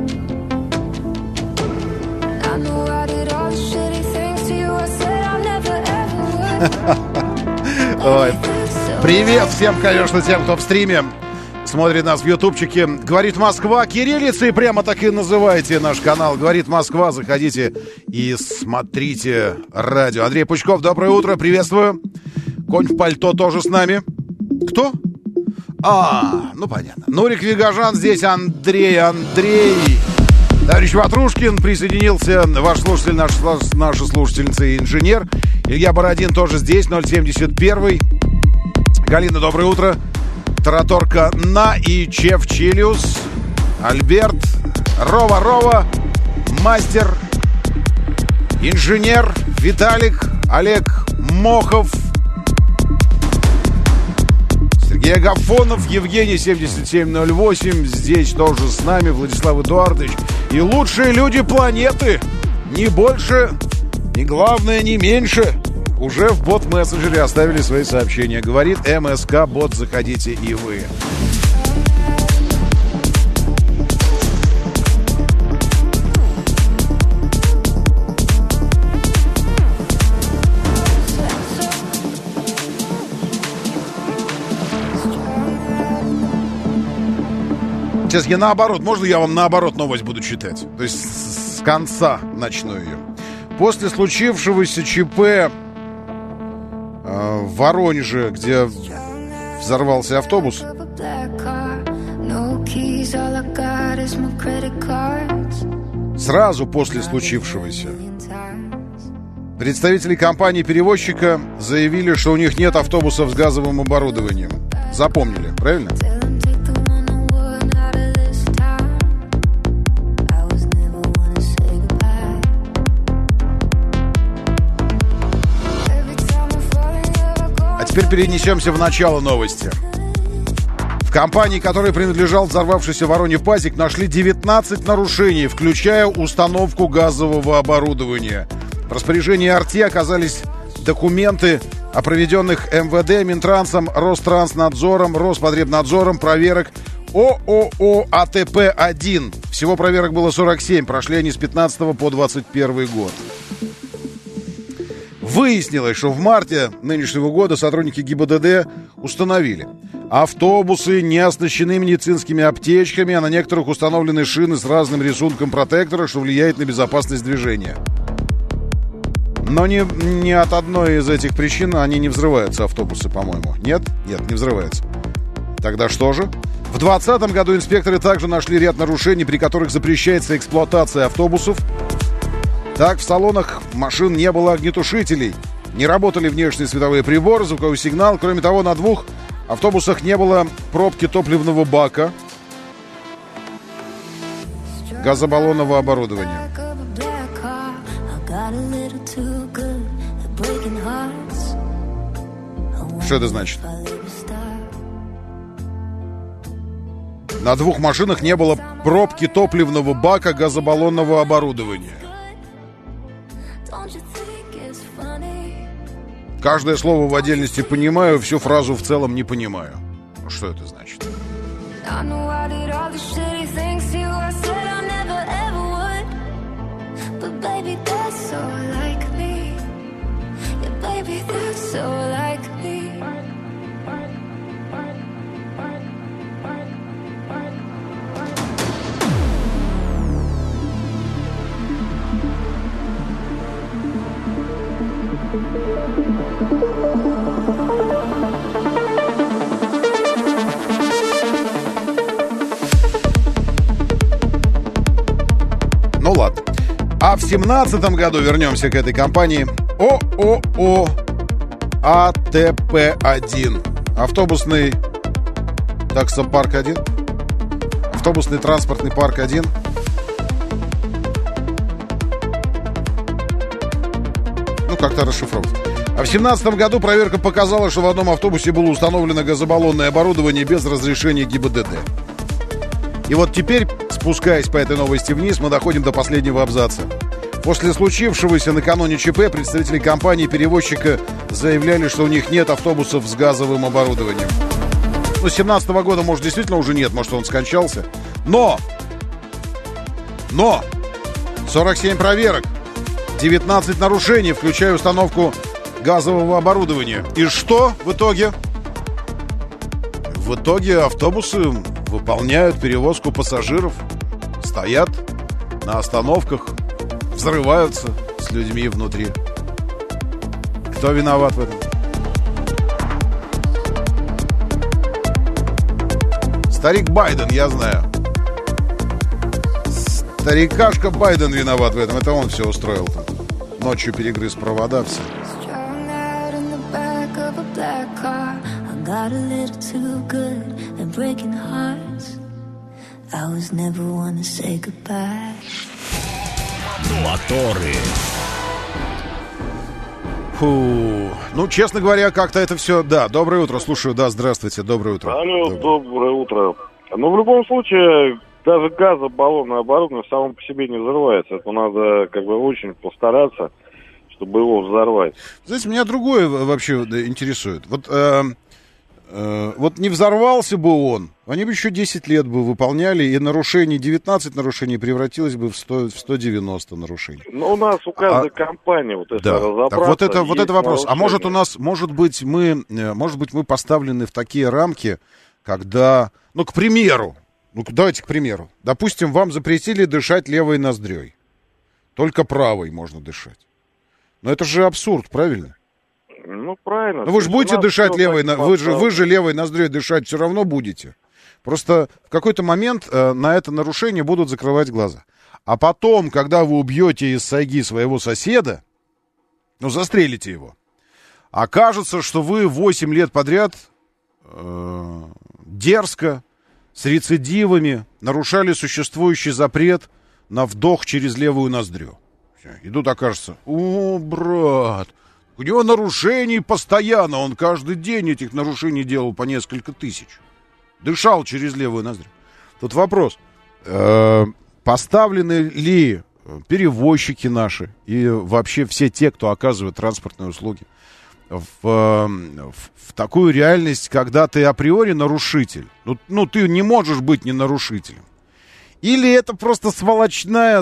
T: I know I did all the shitty things to you. I said I never ever would.
B: Ой. Привет всем, конечно, тем, кто в стриме смотрит нас в ютубчике. Говорит Москва, кириллицей прямо так и называйте наш канал. Говорит Москва, заходите и смотрите радио. Андрей Пучков, доброе утро, приветствую. Конь в пальто тоже с нами. Кто? Ну понятно. Нурик Вигажан здесь, Андрей. Товарищ Ватрушкин присоединился, ваш слушатель, наша слушательница и инженер. Илья Бородин тоже здесь, 071. Галина, доброе утро. Тараторка На и Чеф Чилиус, Альберт, Рова, Мастер, Инженер, Виталик, Олег Мохов, Сергей Агафонов, Евгений 7708, здесь тоже с нами, Владислав Эдуардович. И лучшие люди планеты, не больше, не главное, не меньше, уже в бот-мессенджере оставили свои сообщения. Говорит МСК-бот, заходите и вы. Сейчас я наоборот, можно я вам наоборот новость буду читать? То есть с конца начну ее. После случившегося ЧП в Воронеже, где взорвался автобус, сразу после случившегося представители компании-перевозчика заявили, что у них нет автобусов с газовым оборудованием. Запомнили, правильно? Теперь перенесемся в начало новости. В компании, которой принадлежал взорвавшийся в Вороне пазик, нашли 19 нарушений, включая установку газового оборудования. В распоряжении АРТИ оказались документы о проведенных МВД, Минтрансом, Ространснадзором, Роспотребнадзором проверок ООО АТП-1. Всего проверок было 47, прошли они с 15 по 21 год. Выяснилось, что в марте нынешнего года сотрудники ГИБДД установили: автобусы не оснащены медицинскими аптечками, а на некоторых установлены шины с разным рисунком протектора, что влияет на безопасность движения. Но не от одной из этих причин они не взрываются, автобусы, по-моему. Нет, не взрываются. Тогда что же? В 2020 году инспекторы также нашли ряд нарушений, при которых запрещается эксплуатация автобусов. Так, в салонах машин не было огнетушителей, не работали внешние световые приборы, звуковой сигнал. Кроме того, на 2 автобусах не было пробки топливного бака, газобаллонного оборудования. Что это значит? На 2 машинах не было пробки топливного бака, газобаллонного оборудования. Каждое слово в отдельности понимаю, всю фразу в целом не понимаю. Что это значит? А в 2017 году, вернемся к этой компании, ООО АТП-1. Автобусный таксопарк 1. Автобусный транспортный парк 1. Ну, как-то расшифровывать. А в 2017 году проверка показала, что в одном автобусе было установлено газобаллонное оборудование без разрешения ГИБДД. И вот теперь, спускаясь по этой новости вниз, мы доходим до последнего абзаца. После случившегося накануне ЧП представители компании-перевозчика заявляли, что у них нет автобусов с газовым оборудованием. Ну, с 2017 года, может, действительно уже нет, может, он скончался. Но 47 проверок, 19 нарушений, включая установку газового оборудования. И что в итоге? В итоге автобусы выполняют перевозку пассажиров, стоят на остановках, взрываются с людьми внутри. Кто виноват в этом? Старик Байден, я знаю. Старикашка Байден виноват в этом. Это он все устроил там. Ночью перегрыз провода, все.
A: Моторы.
B: Фу. Ну, честно говоря, как-то это все... Да, доброе утро, слушаю. Да, здравствуйте, доброе утро.
U: Алло, доброе утро. Ну, в любом случае, даже газобаллонное оборудование само по себе не взрывается. Это надо как бы очень постараться, чтобы его взорвать.
B: Знаете, меня другое вообще интересует. Вот не взорвался бы он, они бы еще 10 лет бы выполняли, и нарушений, 19 нарушений превратилось бы в 190 нарушений.
U: Но у нас у каждой компании вот это разобраться.
B: Так вот это вопрос. А может у нас, может быть, мы поставлены в такие рамки, когда, ну, к примеру, давайте к примеру, допустим, вам запретили дышать левой ноздрёй, только правой можно дышать. Но это же абсурд, правильно?
U: Ну, правильно.
B: Ну, вы же будете дышать левой, вы же левой ноздрёй дышать все равно будете. Просто в какой-то момент на это нарушение будут закрывать глаза. А потом, когда вы убьете из сайги своего соседа, ну, застрелите его, окажется, что вы 8 лет подряд дерзко, с рецидивами нарушали существующий запрет на вдох через левую ноздрю. И тут окажется, о, брат, у него нарушений постоянно, он каждый день этих нарушений делал по несколько тысяч. Дышал через левую ноздрю. Тут вопрос, поставлены ли перевозчики наши и вообще все те, кто оказывает транспортные услуги, в такую реальность, когда ты априори нарушитель. Ну, ты не можешь быть не нарушителем. Или это просто сволочное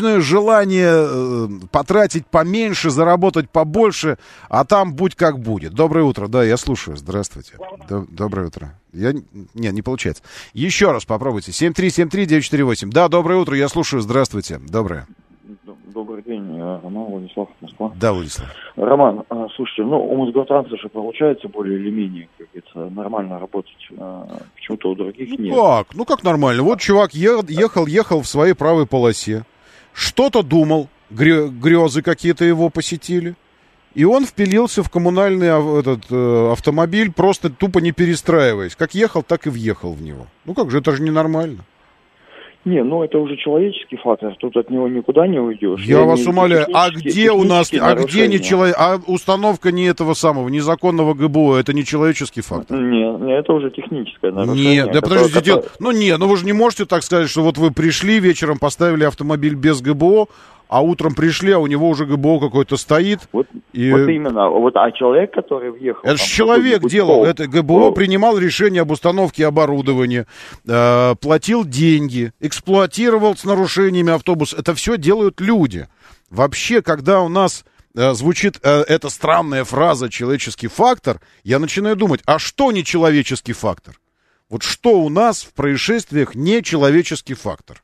B: желание потратить поменьше, заработать побольше, а там будь как будет. Доброе утро. Да, я слушаю. Здравствуйте. Доброе утро. Не получается. Еще раз попробуйте. 7373948. Да, доброе утро. Я слушаю. Здравствуйте. Доброе.
V: Добрый день, Роман, Владислав, Москва.
B: Да, Владислав.
V: Роман, слушайте, у Мосгортранса же получается более или менее, как говорится, нормально работать. Почему-то у других нет.
B: Как? Ну как нормально? Вот чувак ехал в своей правой полосе, что-то думал, грезы какие-то его посетили, и он впилился в коммунальный автомобиль, просто тупо не перестраиваясь. Как ехал, так и въехал в него. Ну как же, это же ненормально.
V: Не, это уже человеческий фактор, тут от него никуда не уйдешь.
B: Я вас умоляю, а где у нас, установка не этого самого, незаконного ГБО, это не человеческий фактор?
V: Не, это уже техническое нарушение.
B: Нет, да подождите, вы же не можете так сказать, что вот вы пришли вечером, поставили автомобиль без ГБО, а утром пришли, а у него уже ГБО какой-то стоит.
V: Вот именно, а человек, который въехал...
B: Это же человек делал, это ГБО принимал решение об установке оборудования, платил деньги, эксплуатировал с нарушениями автобус. Это все делают люди. Вообще, когда у нас звучит эта странная фраза «человеческий фактор», я начинаю думать, а что не человеческий фактор? Вот что у нас в происшествиях не человеческий фактор?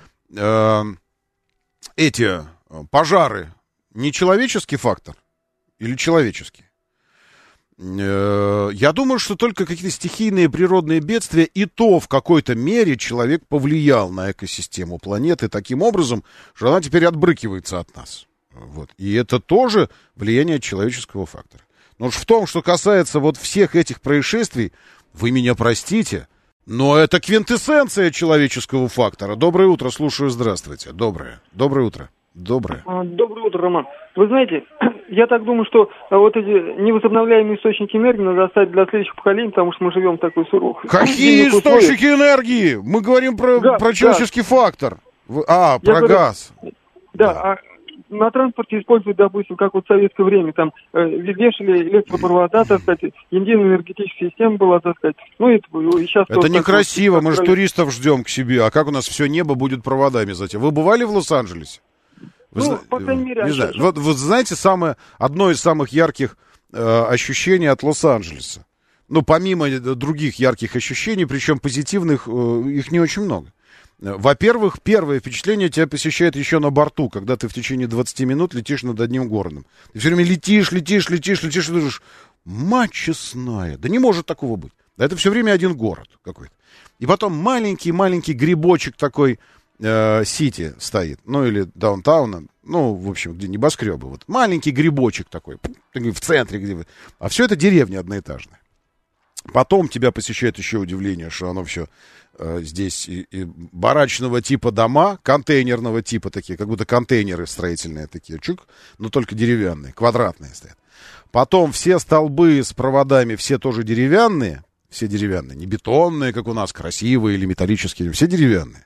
B: Эти пожары не человеческий фактор или человеческий? Я думаю, что только какие-то стихийные природные бедствия, и то в какой-то мере человек повлиял на экосистему планеты таким образом, что она теперь отбрыкивается от нас. Вот. И это тоже влияние человеческого фактора. Но уж в том, что касается вот всех этих происшествий, вы меня простите, но это квинтэссенция человеческого фактора. Доброе утро, слушаю, здравствуйте. Доброе утро. Доброе
C: утро, Роман. Вы знаете, я так думаю, что вот эти невозобновляемые источники энергии надо оставить для следующих поколений, потому что мы живем в такой суровой.
B: Какие источники энергии? Мы говорим про человеческий фактор. Газ.
C: Да, на транспорте используют, допустим, как вот в советское время, там вешали электропровода, так сказать, единая энергетическая система была, так сказать. Ну, и сейчас...
B: Это некрасиво, мы же туристов ждем к себе. А как у нас все небо будет проводами затем? Вы бывали в Лос-Анджелесе?
C: По крайней мере...
B: Не знаю. Вот знаете, одно из самых ярких ощущений от Лос-Анджелеса. Ну, помимо других ярких ощущений, причем позитивных, их не очень много. Во-первых, первое впечатление тебя посещает еще на борту, когда ты в течение 20 минут летишь над одним городом. Ты все время летишь, и думаешь, мать честная, да не может такого быть. Да это все время один город какой-то. И потом маленький грибочек такой Сити стоит, ну или даунтауна, ну, в общем, где небоскребы. Вот. Маленький грибочек такой, в центре, где. А все это деревня одноэтажная. Потом тебя посещает еще удивление, что оно все здесь и барачного типа дома, контейнерного типа такие, как будто контейнеры строительные такие, но только деревянные, квадратные стоят. Потом все столбы с проводами, все тоже деревянные, не бетонные, как у нас, красивые или металлические, все деревянные.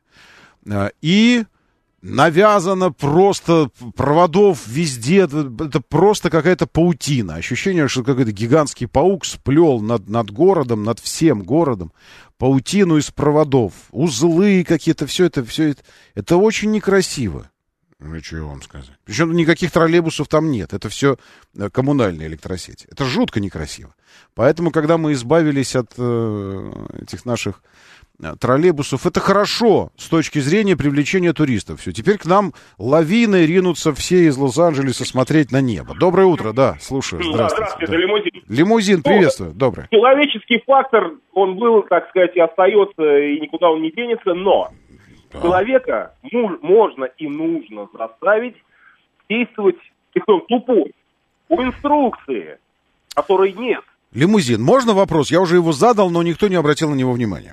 B: И навязано просто проводов везде, это просто какая-то паутина. Ощущение, что какой-то гигантский паук сплел над городом, над всем городом, паутину из проводов, узлы какие-то, все это очень некрасиво. Ну, что вам сказать. Причем никаких троллейбусов там нет, это все коммунальные электросети. Это жутко некрасиво. Поэтому, когда мы избавились от этих наших троллейбусов, это хорошо с точки зрения привлечения туристов. Все. Теперь к нам лавиной ринутся все из Лос-Анджелеса смотреть на небо. Доброе утро, да, слушаю.
E: Здравствуйте, это Лимузин.
B: Лимузин, приветствую, доброе.
E: Человеческий фактор, он был, так сказать, и остается, и никуда он не денется, но человека можно и нужно заставить действовать тупой, по инструкции, которой нет.
B: Лимузин, можно вопрос? Я уже его задал, но никто не обратил на него внимания.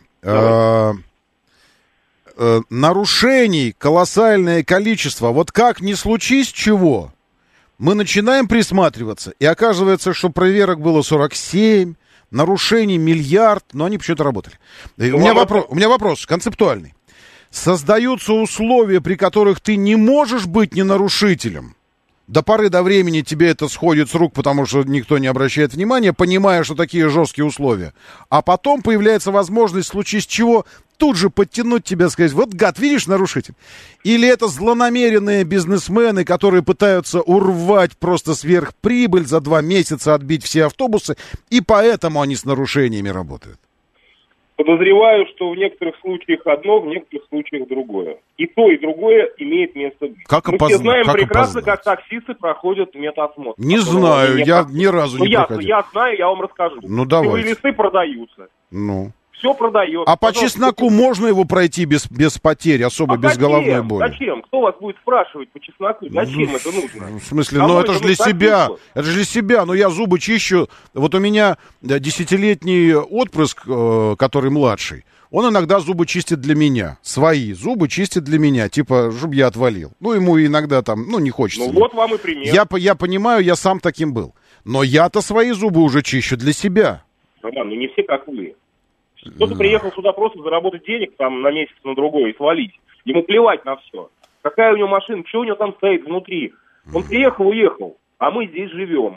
B: Нарушений колоссальное количество. Вот как ни случись чего, мы начинаем присматриваться, и оказывается, что проверок было 47, нарушений миллиард, но они почему-то работали. У меня вопрос концептуальный. Создаются условия, при которых ты не можешь быть ненарушителем. До поры до времени тебе это сходит с рук, потому что никто не обращает внимания, понимая, что такие жесткие условия. А потом появляется возможность, в случае с чего, тут же подтянуть тебя, сказать, вот гад, видишь, нарушитель. Или это злонамеренные бизнесмены, которые пытаются урвать просто сверхприбыль, за 2 месяца отбить все автобусы, и поэтому они с нарушениями работают.
E: Подозреваю, что в некоторых случаях одно, в некоторых случаях другое. И то, и другое имеет место быть. Мы все знаем прекрасно, как таксисты проходят медосмотр.
B: Не знаю, я ни разу не проходил.
E: Я знаю, я вам расскажу.
B: Ну, давайте.
E: Силовые листы продаются.
B: Ну.
E: Все продается.
B: А по чесноку можно его пройти без потерь, особо без головной боли?
E: Зачем? Кто вас будет спрашивать по чесноку? Зачем это нужно?
B: В смысле, это же для себя. Это же для себя. Но я зубы чищу. Вот у меня 10-летний отпрыск, который младший, он иногда зубы чистит для меня. Свои зубы чистит для меня. Типа, чтобы я отвалил. Ну, ему иногда там, не хочется.
E: Ну, вот вам и пример.
B: Я понимаю, я сам таким был. Но я-то свои зубы уже чищу для себя.
E: Роман, не все как вы. Кто-то приехал сюда просто заработать денег там на месяц, на другой и свалить. Ему плевать на все. Какая у него машина, что у него там стоит внутри. Он приехал, уехал, а мы здесь живем.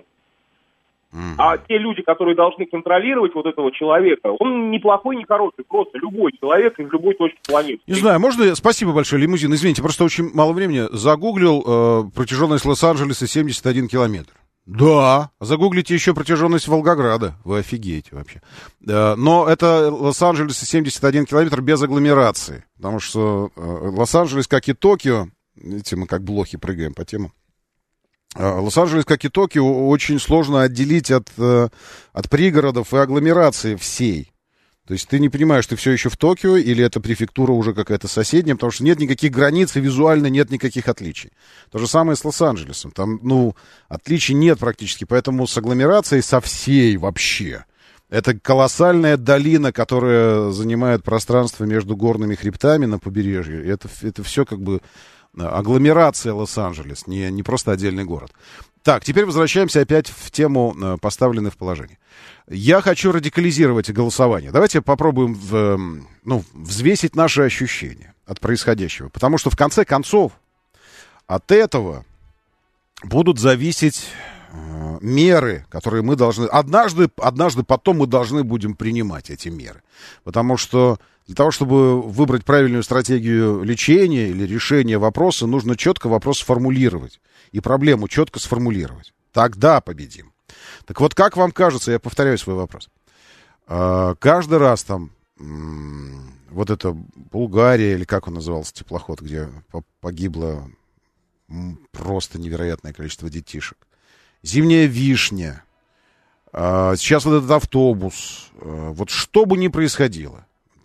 E: А те люди, которые должны контролировать вот этого человека, он не плохой, не хороший, просто любой человек из любой точки планеты.
B: Не знаю, можно... Спасибо большое, Лимузин. Извините, просто очень мало времени. Загуглил протяженность Лос-Анджелеса 71 километр. Да, загуглите еще протяженность Волгограда, вы офигеете вообще. Но это Лос-Анджелес 71 километр без агломерации, потому что Лос-Анджелес, как и Токио, видите, мы как блохи прыгаем по темам. Лос-Анджелес, как и Токио, очень сложно отделить от пригородов и агломерации всей. То есть ты не понимаешь, ты все еще в Токио, или это префектура уже какая-то соседняя, потому что нет никаких границ и визуально нет никаких отличий. То же самое с Лос-Анджелесом. Там, отличий нет практически, поэтому с агломерацией со всей вообще. Это колоссальная долина, которая занимает пространство между горными хребтами на побережье. Это все как бы агломерация Лос-Анджелес, не просто отдельный город. Так, теперь возвращаемся опять в тему поставленных положений. Я хочу радикализировать голосование. Давайте попробуем взвесить наши ощущения от происходящего. Потому что, в конце концов, от этого будут зависеть меры, которые мы должны... Однажды потом мы должны будем принимать эти меры. Потому что для того, чтобы выбрать правильную стратегию лечения или решения вопроса, нужно четко вопрос сформулировать. И проблему четко сформулировать. Тогда победим. Так вот, как вам кажется, я повторяю свой вопрос. Каждый раз там вот это Булгария, или как он назывался, теплоход, где погибло просто невероятное количество детишек. Зимняя вишня. Сейчас вот этот автобус. Вот что бы ни происходило,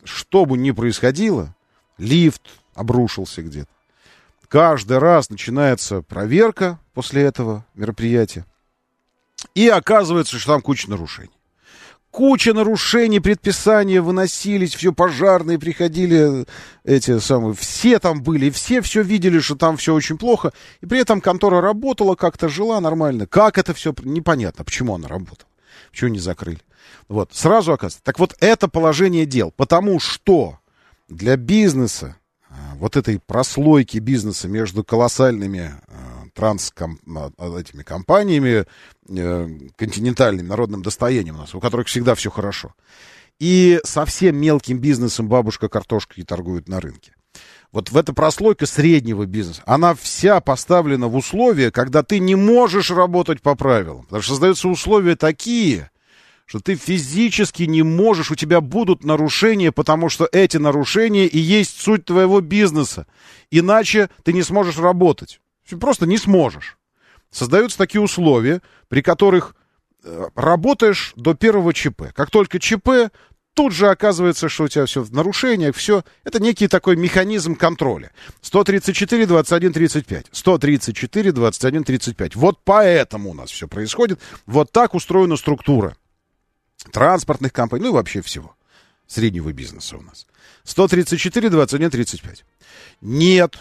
B: лифт обрушился где-то. Каждый раз начинается проверка после этого мероприятия. И оказывается, что там куча нарушений. Куча нарушений, предписания выносились, все пожарные приходили, все там были, все видели, что там все очень плохо. И при этом контора работала, как-то жила нормально. Как это все, непонятно, почему она работала, почему не закрыли. Вот, сразу оказывается. Так вот, это положение дел, потому что для бизнеса, вот этой прослойки бизнеса между колоссальными этими компаниями, континентальным народным достоянием у нас, у которых всегда все хорошо, и совсем мелким бизнесом бабушка картошкой торгует на рынке. Вот в эта прослойка среднего бизнеса, она вся поставлена в условия, когда ты не можешь работать по правилам. Потому что создаются условия такие, что ты физически не можешь, у тебя будут нарушения, потому что эти нарушения и есть суть твоего бизнеса. Иначе ты не сможешь работать. Просто не сможешь. Создаются такие условия, при которых работаешь до первого ЧП. Как только ЧП, тут же оказывается, что у тебя все в нарушениях, все. Это некий такой механизм контроля. 134, 21, 35. 134, 21, 35. Вот поэтому у нас все происходит. Вот так устроена структура транспортных компаний, и вообще всего. Среднего бизнеса у нас. 134, 21, 35. Нет.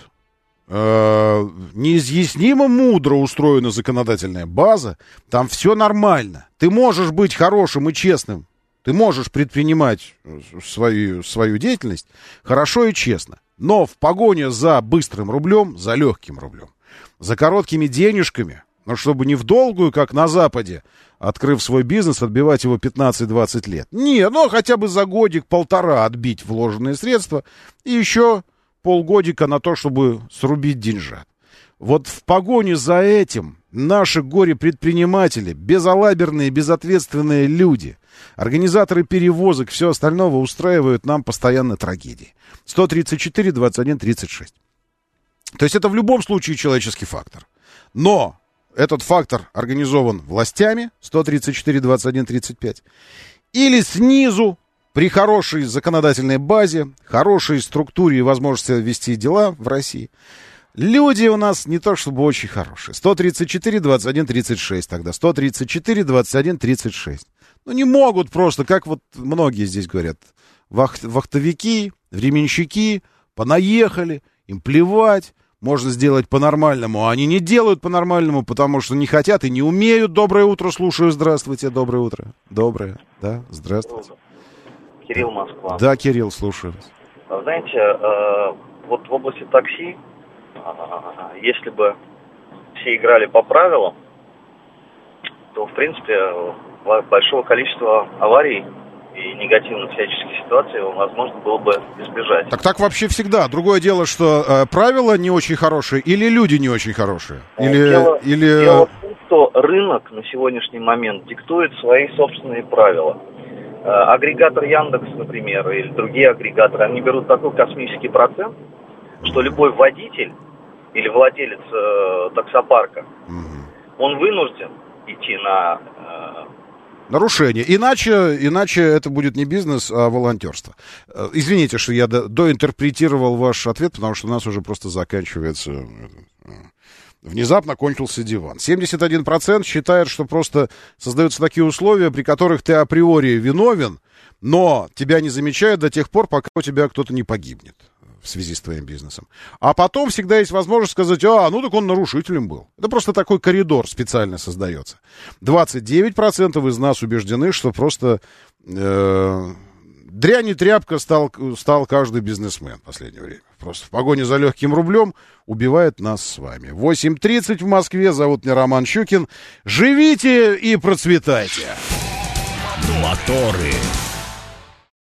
B: Неизъяснимо мудро устроена законодательная база. Там все нормально. Ты можешь быть хорошим и честным. Ты можешь предпринимать свою деятельность хорошо и честно. Но в погоне за быстрым рублем, за легким рублем, за короткими денежками, но чтобы не в долгую, как на Западе, открыв свой бизнес, отбивать его 15-20 лет. Не, хотя бы за годик-полтора отбить вложенные средства и еще полгодика на то, чтобы срубить деньжат. Вот в погоне за этим наши горе-предприниматели, безалаберные, безответственные люди, организаторы перевозок, все остальное устраивают нам постоянно трагедии. 134, 21, 36. То есть это в любом случае человеческий фактор. Но этот фактор организован властями, 134, 21, 35, или снизу, при хорошей законодательной базе, хорошей структуре и возможности вести дела в России, люди у нас не то чтобы очень хорошие. 134, 21, 36 тогда. 134, 21, 36. Не могут просто, как вот многие здесь говорят, вахтовики, временщики, понаехали, им плевать, можно сделать по-нормальному, а они не делают по-нормальному, потому что не хотят и не умеют. Доброе утро, слушаю, здравствуйте, доброе утро. Доброе, да, здравствуйте.
F: Кирилл, Москва.
B: Да, Кирилл, слушаю вас.
F: Знаете, вот в области такси, если бы все играли по правилам, то, в принципе, большого количества аварий и негативных всяческих ситуаций возможно было бы избежать.
B: Так вообще всегда. Другое дело, что правила не очень хорошие или люди не очень хорошие?
F: Дело в том, что рынок на сегодняшний момент диктует свои собственные правила. Агрегатор Яндекс, например, или другие агрегаторы, они берут такой космический процент, что любой водитель или владелец таксопарка он вынужден идти на...
B: Нарушение. Иначе это будет не бизнес, а волонтерство. Извините, что я доинтерпретировал ваш ответ, потому что у нас уже просто заканчивается... Внезапно кончился диван. 71% считает, что просто создаются такие условия, при которых ты априори виновен, но тебя не замечают до тех пор, пока у тебя кто-то не погибнет в связи с твоим бизнесом. А потом всегда есть возможность сказать, ну так он нарушителем был. Это просто такой коридор специально создается. 29% из нас убеждены, что просто дрянь и тряпка стал каждый бизнесмен в последнее время. Просто в погоне за легким рублем убивает нас с вами. 8:30 в Москве. Зовут меня Роман Щукин. Живите и процветайте.
A: Моторы.